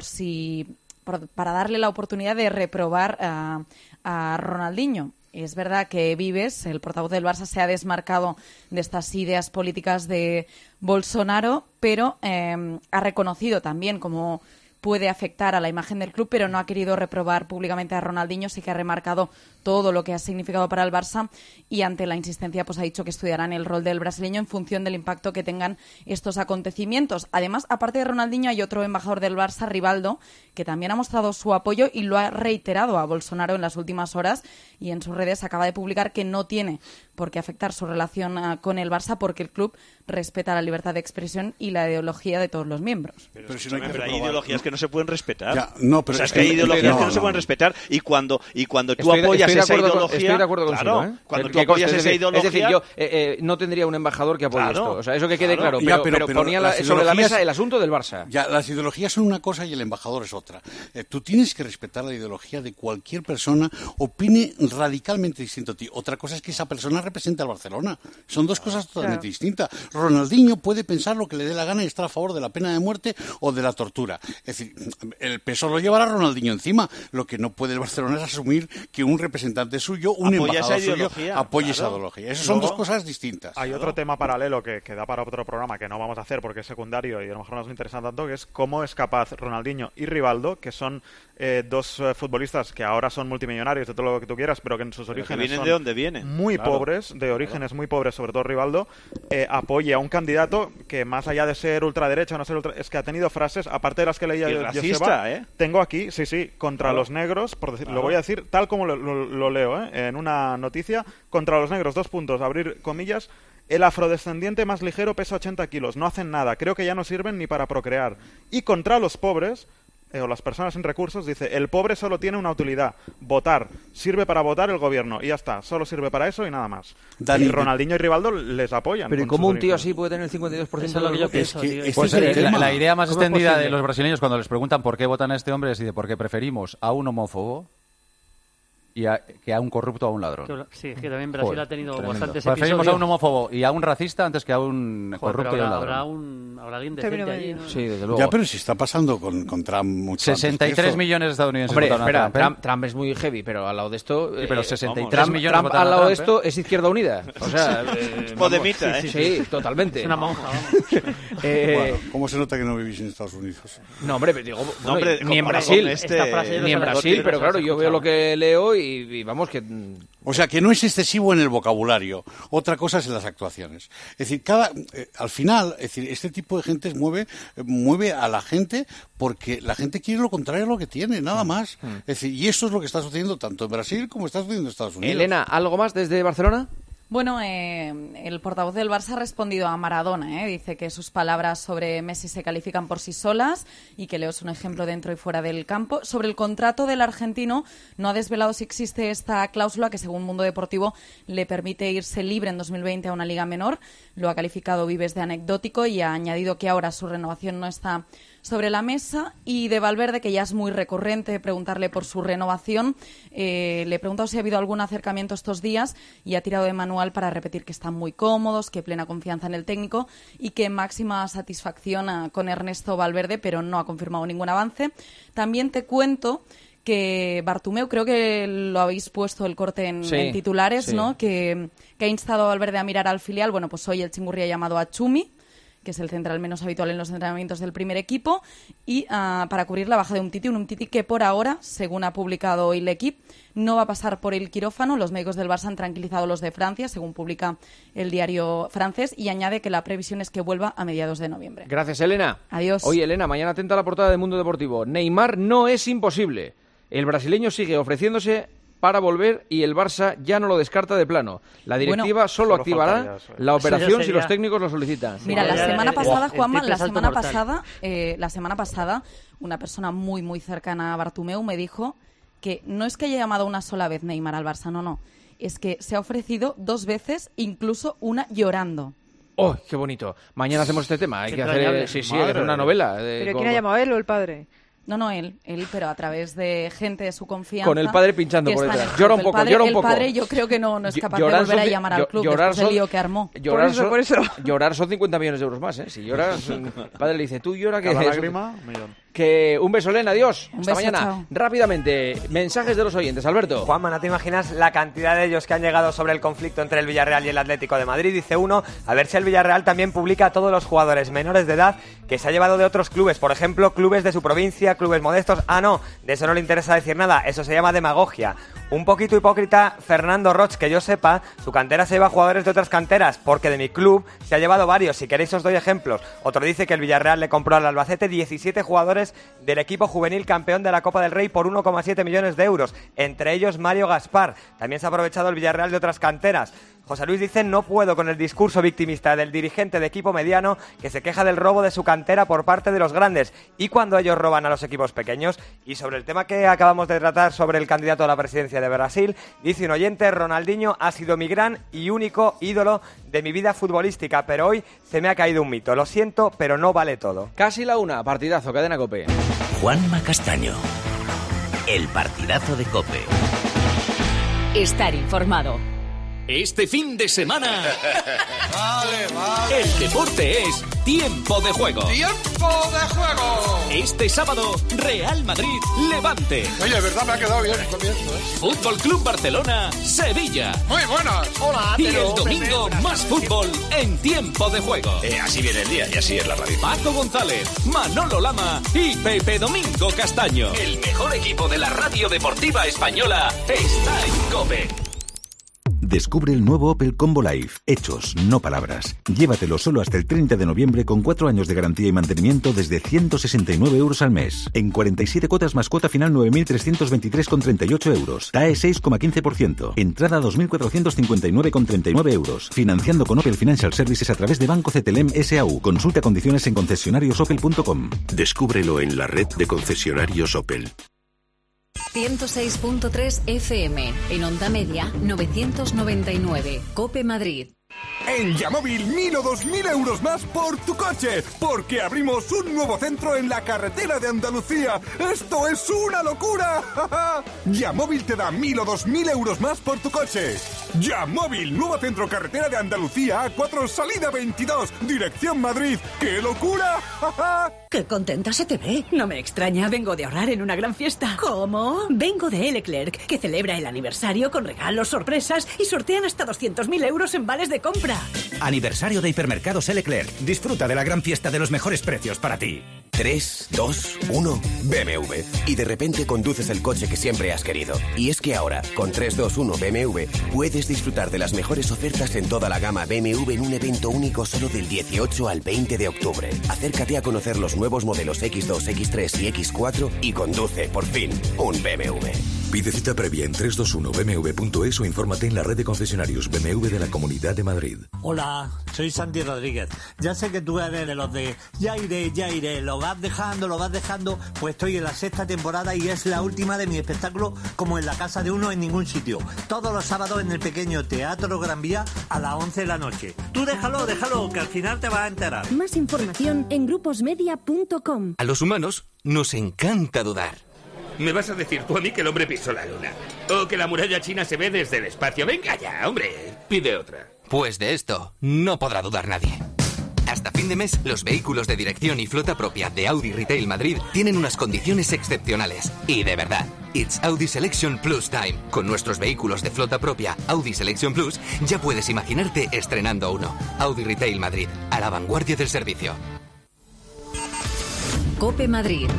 S16: Para darle la oportunidad de reprobar a Ronaldinho. Es verdad que Vives, el portavoz del Barça, se ha desmarcado de estas ideas políticas de Bolsonaro, pero ha reconocido también cómo puede afectar a la imagen del club, pero no ha querido reprobar públicamente a Ronaldinho, sí que ha remarcado todo lo que ha significado para el Barça y ante la insistencia pues ha dicho que estudiarán el rol del brasileño en función del impacto que tengan estos acontecimientos. Además, aparte de Ronaldinho, hay otro embajador del Barça, Rivaldo, que también ha mostrado su apoyo y lo ha reiterado a Bolsonaro en las últimas horas y en sus redes acaba de publicar que no tiene por qué afectar su relación con el Barça porque el club respeta la libertad de expresión y la ideología de todos los miembros.
S9: Pero si no hay ideologías que no se pueden respetar.
S15: Pero
S9: es que hay ideologías que no se pueden respetar y cuando tú apoyas esa ideología...
S4: Estoy de acuerdo contigo, ¿eh?
S9: Cuando tú apoyas esa ideología...
S4: Es decir, yo no tendría un embajador que apoye esto. O sea, eso que quede claro. Pero ponía sobre la mesa el asunto del Barça.
S15: Ya, las ideologías son una cosa y el embajador es otra. Tú tienes que respetar la ideología de cualquier persona, opine radicalmente distinto a ti. Otra cosa es que esa persona represente al Barcelona. Son dos cosas totalmente distintas. Ronaldinho puede pensar lo que le dé la gana y estar a favor de la pena de muerte o de la tortura. Es decir, el peso lo llevará Ronaldinho encima. Lo que no puede el Barcelona es asumir que un representante suyo, un embajador suyo, apoye esa ideología. Esas son dos cosas distintas.
S5: Hay otro tema paralelo que da para otro programa que no vamos a hacer porque es secundario y a lo mejor no nos interesa tanto, que es cómo es capaz Ronaldinho y Rivaldo, que son dos futbolistas que ahora son multimillonarios de todo lo que tú quieras, pero que en sus orígenes
S9: vienen
S5: son
S9: de donde vienen.
S5: Muy pobres, de orígenes muy pobres, sobre todo Rivaldo, apoye a un candidato que más allá de ser ultraderecha o no ser es que ha tenido frases, aparte de las que leía yo,
S9: racista,
S5: tengo aquí, contra los negros, por decir, lo voy a decir tal como lo leo, en una noticia, contra los negros, 2 puntos, abrir comillas, el afrodescendiente más ligero pesa 80 kilos, no hacen nada, creo que ya no sirven ni para procrear. Y contra los pobres, o las personas sin recursos, dice, el pobre solo tiene una utilidad, votar, sirve para votar el gobierno, y ya está, solo sirve para eso y nada más. Y Ronaldinho y Rivaldo les apoyan.
S4: Pero ¿y cómo un tío así puede tener el 52% de lo que yo pienso?
S8: La idea más extendida de los brasileños cuando les preguntan por qué votan a este hombre es porque preferimos a un homófobo que a un corrupto o a un ladrón.
S11: Sí, que también Brasil ha tenido bastantes
S8: Preferimos
S11: episodios.
S8: a un homófobo y a un racista antes que a un corrupto y a un ladrón.
S11: Habrá alguien decente allí, ¿no?
S8: Sí, desde luego.
S15: Ya, pero si está pasando con Trump mucho
S8: 63 millones de estadounidenses
S4: votaron
S8: a Trump.
S4: Trump es muy heavy, pero al lado de esto...
S8: pero 63 millones
S4: Trump al lado de esto es Izquierda Unida. O sea...
S9: Podemita,
S4: Sí, totalmente.
S11: Es una monja,
S15: Bueno, ¿cómo se nota que no vivís en Estados Unidos?
S4: No, hombre, digo, ni en Brasil, ni en Brasil, pero claro, yo veo lo que leo y vamos que...
S15: O sea, que no es excesivo en el vocabulario. Otra cosa es en las actuaciones. Es decir, al final, este tipo de gente mueve a la gente porque la gente quiere lo contrario a lo que tiene, nada más. Es decir, y esto es lo que está sucediendo tanto en Brasil como está sucediendo en Estados Unidos.
S4: Elena, ¿algo más desde Barcelona?
S16: Bueno, el portavoz del Barça ha respondido a Maradona. Dice que sus palabras sobre Messi se califican por sí solas y que Leo es un ejemplo dentro y fuera del campo. Sobre el contrato del argentino, no ha desvelado si existe esta cláusula que, según Mundo Deportivo, le permite irse libre en 2020 a una liga menor. Lo ha calificado Vives de anecdótico y ha añadido que ahora su renovación no está sobre la mesa. Y de Valverde, que ya es muy recurrente preguntarle por su renovación, le he preguntado si ha habido algún acercamiento estos días y ha tirado de manual para repetir que están muy cómodos, que plena confianza en el técnico y que máxima satisfacción con Ernesto Valverde, pero no ha confirmado ningún avance. También te cuento que Bartomeu, creo que lo habéis puesto el corte en titulares, ¿no? Que ha instado a Valverde a mirar al filial. Bueno, pues hoy el Chingurri ha llamado a Chumi, que es el central menos habitual en los entrenamientos del primer equipo, y para cubrir la baja de un Umtiti que por ahora, según ha publicado hoy L'Equipe, no va a pasar por el quirófano. Los médicos del Barça han tranquilizado a los de Francia, según publica el diario francés, y añade que la previsión es que vuelva a mediados de noviembre.
S4: Gracias, Elena.
S16: Adiós.
S4: Oye, Elena, mañana atenta a la portada de Mundo Deportivo. Neymar no es imposible. El brasileño sigue ofreciéndose para volver y el Barça ya no lo descarta de plano. La directiva solo activará la operación si los técnicos lo solicitan.
S16: Mira, la semana pasada, Juanma, la semana pasada, una persona muy, muy cercana a Bartomeu me dijo que no es que haya llamado una sola vez Neymar al Barça, no. Es que se ha ofrecido 2 veces, incluso una llorando.
S4: ¡Oh, qué bonito! Mañana hacemos este tema. Hay que hacer, hay que hacer una novela.
S10: ¿Pero quién ha llamado, él o el padre?
S16: No, él, pero a través de gente de su confianza.
S4: Con el padre pinchando por detrás. Llora un poco.
S16: El padre yo creo que no es capaz de volver a llamar al club después del lío que armó.
S4: Por eso. Llorar son 50 millones de euros más, ¿eh? Si lloras, el padre le dice, tú llora que...
S5: Cada lágrima, millón.
S4: Que un beso, Elena, adiós.
S16: Un
S4: Hasta
S16: beso,
S4: mañana.
S16: chao.
S4: Rápidamente, mensajes de los oyentes. Alberto.
S18: Juanma, no te imaginas la cantidad de ellos que han llegado sobre el conflicto entre el Villarreal y el Atlético de Madrid. Dice uno, a ver si el Villarreal también publica a todos los jugadores menores de edad que se ha llevado de otros clubes. Por ejemplo, clubes de su provincia, clubes modestos. Ah, no, de eso no le interesa decir nada. Eso se llama demagogia. Un poquito hipócrita Fernando Roch, que yo sepa, su cantera se lleva jugadores de otras canteras, porque de mi club se ha llevado varios. Si queréis os doy ejemplos. Otro dice que el Villarreal le compró al Albacete 17 jugadores del equipo juvenil campeón de la Copa del Rey por 1,7 millones de euros, entre ellos Mario Gaspar. También se ha aprovechado el Villarreal de otras canteras. José Luis dice, no puedo con el discurso victimista del dirigente de equipo mediano que se queja del robo de su cantera por parte de los grandes y cuando ellos roban a los equipos pequeños. Y sobre el tema que acabamos de tratar sobre el candidato a la presidencia de Brasil, dice un oyente, Ronaldinho ha sido mi gran y único ídolo de mi vida futbolística, pero hoy se me ha caído un mito. Lo siento, pero no vale todo.
S4: Casi la una, partidazo, Cadena COPE.
S2: Juanma Castaño, el partidazo de COPE.
S1: Estar informado.
S19: Este fin de semana
S20: Vale.
S19: el deporte es Tiempo de Juego.
S20: ¡Tiempo de juego!
S19: Este sábado, Real Madrid-Levante.
S20: Oye, verdad, me ha quedado bien el comienzo, ¿eh?
S19: Fútbol Club Barcelona-Sevilla.
S20: Muy buenas. Hola.
S19: Y el domingo, más fútbol en Tiempo de Juego.
S2: Así viene el día y así es la radio.
S19: Paco González, Manolo Lama y Pepe Domingo Castaño. El mejor equipo de la radio deportiva española está en COPE.
S21: Descubre el nuevo Opel Combo Life. Hechos, no palabras. Llévatelo solo hasta el 30 de noviembre con 4 años de garantía y mantenimiento desde 169 euros al mes. En 47 cuotas más cuota final 9.323,38 euros. TAE 6,15%. Entrada 2.459,39 euros. Financiando con Opel Financial Services a través de Banco CTLM S.A.U. Consulta condiciones en concesionariosopel.com.
S23: Descúbrelo en la red de concesionarios Opel.
S1: 106.3 FM, en onda media 999, COPE Madrid.
S26: En Yamóvil 1.000 o 2.000 euros más por tu coche, porque abrimos un nuevo centro en la carretera de Andalucía. ¡Esto es una locura! Yamóvil te da 1.000 o 2.000 euros más por tu coche. Yamóvil, nuevo centro carretera de Andalucía, A4, salida 22, dirección Madrid. ¡Qué locura!
S24: ¡Qué contenta se te ve! No me extraña, vengo de ahorrar en una gran fiesta. ¿Cómo? Vengo de Leclerc, que celebra el aniversario con regalos, sorpresas y sortean hasta 200.000 euros en vales de compra.
S27: Aniversario de Hipermercados Leclerc. Disfruta de la gran fiesta de los mejores precios para ti.
S28: 3, 2, 1, BMW. Y de repente conduces el coche que siempre has querido. Y es que ahora, con 3, 2, 1 BMW, puedes disfrutar de las mejores ofertas en toda la gama BMW en un evento único solo del 18 al 20 de octubre. Acércate a conocer los nuevos modelos X2, X3 y X4 y conduce, por fin, un BMW.
S23: Pide cita previa en 321bmw.es o infórmate en la red de concesionarios BMW de la Comunidad de Madrid.
S29: Hola, soy Santi Rodríguez. Ya sé que tú eres de los de ya iré, lo vas dejando, pues estoy en la 6ª temporada y es la última de mi espectáculo como en la casa de uno en ningún sitio. Todos los sábados en el pequeño Teatro Gran Vía a las 11 de la noche. Tú déjalo, que al final te vas a enterar.
S30: Más información en gruposmedia.com.
S19: A los humanos nos encanta dudar.
S31: ¿Me vas a decir tú a mí que el hombre pisó la luna? ¿O que la muralla china se ve desde el espacio? Venga ya, hombre, pide otra.
S19: Pues de esto no podrá dudar nadie. Hasta fin de mes, los vehículos de dirección y flota propia de Audi Retail Madrid tienen unas condiciones excepcionales. Y de verdad, it's Audi Selection Plus Time. Con nuestros vehículos de flota propia Audi Selection Plus, ya puedes imaginarte estrenando uno. Audi Retail Madrid, a la vanguardia del servicio.
S1: COPE Madrid.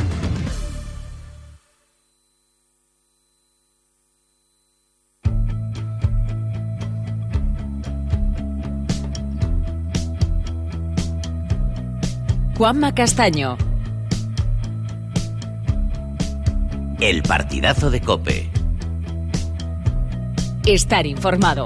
S1: Juanma Castaño.
S2: El partidazo de COPE.
S1: Estar informado.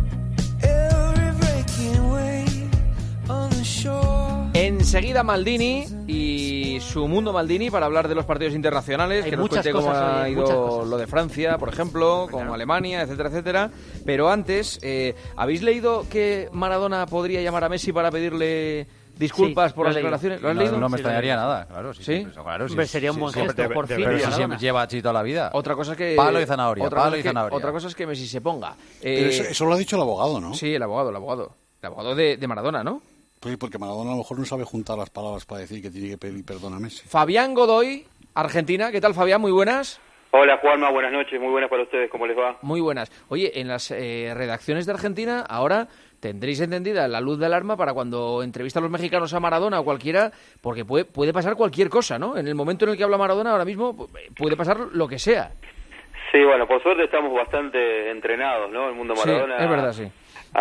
S4: Enseguida Maldini y su mundo Maldini para hablar de los partidos internacionales, que nos cuente cómo ha ido lo de Francia, por ejemplo, con Alemania, etcétera, etcétera. Pero antes, ¿habéis leído que Maradona podría llamar a Messi para pedirle disculpas por las declaraciones. ¿Lo has leído?
S3: No me extrañaría nada, claro. Sí. Claro,
S11: Hombre, sería un buen gesto, por fin.
S3: Pero si lleva así toda la vida.
S4: Otra cosa es que...
S3: Palo y zanahoria, palo y zanahoria.
S4: Otra cosa es que Messi se ponga.
S15: Pero eso lo ha dicho el abogado, ¿no?
S4: Sí, el abogado. El abogado de Maradona, ¿no?
S15: Pues porque Maradona a lo mejor no sabe juntar las palabras para decir que tiene que pedir perdón a Messi.
S4: Fabián Godoy, Argentina. ¿Qué tal, Fabián? Muy buenas.
S6: Hola, Juanma. Buenas noches. Muy buenas para ustedes. ¿Cómo les va?
S4: Muy buenas. Oye, en las redacciones de Argentina ahora tendréis encendida la luz de alarma para cuando entrevistan los mexicanos a Maradona o cualquiera, porque puede pasar cualquier cosa, ¿no? En el momento en el que habla Maradona ahora mismo puede pasar lo que sea.
S6: Sí, bueno, por suerte estamos bastante entrenados, ¿no? El mundo Maradona...
S4: Sí, es verdad, sí.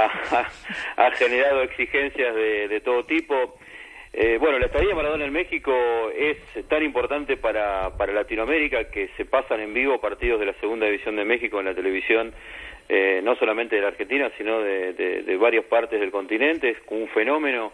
S6: Ha generado exigencias de todo tipo. Bueno, la estadía de Maradona en México es tan importante para Latinoamérica que se pasan en vivo partidos de la Segunda División de México en la televisión, no solamente de la Argentina, sino de varias partes del continente. Es un fenómeno.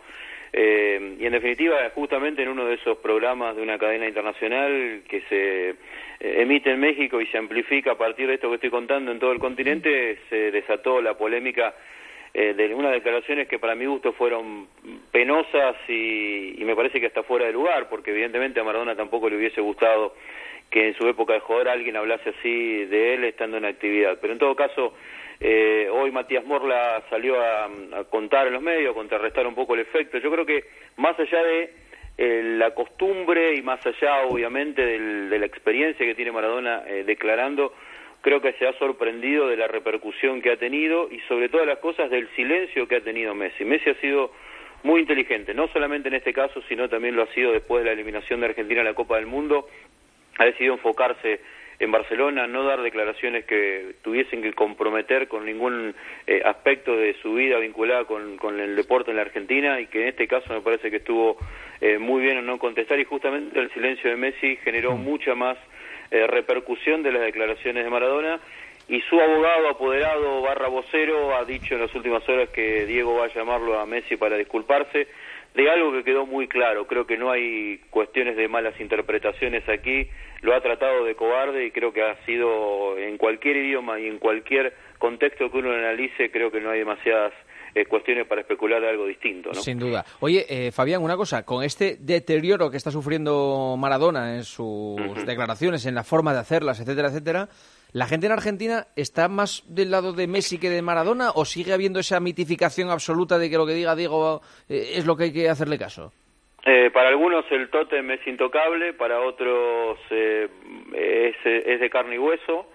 S6: Y en definitiva, justamente en uno de esos programas de una cadena internacional que se emite en México y se amplifica a partir de esto que estoy contando en todo el continente, se desató la polémica de unas declaraciones que para mi gusto fueron penosas y me parece que hasta fuera de lugar, porque evidentemente a Maradona tampoco le hubiese gustado que en su época de jugador alguien hablase así de él estando en actividad. Pero en todo caso, hoy Matías Morla salió a contar en los medios, a contrarrestar un poco el efecto. Yo creo que más allá de la costumbre y más allá obviamente de la experiencia que tiene Maradona declarando, creo que se ha sorprendido de la repercusión que ha tenido y sobre todas las cosas del silencio que ha tenido Messi. Messi ha sido muy inteligente, no solamente en este caso, sino también lo ha sido después de la eliminación de Argentina en la Copa del Mundo. Ha decidido enfocarse en Barcelona, no dar declaraciones que tuviesen que comprometer con ningún aspecto de su vida vinculada con el deporte en la Argentina, y que en este caso me parece que estuvo muy bien en no contestar, y justamente el silencio de Messi generó mucha más repercusión de las declaraciones de Maradona, y su abogado apoderado / vocero ha dicho en las últimas horas que Diego va a llamarlo a Messi para disculparse de algo que quedó muy claro. Creo que no hay cuestiones de malas interpretaciones aquí, lo ha tratado de cobarde y creo que ha sido en cualquier idioma y en cualquier contexto que uno analice, creo que no hay demasiadas cuestiones para especular de algo distinto, ¿no?
S4: Sin duda. Oye, Fabián, una cosa, con este deterioro que está sufriendo Maradona en sus declaraciones, en la forma de hacerlas, etcétera, etcétera, ¿la gente en Argentina está más del lado de Messi que de Maradona o sigue habiendo esa mitificación absoluta de que lo que diga Diego es lo que hay que hacerle caso?
S6: Para algunos el tótem es intocable, para otros es de carne y hueso.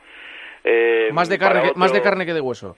S4: Más de carne que de hueso.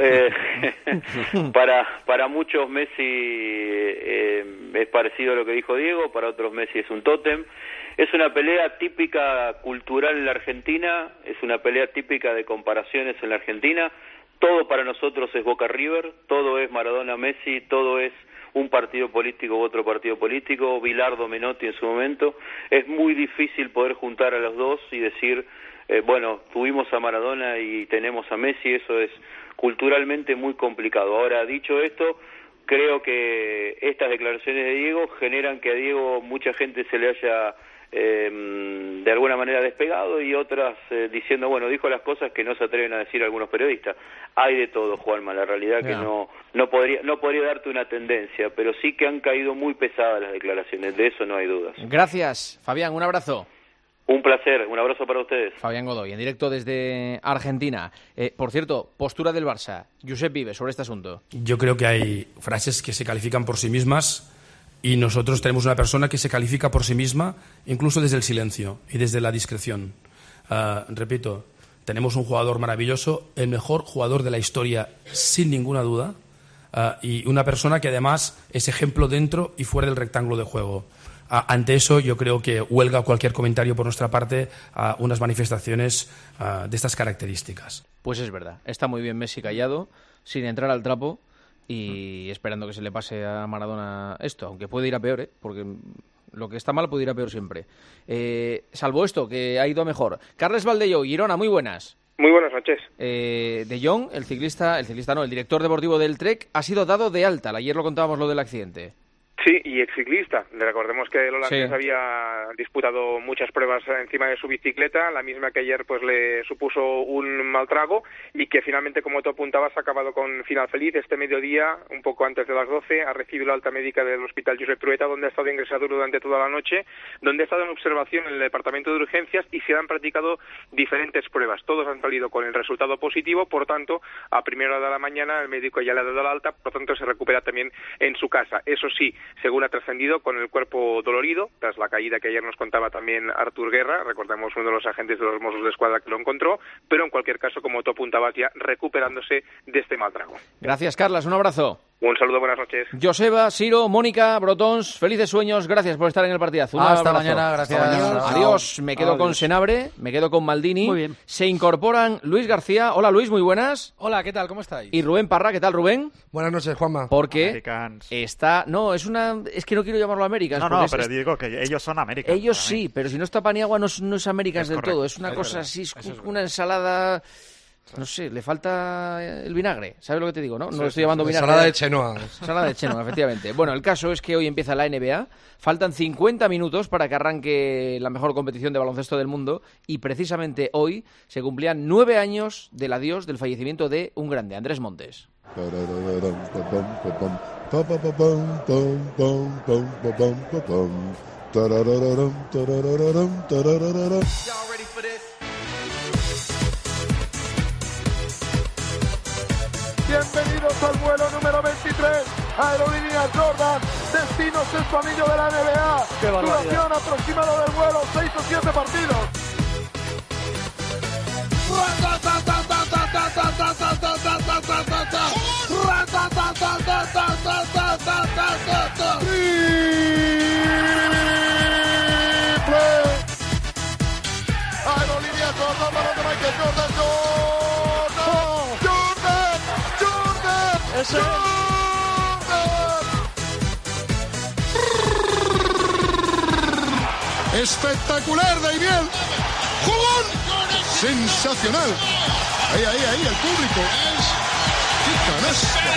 S6: Para muchos Messi es parecido a lo que dijo Diego, para otros Messi es un tótem. Es una pelea típica cultural en la Argentina, es una pelea típica de comparaciones en la Argentina. Todo para nosotros es Boca River, todo es Maradona Messi, todo es un partido político u otro partido político, Bilardo Menotti en su momento. Es muy difícil poder juntar a los dos y decir, bueno, tuvimos a Maradona y tenemos a Messi. Eso es culturalmente muy complicado. Ahora, dicho esto, creo que estas declaraciones de Diego generan que a Diego mucha gente se le haya de alguna manera despegado, y otras diciendo, bueno, dijo las cosas que no se atreven a decir algunos periodistas. Hay de todo, Juanma, la realidad que no podría darte una tendencia, pero sí que han caído muy pesadas las declaraciones, de eso no hay dudas.
S4: Gracias, Fabián, un abrazo.
S6: Un placer, un abrazo para ustedes.
S4: Fabián Godoy, en directo desde Argentina. Por cierto, postura del Barça. Josep Vives, sobre este asunto.
S7: Yo creo que hay frases que se califican por sí mismas, y nosotros tenemos una persona que se califica por sí misma incluso desde el silencio y desde la discreción. Repito, tenemos un jugador maravilloso, el mejor jugador de la historia sin ninguna duda, y una persona que además es ejemplo dentro y fuera del rectángulo de juego. Ante eso yo creo que huelga cualquier comentario por nuestra parte a unas manifestaciones de estas características.
S4: Pues es verdad, está muy bien Messi callado, sin entrar al trapo, y esperando que se le pase a Maradona esto, aunque puede ir a peor, porque lo que está mal puede ir a peor siempre. Salvo esto, que ha ido a mejor. Carles Valdello, Girona, muy buenas.
S8: Muy buenas noches.
S4: De Jong, el director deportivo del Trek, ha sido dado de alta. Ayer lo contábamos lo del accidente.
S5: Sí, y exciclista. Recordemos que el holandés había disputado muchas pruebas encima de su bicicleta, la misma que ayer pues le supuso un mal trago y que finalmente, como tú apuntabas, ha acabado con final feliz. Este mediodía, un poco antes de las 12, ha recibido la alta médica del Hospital Josep Trueta, donde ha estado ingresado durante toda la noche, donde ha estado en observación en el departamento de urgencias y se han practicado diferentes pruebas. Todos han salido con el resultado positivo, por tanto, a primera hora de la mañana el médico ya le ha dado la alta, por tanto se recupera también en su casa. Eso sí, según ha trascendido, con el cuerpo dolorido, tras la caída que ayer nos contaba también Artur Guerra, recordamos uno de los agentes de los Mossos de Escuadra que lo encontró, pero en cualquier caso, como tú apuntabas, ya recuperándose de este mal trago.
S4: Gracias, Carlas, un abrazo.
S5: Un saludo, buenas noches.
S4: Joseba, Siro, Mónica, Brotons, felices sueños, gracias por estar en el partidazo.
S3: Hasta mañana, gracias.
S4: Adiós, me quedo con Senabre, me quedo con Maldini.
S11: Muy bien.
S4: Se incorporan Luis García. Hola Luis, muy buenas.
S8: Hola, ¿qué tal? ¿Cómo estáis?
S4: Y Rubén Parra, ¿qué tal Rubén?
S9: Buenas noches, Juanma.
S4: Porque está... No, es que no quiero llamarlo Américas.
S10: No, pero digo que ellos son Américas.
S4: Ellos sí, pero si no está Paniagua no es Américas del todo. Es una cosa así, es una ensalada... No sé, le falta el vinagre, ¿sabes lo que te digo, no? No lo estoy llamando vinagre.
S9: Ensalada de Chenoa.
S4: Ensalada de Chenoa, efectivamente. Bueno, el caso es que hoy empieza la NBA, faltan 50 minutos para que arranque la mejor competición de baloncesto del mundo y precisamente hoy se cumplían 9 años del adiós, del fallecimiento de un grande, Andrés Montes.
S20: Bienvenidos al vuelo número 23, Aerolíneas Jordan, destino sexto anillo de la NBA. Duración aproximada del vuelo, 6 o 7 partidos. Aerolíneas Jordan, balón de Michael Jordan.
S10: ¡Ese!
S20: Espectacular, Daimiel. ¡Jugón! Sensacional. Ahí, el público. ¡Qué canasta!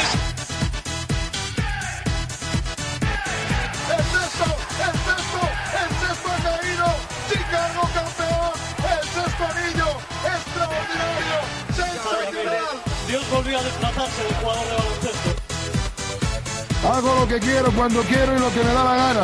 S20: ¡El sexto ha caído! ¡Chicago campeón! ¡El sexto anillo! ¡Extraordinario! ¡Sensacional!
S10: Dios volvió a desplazarse del jugador de baloncesto.
S20: Hago lo que quiero, cuando quiero y lo que me da la gana.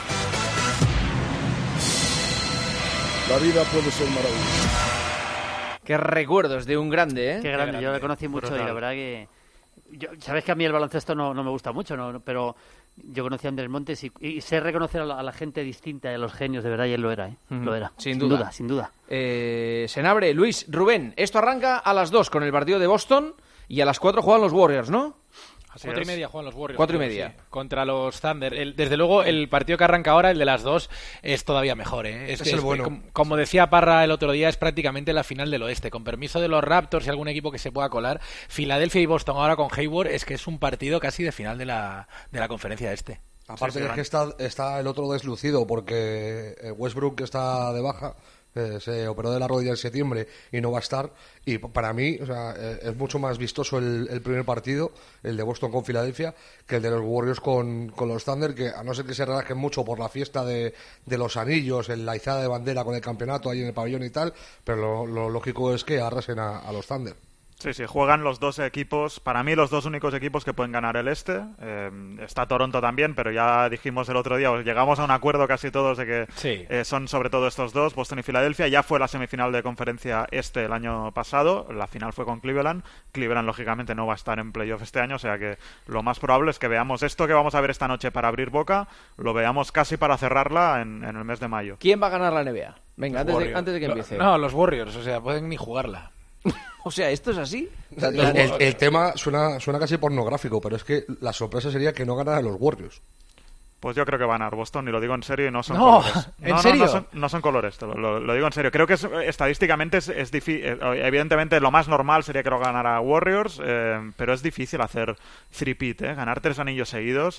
S20: La vida puede ser maravillosa.
S4: Qué recuerdos de un grande, ¿eh?
S11: Qué grande, yo le conocí mucho y la verdad que... Sabes que a mí el baloncesto no me gusta mucho, pero yo conocí a Andrés Montes y sé reconocer a la gente distinta, a los genios, de verdad, y él lo era, ¿eh? Lo era. Sin duda.
S4: Senabre, Luis, Rubén, esto arranca a las 2 con el partido de Boston y a las 4 juegan los Warriors, ¿no?
S8: A 4:30 juegan los Warriors.
S4: 4:30.
S8: Sí, contra los Thunder. Desde luego, el partido que arranca ahora, el de las 2, es todavía mejor, ¿eh? Es el bueno. Como decía Parra el otro día, es prácticamente la final del oeste. Con permiso de los Raptors y algún equipo que se pueda colar, Filadelfia y Boston ahora con Hayward, es que es un partido casi de final de la conferencia este.
S9: Aparte es que está el otro deslucido, porque Westbrook está de baja. Se operó de la rodilla en septiembre y no va a estar, y para mí es mucho más vistoso el primer partido, el de Boston con Filadelfia, que el de los Warriors con los Thunder, que a no ser que se relajen mucho por la fiesta de los anillos, en la izada de bandera con el campeonato ahí en el pabellón y tal, pero lo lógico es que arrasen a los Thunder.
S10: Sí, juegan los dos equipos, para mí los dos únicos equipos que pueden ganar el este. Está Toronto también, pero ya dijimos el otro día, llegamos a un acuerdo casi todos de que son sobre todo estos dos, Boston y Filadelfia. Ya fue la semifinal de conferencia este el año pasado, la final fue con Cleveland. Cleveland lógicamente no va a estar en playoff este año, o sea que lo más probable es que veamos esto que vamos a ver esta noche para abrir boca, lo veamos casi para cerrarla en el mes de mayo.
S4: ¿Quién va a ganar la NBA? Venga, antes de que empiece.
S8: No, los Warriors, pueden ni jugarla.
S4: O sea, ¿esto es así?
S9: El tema suena casi pornográfico, pero es que la sorpresa sería que no ganaran los Warriors.
S10: Pues yo creo que van a ganar Boston, y lo digo en serio, y no son colores.
S4: ¿En serio?
S10: No son colores, lo digo en serio. Creo que estadísticamente es difícil. Evidentemente, lo más normal sería que lo ganara Warriors, pero es difícil hacer three-peat, ganar 3 anillos seguidos.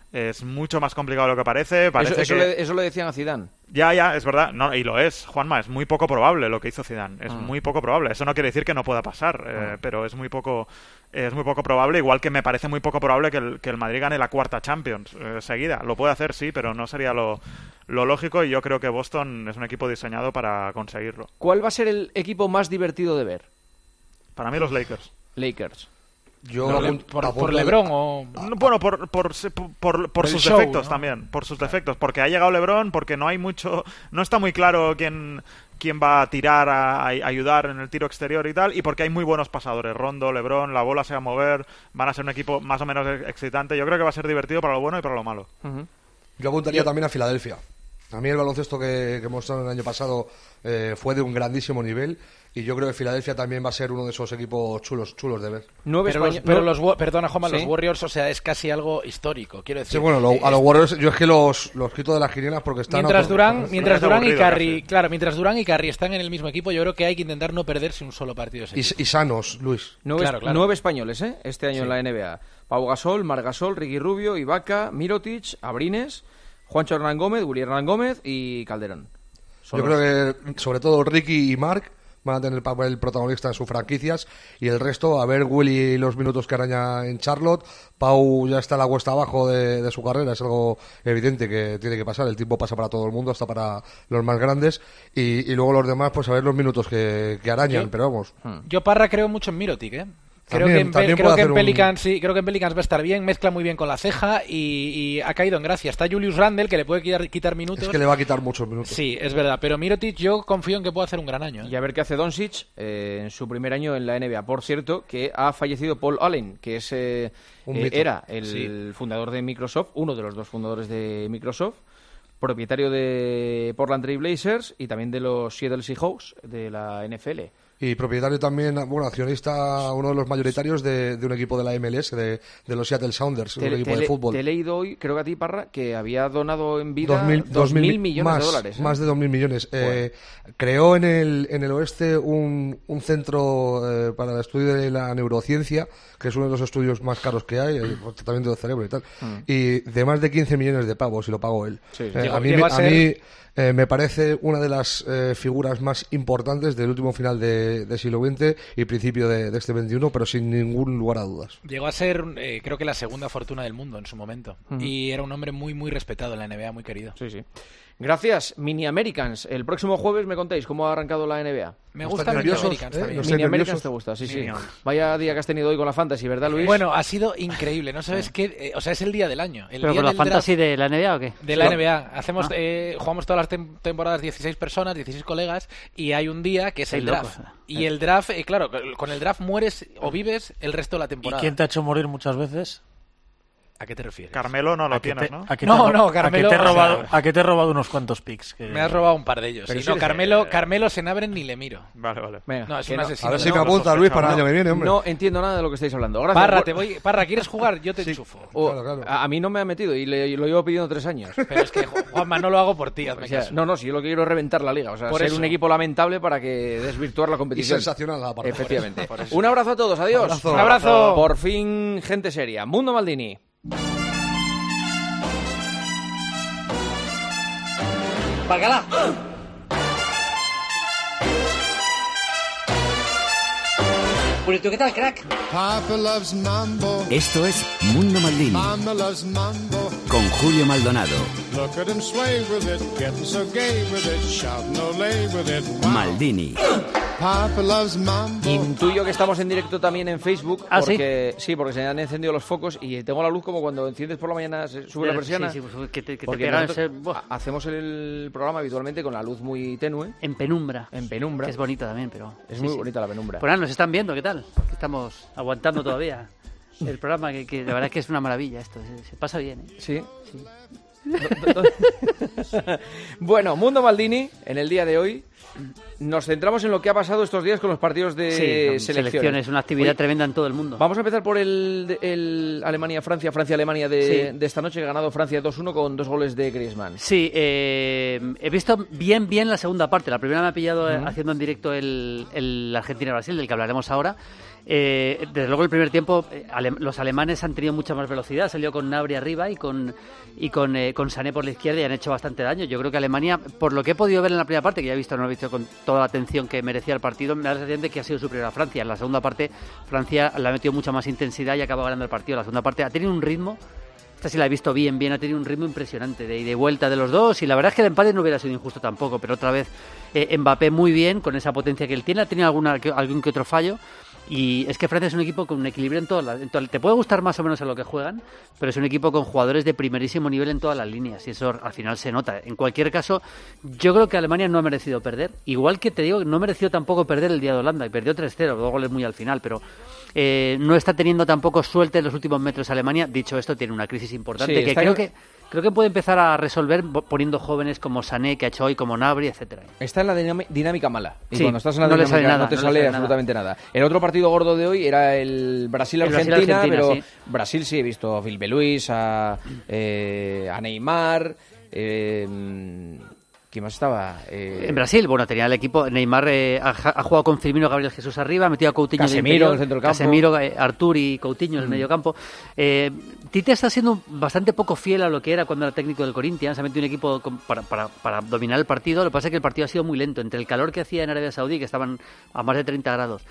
S10: Es mucho más complicado de lo que parece.
S4: Eso lo decían a Zidane.
S10: Ya, es verdad. No, y lo es, Juanma. Es muy poco probable lo que hizo Zidane. Es muy poco probable. Eso no quiere decir que no pueda pasar, pero es muy poco probable. Igual que me parece muy poco probable que el Madrid gane la cuarta Champions seguida. Lo puede hacer, sí, pero no sería lo lógico. Y yo creo que Boston es un equipo diseñado para conseguirlo.
S4: ¿Cuál va a ser el equipo más divertido de ver?
S10: Para mí los Lakers.
S8: ¿Por LeBron o...?
S10: Bueno, por sus defectos, ¿no? También, por sus defectos, porque ha llegado LeBron, porque no está muy claro quién va a tirar, a ayudar en el tiro exterior y tal, y porque hay muy buenos pasadores, Rondo, LeBron, la bola se va a mover, van a ser un equipo más o menos excitante. Yo creo que va a ser divertido para lo bueno y para lo malo.
S9: Yo apuntaría también a Filadelfia. A mí el baloncesto que mostraron el año pasado fue de un grandísimo nivel. Y yo creo que Filadelfia también va a ser uno de esos equipos chulos de ver.
S8: Perdona, Juanma, ¿sí? Los Warriors, o sea, es casi algo histórico, quiero decir.
S9: Sí, bueno, a los Warriors yo es que los quito de las quinielas porque están...
S8: Mientras Durant y Curry están en el mismo equipo, yo creo que hay que intentar no perderse un solo partido.
S9: Y sanos, Luis.
S4: 9 españoles, este año en la NBA. Pau Gasol, Marc Gasol, Ricky Rubio, Ibaka, Mirotic, Abrines, Juancho Hernán Gómez, Willy Hernán Gómez y Calderón.
S9: Yo creo que sobre todo Ricky y Marc van a tener el papel protagonista en sus franquicias, y el resto, a ver Willy los minutos que araña en Charlotte. Pau ya está a la cuesta abajo de su carrera, es algo evidente que tiene que pasar, el tiempo pasa para todo el mundo, hasta para los más grandes, y luego los demás, pues a ver los minutos que arañan, pero vamos.
S8: Yo, Parra, creo mucho en Mirotic, Creo que en Pelicans va a estar bien, mezcla muy bien con la ceja y ha caído en gracia. Está Julius Randle, que le puede quitar minutos.
S9: Es que le va a quitar muchos minutos.
S8: Sí, es verdad, pero Mirotic yo confío en que pueda hacer un gran año.
S4: Y a ver qué hace Doncic en su primer año en la NBA. Por cierto, que ha fallecido Paul Allen, que es era el fundador de Microsoft, uno de los dos fundadores de Microsoft, propietario de Portland Trail Blazers y también de los Seattle Seahawks de la NFL.
S9: Y propietario también, accionista, uno de los mayoritarios de un equipo de la MLS, de los Seattle Sounders, un equipo de fútbol.
S4: Te he leído hoy, creo que a ti, Parra, que había donado en vida 2.000 millones de dólares.
S9: Más de 2.000 millones. Creó en el oeste un centro para el estudio de la neurociencia, que es uno de los estudios más caros que hay, el tratamiento del cerebro y tal. Y de más de 15 millones de pavos, y lo pagó él. Sí. A mí me parece una de las figuras más importantes del último final de siglo XX y principio de este XXI, pero sin ningún lugar a dudas.
S8: Llegó a ser, creo que la segunda fortuna del mundo en su momento. Y era un hombre muy, muy respetado en la NBA, muy querido.
S4: Sí. Gracias, Mini Americans. El próximo jueves me contáis cómo ha arrancado la NBA.
S8: Me gusta Mini Americans también.
S4: Mini Americans te gusta, sí. Vaya día que has tenido hoy con la Fantasy, ¿verdad, Luis?
S8: Bueno, ha sido increíble. No sabes qué... o sea, es el día del año.
S11: ¿Pero con la Fantasy de la NBA o qué?
S8: De la NBA. Jugamos todas las temporadas 16 personas, 16 colegas, y hay un día que es el draft. Y el draft, claro, con el draft mueres o vives el resto de la temporada.
S12: ¿Y quién te ha hecho morir muchas veces?
S8: ¿A qué te refieres?
S10: Carmelo no lo tienes, ¿no?
S8: No, Carmelo...
S12: ¿A qué te he robado unos cuantos picks?
S8: Me has robado un par de ellos. Pero Carmelo se nabren ni le miro.
S10: Vale.
S4: Venga,
S8: no, es un asesino.
S9: A ver si me apunta, Luis, para el año que viene, hombre.
S4: No entiendo nada de lo que estáis hablando. Gracias.
S8: Parra, ¿quieres jugar? Yo te enchufo.
S4: Claro. A mí no me ha metido y lo llevo pidiendo 3 años.
S8: Pero es que, Juanma, no lo hago por ti, hazme caso.
S4: No, si yo lo que quiero es reventar la liga. O sea, por ser un equipo lamentable para que desvirtuar la competición.
S9: Y sensacional la parte.
S4: Efectivamente. Un abrazo a todos, adiós.
S8: Un abrazo.
S4: Por fin, gente seria. Mundo Maldini.
S13: ¡Bacala! Purito, ¿qué tal, crack?
S2: Esto es Mundo Maldini con Julio Maldonado. Maldini.
S4: Intuyo que estamos en directo también en Facebook. Porque se han encendido los focos y tengo la luz como cuando enciendes por la mañana, se sube la persiana. Porque hacemos el programa habitualmente con la luz muy tenue.
S11: En penumbra.
S4: Que
S11: es bonita también, pero...
S4: Es muy bonita la penumbra.
S11: Pues nada, nos están viendo, ¿qué tal? Estamos aguantando todavía el programa, que la verdad es que es una maravilla esto. Se pasa bien, ¿eh?
S4: Sí. Bueno, Mundo Maldini, en el día de hoy... Nos centramos en lo que ha pasado estos días con los partidos de selecciones.
S11: Una actividad tremenda en todo el mundo.
S4: Vamos a empezar por el Alemania-Francia, Francia-Alemania de esta noche, que ha ganado Francia 2-1 con 2 goles de Griezmann.
S11: Sí, he visto bien la segunda parte. La primera me ha pillado haciendo en directo el Argentina-Brasil, del que hablaremos ahora. Desde luego el primer tiempo los alemanes han tenido mucha más velocidad, salió con Gnabry arriba y con Sané por la izquierda y han hecho bastante daño. Yo creo que Alemania, por lo que he podido ver en la primera parte, que ya no lo he visto con toda la atención que merecía el partido, me da la sensación de que ha sido superior a Francia. En la segunda parte Francia le ha metido mucha más intensidad y acaba ganando el partido. La segunda parte ha tenido un ritmo, esta sí la he visto bien, ha tenido un ritmo impresionante de ida y vuelta de los dos, y la verdad es que el empate no hubiera sido injusto tampoco, pero otra vez Mbappé muy bien, con esa potencia que él tiene, ha tenido algún que otro fallo. Y es que Francia es un equipo con un equilibrio en todas te puede gustar más o menos a lo que juegan, pero es un equipo con jugadores de primerísimo nivel en todas las líneas, y eso al final se nota. En cualquier caso, yo creo que Alemania no ha merecido perder, igual que te digo que no mereció tampoco perder el día de Holanda, y perdió 3-0, 2 goles muy al final, pero no está teniendo tampoco suerte en los últimos metros Alemania. Dicho esto, tiene una crisis importante que creo que puede empezar a resolver poniendo jóvenes como Sané, que ha hecho hoy, como Gnabry, etcétera.
S4: Está en la dinámica mala. Y cuando estás en la dinámica no te sale absolutamente nada. El otro partido gordo de hoy era el Brasil-Argentina, pero sí. Brasil sí he visto a Filipe Luis, a Neymar. ¿Quién más estaba?
S11: En Brasil, tenía el equipo. Neymar ha jugado con Firmino, Gabriel Jesús arriba, ha metido a Coutinho
S4: Casemiro en el centro del campo.
S11: Casemiro, Artur y Coutinho en el medio campo. Tite está siendo bastante poco fiel a lo que era cuando era técnico del Corinthians. Ha metido un equipo para dominar el partido. Lo que pasa es que el partido ha sido muy lento. Entre el calor que hacía en Arabia Saudí, que estaban a más de 30 grados,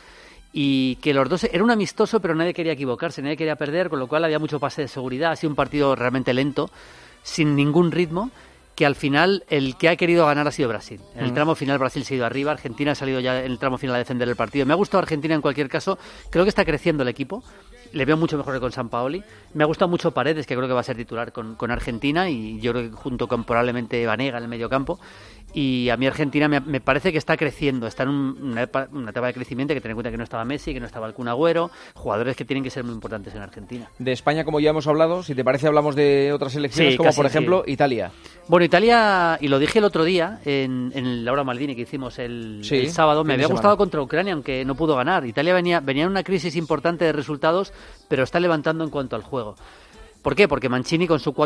S11: y que los dos era un amistoso, pero nadie quería equivocarse, nadie quería perder, con lo cual había mucho pase de seguridad. Ha sido un partido realmente lento, sin ningún ritmo, que al final el que ha querido ganar ha sido Brasil. En el tramo final Brasil se ha ido arriba, Argentina ha salido ya en el tramo final a defender el partido. Me ha gustado Argentina en cualquier caso, creo que está creciendo el equipo, le veo mucho mejor que con Sampaoli. Me ha gustado mucho Paredes, que creo que va a ser titular con Argentina, y yo creo que junto con probablemente Vanega en el medio campo. Y a mí Argentina me parece que está creciendo, está en una etapa de crecimiento. Hay que tener en cuenta que no estaba Messi, que no estaba el Kun Agüero, jugadores que tienen que ser muy importantes en Argentina.
S4: De España, como ya hemos hablado, si te parece hablamos de otras selecciones, como por ejemplo Italia.
S11: Bueno, Italia, y lo dije el otro día en Laura Maldini que hicimos el sábado, me había gustado contra Ucrania, aunque no pudo ganar. Italia venía en una crisis importante de resultados, pero está levantando en cuanto al juego. ¿Por qué? Porque Mancini con su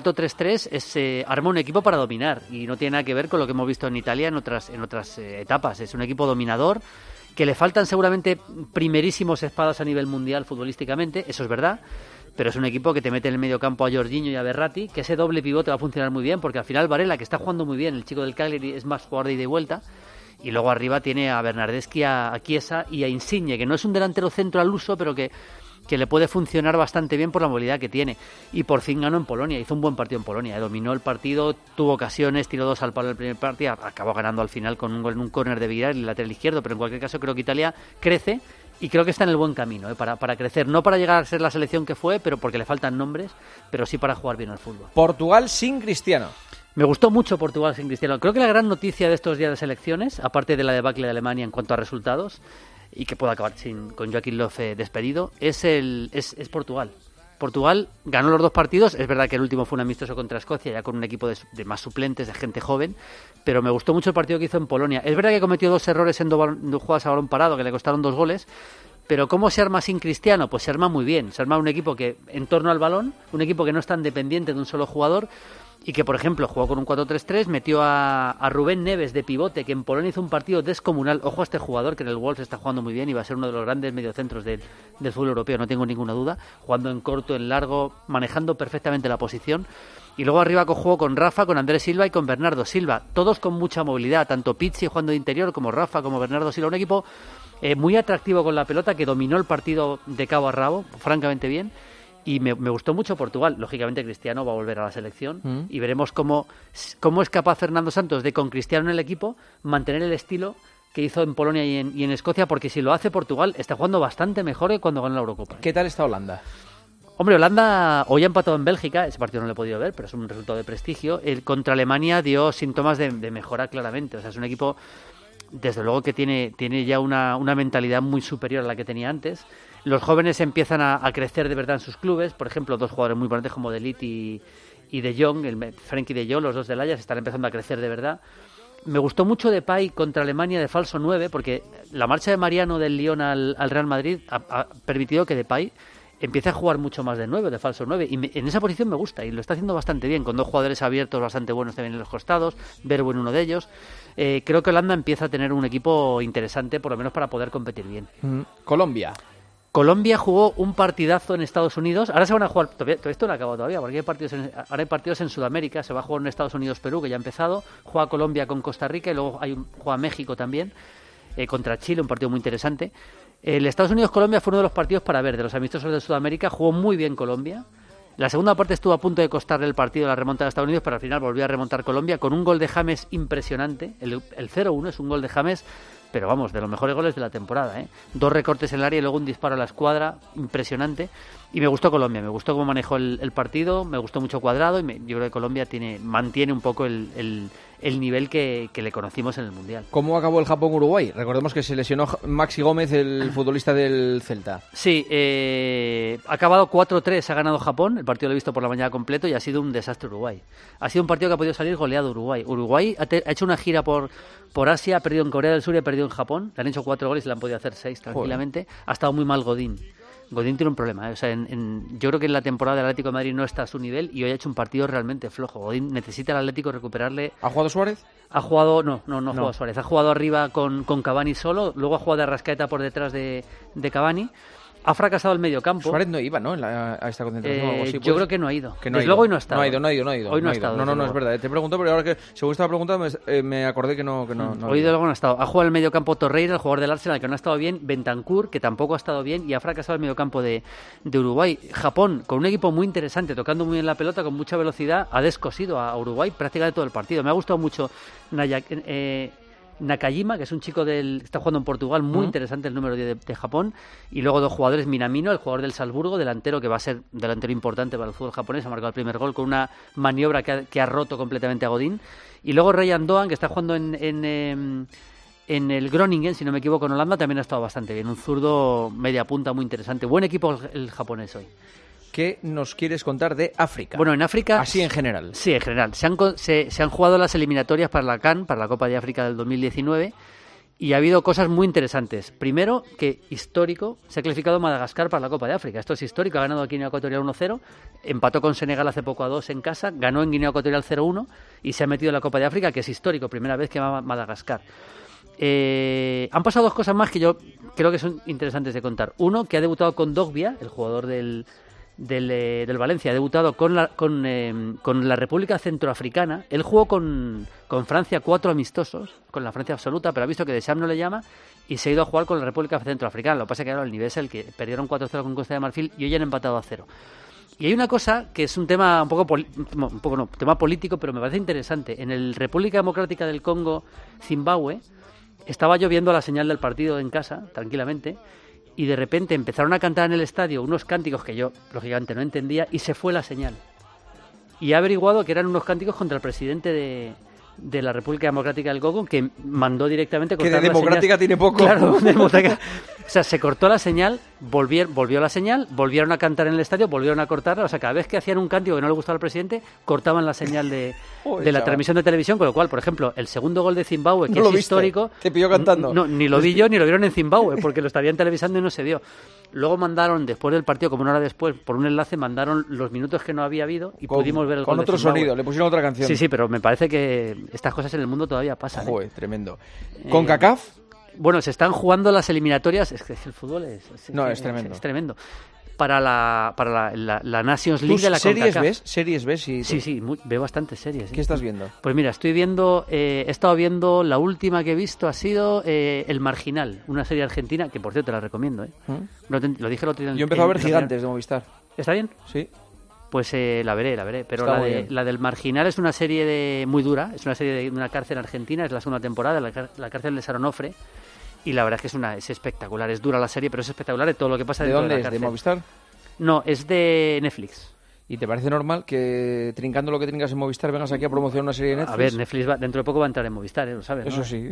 S11: 4-3-3 arma un equipo para dominar, y no tiene nada que ver con lo que hemos visto en Italia en otras etapas. Es un equipo dominador, que le faltan seguramente primerísimos espadas a nivel mundial futbolísticamente, eso es verdad, pero es un equipo que te mete en el medio campo a Jorginho y a Verratti, que ese doble pivote va a funcionar muy bien, porque al final Varela, que está jugando muy bien, el chico del Cagliari, es más jugador de ida y vuelta, y luego arriba tiene a Bernardeschi, a Chiesa y a Insigne, que no es un delantero centro al uso, pero que le puede funcionar bastante bien por la movilidad que tiene. Y por fin ganó en Polonia, hizo un buen partido en Polonia, dominó el partido, tuvo ocasiones, tiró 2 al palo en el primer partido, acabó ganando al final con un gol en un córner de Vidal, el lateral izquierdo, pero en cualquier caso creo que Italia crece, y creo que está en el buen camino para crecer, no para llegar a ser la selección que fue, pero porque le faltan nombres, pero sí para jugar bien al fútbol.
S4: Portugal sin Cristiano.
S11: Me gustó mucho Portugal sin Cristiano. Creo que la gran noticia de estos días de selecciones, aparte de la debacle de Alemania en cuanto a resultados, y que puede acabar con Joaquín Löw despedido, es Portugal. Portugal ganó los 2 partidos, es verdad que el último fue un amistoso contra Escocia, ya con un equipo de más suplentes, de gente joven, pero me gustó mucho el partido que hizo en Polonia. Es verdad que cometió 2 errores en 2 jugadas a balón parado, que le costaron 2 goles, pero ¿cómo se arma sin Cristiano? Pues se arma muy bien, se arma un equipo que en torno al balón, un equipo que no es tan dependiente de un solo jugador, y que, por ejemplo, jugó con un 4-3-3, metió a Rubén Neves de pivote, que en Polonia hizo un partido descomunal. Ojo a este jugador, que en el Wolves está jugando muy bien y va a ser uno de los grandes mediocentros del fútbol europeo, no tengo ninguna duda, jugando en corto, en largo, manejando perfectamente la posición. Y luego arriba jugó con Rafa, con Andrés Silva y con Bernardo Silva, todos con mucha movilidad, tanto Pizzi jugando de interior como Rafa, como Bernardo Silva, un equipo muy atractivo con la pelota, que dominó el partido de cabo a rabo, francamente bien. Y me gustó mucho Portugal. Lógicamente Cristiano va a volver a la selección y veremos cómo es capaz Fernando Santos de, con Cristiano en el equipo, mantener el estilo que hizo en Polonia y en Escocia, porque si lo hace Portugal está jugando bastante mejor que cuando ganó la Eurocopa.
S4: ¿Qué tal está Holanda?
S11: Hombre, Holanda hoy ha empatado en Bélgica, ese partido no lo he podido ver, pero es un resultado de prestigio. Contra Alemania dio síntomas de mejora claramente, o sea, es un equipo, desde luego, que tiene ya una mentalidad muy superior a la que tenía antes. Los jóvenes empiezan a crecer de verdad en sus clubes. Por ejemplo, 2 jugadores muy importantes como De Ligt y De Jong, Frenkie De Jong, los 2 del Ajax, están empezando a crecer de verdad. Me gustó mucho Depay contra Alemania de falso 9, porque la marcha de Mariano del Lyon al Real Madrid ha permitido que Depay empiece a jugar mucho más de 9, de falso 9, y en esa posición me gusta, y lo está haciendo bastante bien, con dos jugadores abiertos bastante buenos también en los costados, Verbo en uno de ellos. Creo que Holanda empieza a tener un equipo interesante, por lo menos para poder competir bien. Colombia jugó un partidazo en Estados Unidos. Ahora se van a jugar, todavía esto no ha acabado todavía, porque ahora hay partidos en Sudamérica. Se va a jugar en Estados Unidos-Perú, que ya ha empezado. Juega Colombia con Costa Rica y luego juega México también, contra Chile, un partido muy interesante. El Estados Unidos-Colombia fue uno de los partidos para ver, de los amistosos de Sudamérica. Jugó muy bien Colombia. La segunda parte estuvo a punto de costarle el partido, la remontada de Estados Unidos, pero al final volvió a remontar Colombia con un gol de James impresionante. El 0-1 es un gol de James, pero vamos, de los mejores goles de la temporada, ¿eh? 2 recortes en el área y luego un disparo a la escuadra, impresionante. Y me gustó Colombia, me gustó cómo manejó el partido, me gustó mucho Cuadrado, y yo creo que Colombia mantiene un poco el nivel que le conocimos en el Mundial.
S4: ¿Cómo acabó el Japón-Uruguay? Recordemos que se lesionó Maxi Gómez, el futbolista del Celta.
S11: Sí, ha acabado 4-3, ha ganado Japón, el partido lo he visto por la mañana completo y ha sido un desastre Uruguay. Ha sido un partido que ha podido salir goleado Uruguay. Uruguay ha hecho una gira por Asia, ha perdido en Corea del Sur y ha perdido en Japón. Le han hecho 4 goles y le han podido hacer 6 tranquilamente. Joder. Ha estado muy mal Godín. Godín tiene un problema, ¿eh? O sea, yo creo que en la temporada del Atlético de Madrid no está a su nivel y hoy ha hecho un partido realmente flojo. Godín necesita al Atlético recuperarle.
S4: ¿Ha jugado Suárez?
S11: Ha jugado, no ha jugado Suárez. Ha jugado arriba con Cavani solo, luego ha jugado de Arrascaeta por detrás de Cavani. Ha fracasado el mediocampo.
S4: Suárez no iba, ¿no? A esta concentración o algo así.
S11: Yo creo que no ha ido.
S4: Desde
S11: luego hoy no ha estado.
S4: No ha ido.
S11: Hoy no ha estado.
S4: No, es verdad. Te pregunto, pero ahora que según estaba preguntando me acordé que no.
S11: Hoy de luego no ha estado. Ha jugado en el mediocampo Torreira, el jugador del Arsenal, que no ha estado bien. Bentancur, que tampoco ha estado bien. Y ha fracasado el mediocampo de Uruguay. Japón, con un equipo muy interesante, tocando muy bien la pelota, con mucha velocidad, ha descosido a Uruguay prácticamente todo el partido. Me ha gustado mucho Nakajima, que es un chico que está jugando en Portugal, muy interesante el número 10 de Japón, y luego 2 jugadores, Minamino, el jugador del Salzburgo, delantero, que va a ser delantero importante para el fútbol japonés, ha marcado el primer gol con una maniobra que ha roto completamente a Godín, y luego Ryan Doan, que está jugando en el Groningen, si no me equivoco, en Holanda, también ha estado bastante bien, un zurdo media punta muy interesante, buen equipo el japonés hoy.
S4: ¿Qué nos quieres contar de África?
S11: Bueno, en África...
S4: Así en general.
S11: Sí, en general. Se han jugado las eliminatorias para la CAN, para la Copa de África del 2019, y ha habido cosas muy interesantes. Primero, que histórico, se ha clasificado Madagascar para la Copa de África. Esto es histórico, ha ganado a Guinea Ecuatorial 1-0, empató con Senegal hace poco a 2 en casa, ganó en Guinea Ecuatorial 0-1 y se ha metido en la Copa de África, que es histórico, primera vez que va a Madagascar. Han pasado 2 cosas más que yo creo que son interesantes de contar. Uno, que ha debutado con Dogbia, el jugador del Valencia, ha debutado con la República Centroafricana. Él jugó con Francia 4 amistosos, con la Francia absoluta, pero ha visto que Deschamps no le llama y se ha ido a jugar con la República Centroafricana. Lo que pasa es que ahora el nivel es el que perdieron 4-0 con Costa de Marfil y hoy han empatado a 0. Y hay una cosa que es un tema tema político, pero me parece interesante. En el República Democrática del Congo, Zimbabue, estaba yo viendo la señal del partido en casa, tranquilamente, y de repente empezaron a cantar en el estadio unos cánticos que yo, lógicamente, no entendía, y se fue la señal. Y he averiguado que eran unos cánticos contra el presidente de la República Democrática del Congo, que mandó directamente cortar la señal.
S4: Que de democrática tiene poco.
S11: Claro, democrática. O sea, se cortó la señal, volvió la señal, volvieron a cantar en el estadio, volvieron a cortarla. O sea, cada vez que hacían un cántico que no le gustaba al presidente, cortaban la señal de la transmisión de televisión, con lo cual, por ejemplo, el segundo gol de Zimbabue, que es histórico...
S4: Te pilló cantando.
S11: No, ni lo vi yo, ni lo vieron en Zimbabue, porque lo estarían televisando y no se dio. Luego mandaron, después del partido, como una hora después, por un enlace, mandaron los minutos que no había habido y pudimos ver el gol de Zimbabue.
S4: Con otro sonido, le pusieron otra canción.
S11: Sí, pero me parece que estas cosas en el mundo todavía pasan.
S4: Joder, tremendo. ¿Con CACAF?
S11: Bueno, se están jugando las eliminatorias. Es que el fútbol es tremendo. Es tremendo. Para la Nations League de la CONCACAF.
S4: ¿Series ves?
S11: Sí, veo bastantes series.
S4: ¿Qué estás viendo?
S11: Pues mira, he estado viendo, la última que he visto ha sido El Marginal, una serie argentina, que por cierto te la recomiendo. Lo dije el otro día.
S4: Yo he empezado a ver Gigantes de Movistar.
S11: ¿Está bien?
S4: Sí.
S11: Pues la veré. Pero la del Marginal es una serie muy dura, es una serie de una cárcel argentina, es la segunda temporada, la cárcel de Saronofre. Y la verdad es que es espectacular, es dura la serie, pero es espectacular de todo lo que pasa dentro de la cárcel.
S4: ¿De dónde es? ¿De Movistar?
S11: No, es de Netflix.
S4: ¿Y te parece normal que trincando lo que trincas en Movistar vengas aquí a promocionar una serie de Netflix?
S11: A ver, Netflix dentro de poco va a entrar en Movistar, lo sabes, ¿no?
S4: Eso sí.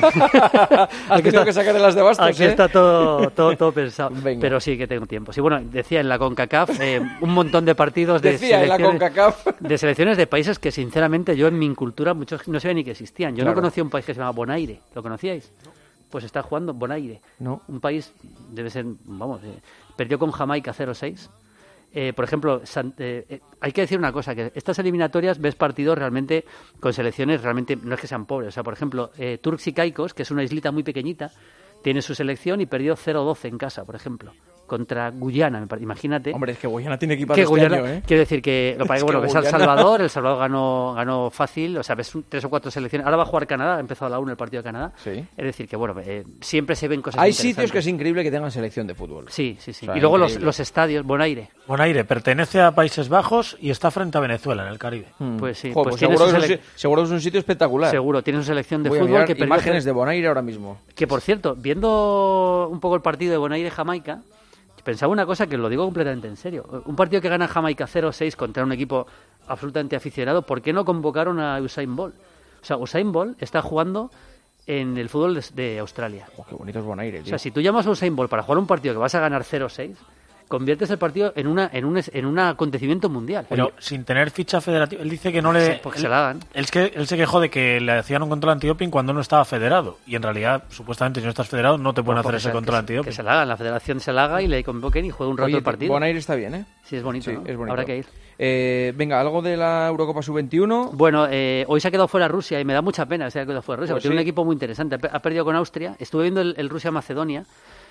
S11: Has
S4: tenido que sacar de las de bastos,
S11: Aquí está todo pensado. Venga. Pero sí que tengo tiempo. Sí, bueno, decía en la CONCACAF un montón de partidos de selecciones de países que sinceramente yo en mi cultura muchos no sabía ni que existían. Yo no conocía un país que se llama Bonaire. ¿Lo conocíais? Pues está jugando Bonaire.
S4: No.
S11: Un país, debe ser, perdió con Jamaica 0-6. Por ejemplo, hay que decir una cosa, que estas eliminatorias ves partidos realmente con selecciones, realmente no es que sean pobres. O sea, por ejemplo, Turks y Caicos, que es una islita muy pequeñita, tiene su selección y perdió 0-12 en casa, por ejemplo, contra Guyana, imagínate.
S4: Hombre, es que Guyana tiene equipo este año, ¿eh?
S11: Quiero decir que lo que es El Salvador ganó fácil, o sea, ves 3 o 4 selecciones. Ahora va a jugar Canadá, ha empezado a la 1 el partido de Canadá.
S4: Sí.
S11: Es decir, que siempre se ven cosas
S4: Hay
S11: interesantes.
S4: sitios que es increíble que tengan selección de fútbol.
S11: Sí.
S4: O sea,
S11: y luego los estadios, Bonaire.
S12: Bonaire pertenece a Países Bajos y está frente a Venezuela, en el Caribe.
S11: Pues sí.
S4: Joder, seguro es un sitio espectacular.
S11: Seguro, tiene su selección de
S4: Voy
S11: fútbol.
S4: A mirar imágenes de Bonaire ahora mismo.
S11: Que, por cierto, viendo un poco el partido de Bonaire-Jamaica, pensaba una cosa que lo digo completamente en serio. Un partido que gana Jamaica 0-6 contra un equipo absolutamente aficionado, ¿por qué no convocaron a Usain Bolt? O sea, Usain Bolt está jugando en el fútbol de Australia.
S4: Qué bonito es Bonaire, tío.
S11: O sea, si tú llamas a Usain Bolt para jugar un partido que vas a ganar 0-6, conviertes el partido en un acontecimiento mundial.
S12: Pero sin tener ficha federativa. Él dice que no le...
S11: porque se la hagan.
S12: Él se quejó de que le hacían un control antidoping cuando no estaba federado. Y en realidad, supuestamente, si no estás federado, no te pueden hacer ese control antidoping.
S11: Que se la hagan, la federación se la haga y le convoquen y juegue un rato el partido.
S4: Bonaire está bien, ¿eh?
S11: Sí, es bonito, ¿no?
S4: Es bonito.
S11: Habrá que ir.
S4: Venga, ¿algo de la Eurocopa Sub-21?
S11: Bueno, hoy se ha quedado fuera Rusia y me da mucha pena que se haya quedado fuera Rusia, porque tiene un equipo muy interesante. Ha perdido con Austria. Estuve viendo el Rusia-Macedonia.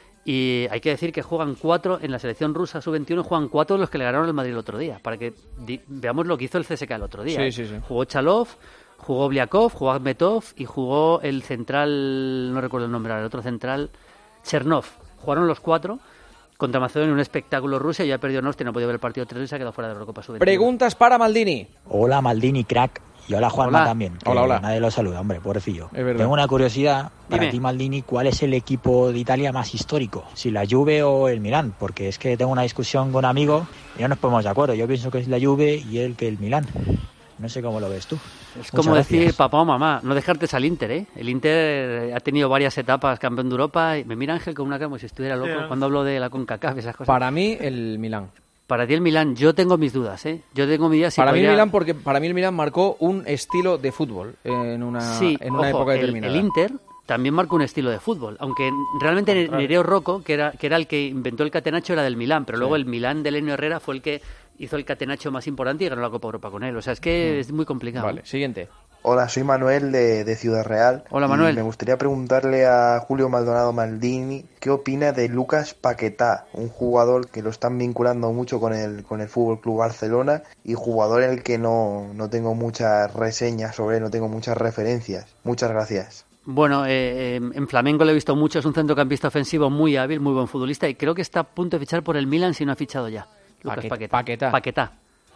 S11: Y hay que decir que juegan 4 en la selección rusa sub-21, juegan 4 de los que le ganaron el Madrid el otro día, para que veamos lo que hizo el CSKA el otro día.
S4: Sí.
S11: Jugó Chalov, jugó Bliakov, jugó Akhmetov y jugó el central, no recuerdo el nombre, el otro central, Chernov. Jugaron los 4 contra Macedonia en un espectáculo. Rusia, ya perdió en Austria, no ha podido ver el partido 3 y se ha quedado fuera de la Eurocopa sub-21.
S4: Preguntas para Maldini.
S14: Hola Maldini, crack. Y hola Juanma también.
S4: Hola.
S14: Nadie lo saluda, hombre, pobrecillo.
S4: Es verdad.
S14: Tengo una curiosidad para
S11: Dime.
S14: ti, Maldini. ¿Cuál es el equipo de Italia más histórico? Si la Juve o el Milán. Porque es que tengo una discusión con amigos y no nos ponemos de acuerdo. Yo pienso que es la Juve y él que el Milán. No sé cómo lo ves tú.
S11: Es como decir papá o mamá, no dejarte al Inter, ¿eh? El Inter ha tenido varias etapas campeón de Europa y me mira Ángel con una cara como si estuviera loco cuando hablo de la CONCACAF y esas cosas.
S4: Para mí, el Milán.
S11: Para ti el Milán, yo tengo mis dudas, ¿eh? Yo tengo mis dudas.
S4: Para mí el Milán, porque para mí el Milán marcó un estilo de fútbol en una época determinada.
S11: El Inter también marcó un estilo de fútbol, aunque realmente Nereo Rocco, que era el que inventó el catenaccio, era del Milán, pero luego el Milán de Lenio Herrera fue el que hizo el catenaccio más importante y ganó la Copa Europa con él. O sea, es que es muy complicado.
S4: Vale, siguiente.
S16: Hola, soy Manuel de Ciudad Real.
S11: Hola, Manuel.
S16: Y me gustaría preguntarle a Julio Maldonado Maldini qué opina de Lucas Paquetá, un jugador que lo están vinculando mucho con el Fútbol Club Barcelona y jugador en el que no tengo muchas reseñas sobre él, no tengo muchas referencias. Muchas gracias.
S11: Bueno, en Flamengo lo he visto mucho, es un centrocampista ofensivo muy hábil, muy buen futbolista y creo que está a punto de fichar por el Milan si no ha fichado ya. Lucas Paquetá.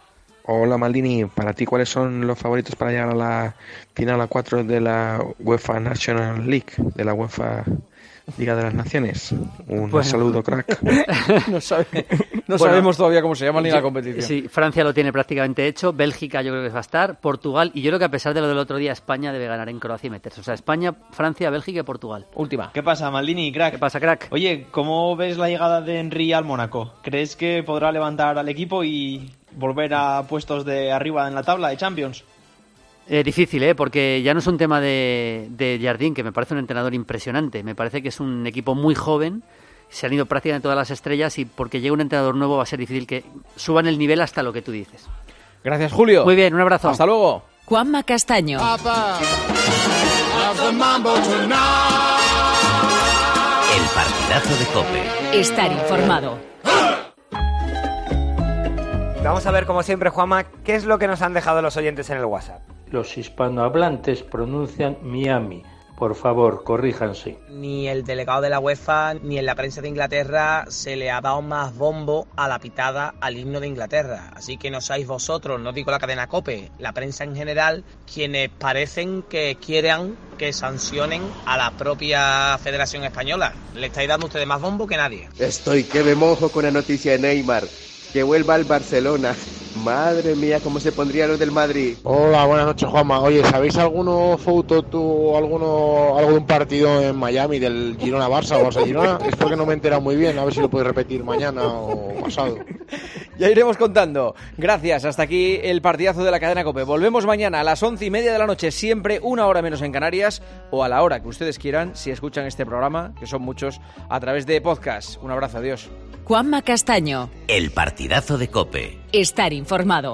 S16: Hola Maldini, para ti ¿cuáles son los favoritos para llegar a la final a 4 de la UEFA National League, de la UEFA Liga de las Naciones? Un saludo, crack.
S4: No sabemos todavía cómo se llama ni la competición.
S11: Sí, Francia lo tiene prácticamente hecho, Bélgica yo creo que va a estar, Portugal, y yo creo que a pesar de lo del otro día, España debe ganar en Croacia y meterse. O sea, España, Francia, Bélgica y Portugal.
S4: Última.
S17: ¿Qué pasa, Maldini, crack?
S11: ¿Qué pasa, crack?
S17: Oye, ¿cómo ves la llegada de Henry al Mónaco? ¿Crees que podrá levantar al equipo y volver a puestos de arriba en la tabla de Champions?
S11: Difícil, porque ya no es un tema de Jardín, que me parece un entrenador impresionante. Me parece que es un equipo muy joven, se han ido prácticamente todas las estrellas y porque llegue un entrenador nuevo va a ser difícil que suban el nivel hasta lo que tú dices.
S4: Gracias, Julio.
S11: Muy bien, un abrazo.
S4: Hasta luego.
S1: Juanma Castaño.
S2: El partidazo de COPE.
S1: Estar informado.
S18: Vamos a ver, como siempre, Juanma, ¿qué es lo que nos han dejado los oyentes en el WhatsApp?
S21: Los hispanohablantes pronuncian Miami. Por favor, corríjanse.
S22: Ni el delegado de la UEFA ni en la prensa de Inglaterra se le ha dado más bombo a la pitada al himno de Inglaterra. Así que no seáis vosotros, no digo la cadena COPE, la prensa en general, quienes parecen que quieran que sancionen a la propia Federación Española. Le estáis dando ustedes más bombo que nadie.
S24: Estoy que me mojo con la noticia de Neymar. Que vuelva al Barcelona.
S15: Madre mía, cómo se pondrían los del Madrid.
S19: Hola, buenas noches, Juanma. Oye, ¿sabéis algo de un partido en Miami del Girona-Barça o Barça-Girona? Es porque no me he enterado muy bien, a ver si lo podéis repetir mañana o pasado.
S4: Ya iremos contando. Gracias, hasta aquí el partidazo de la cadena COPE. Volvemos mañana a las 11:30 de la noche, siempre una hora menos en Canarias, o a la hora que ustedes quieran, si escuchan este programa, que son muchos, a través de podcast. Un abrazo, adiós.
S1: Juanma Castaño.
S2: El partidazo de COPE.
S1: Estar informado.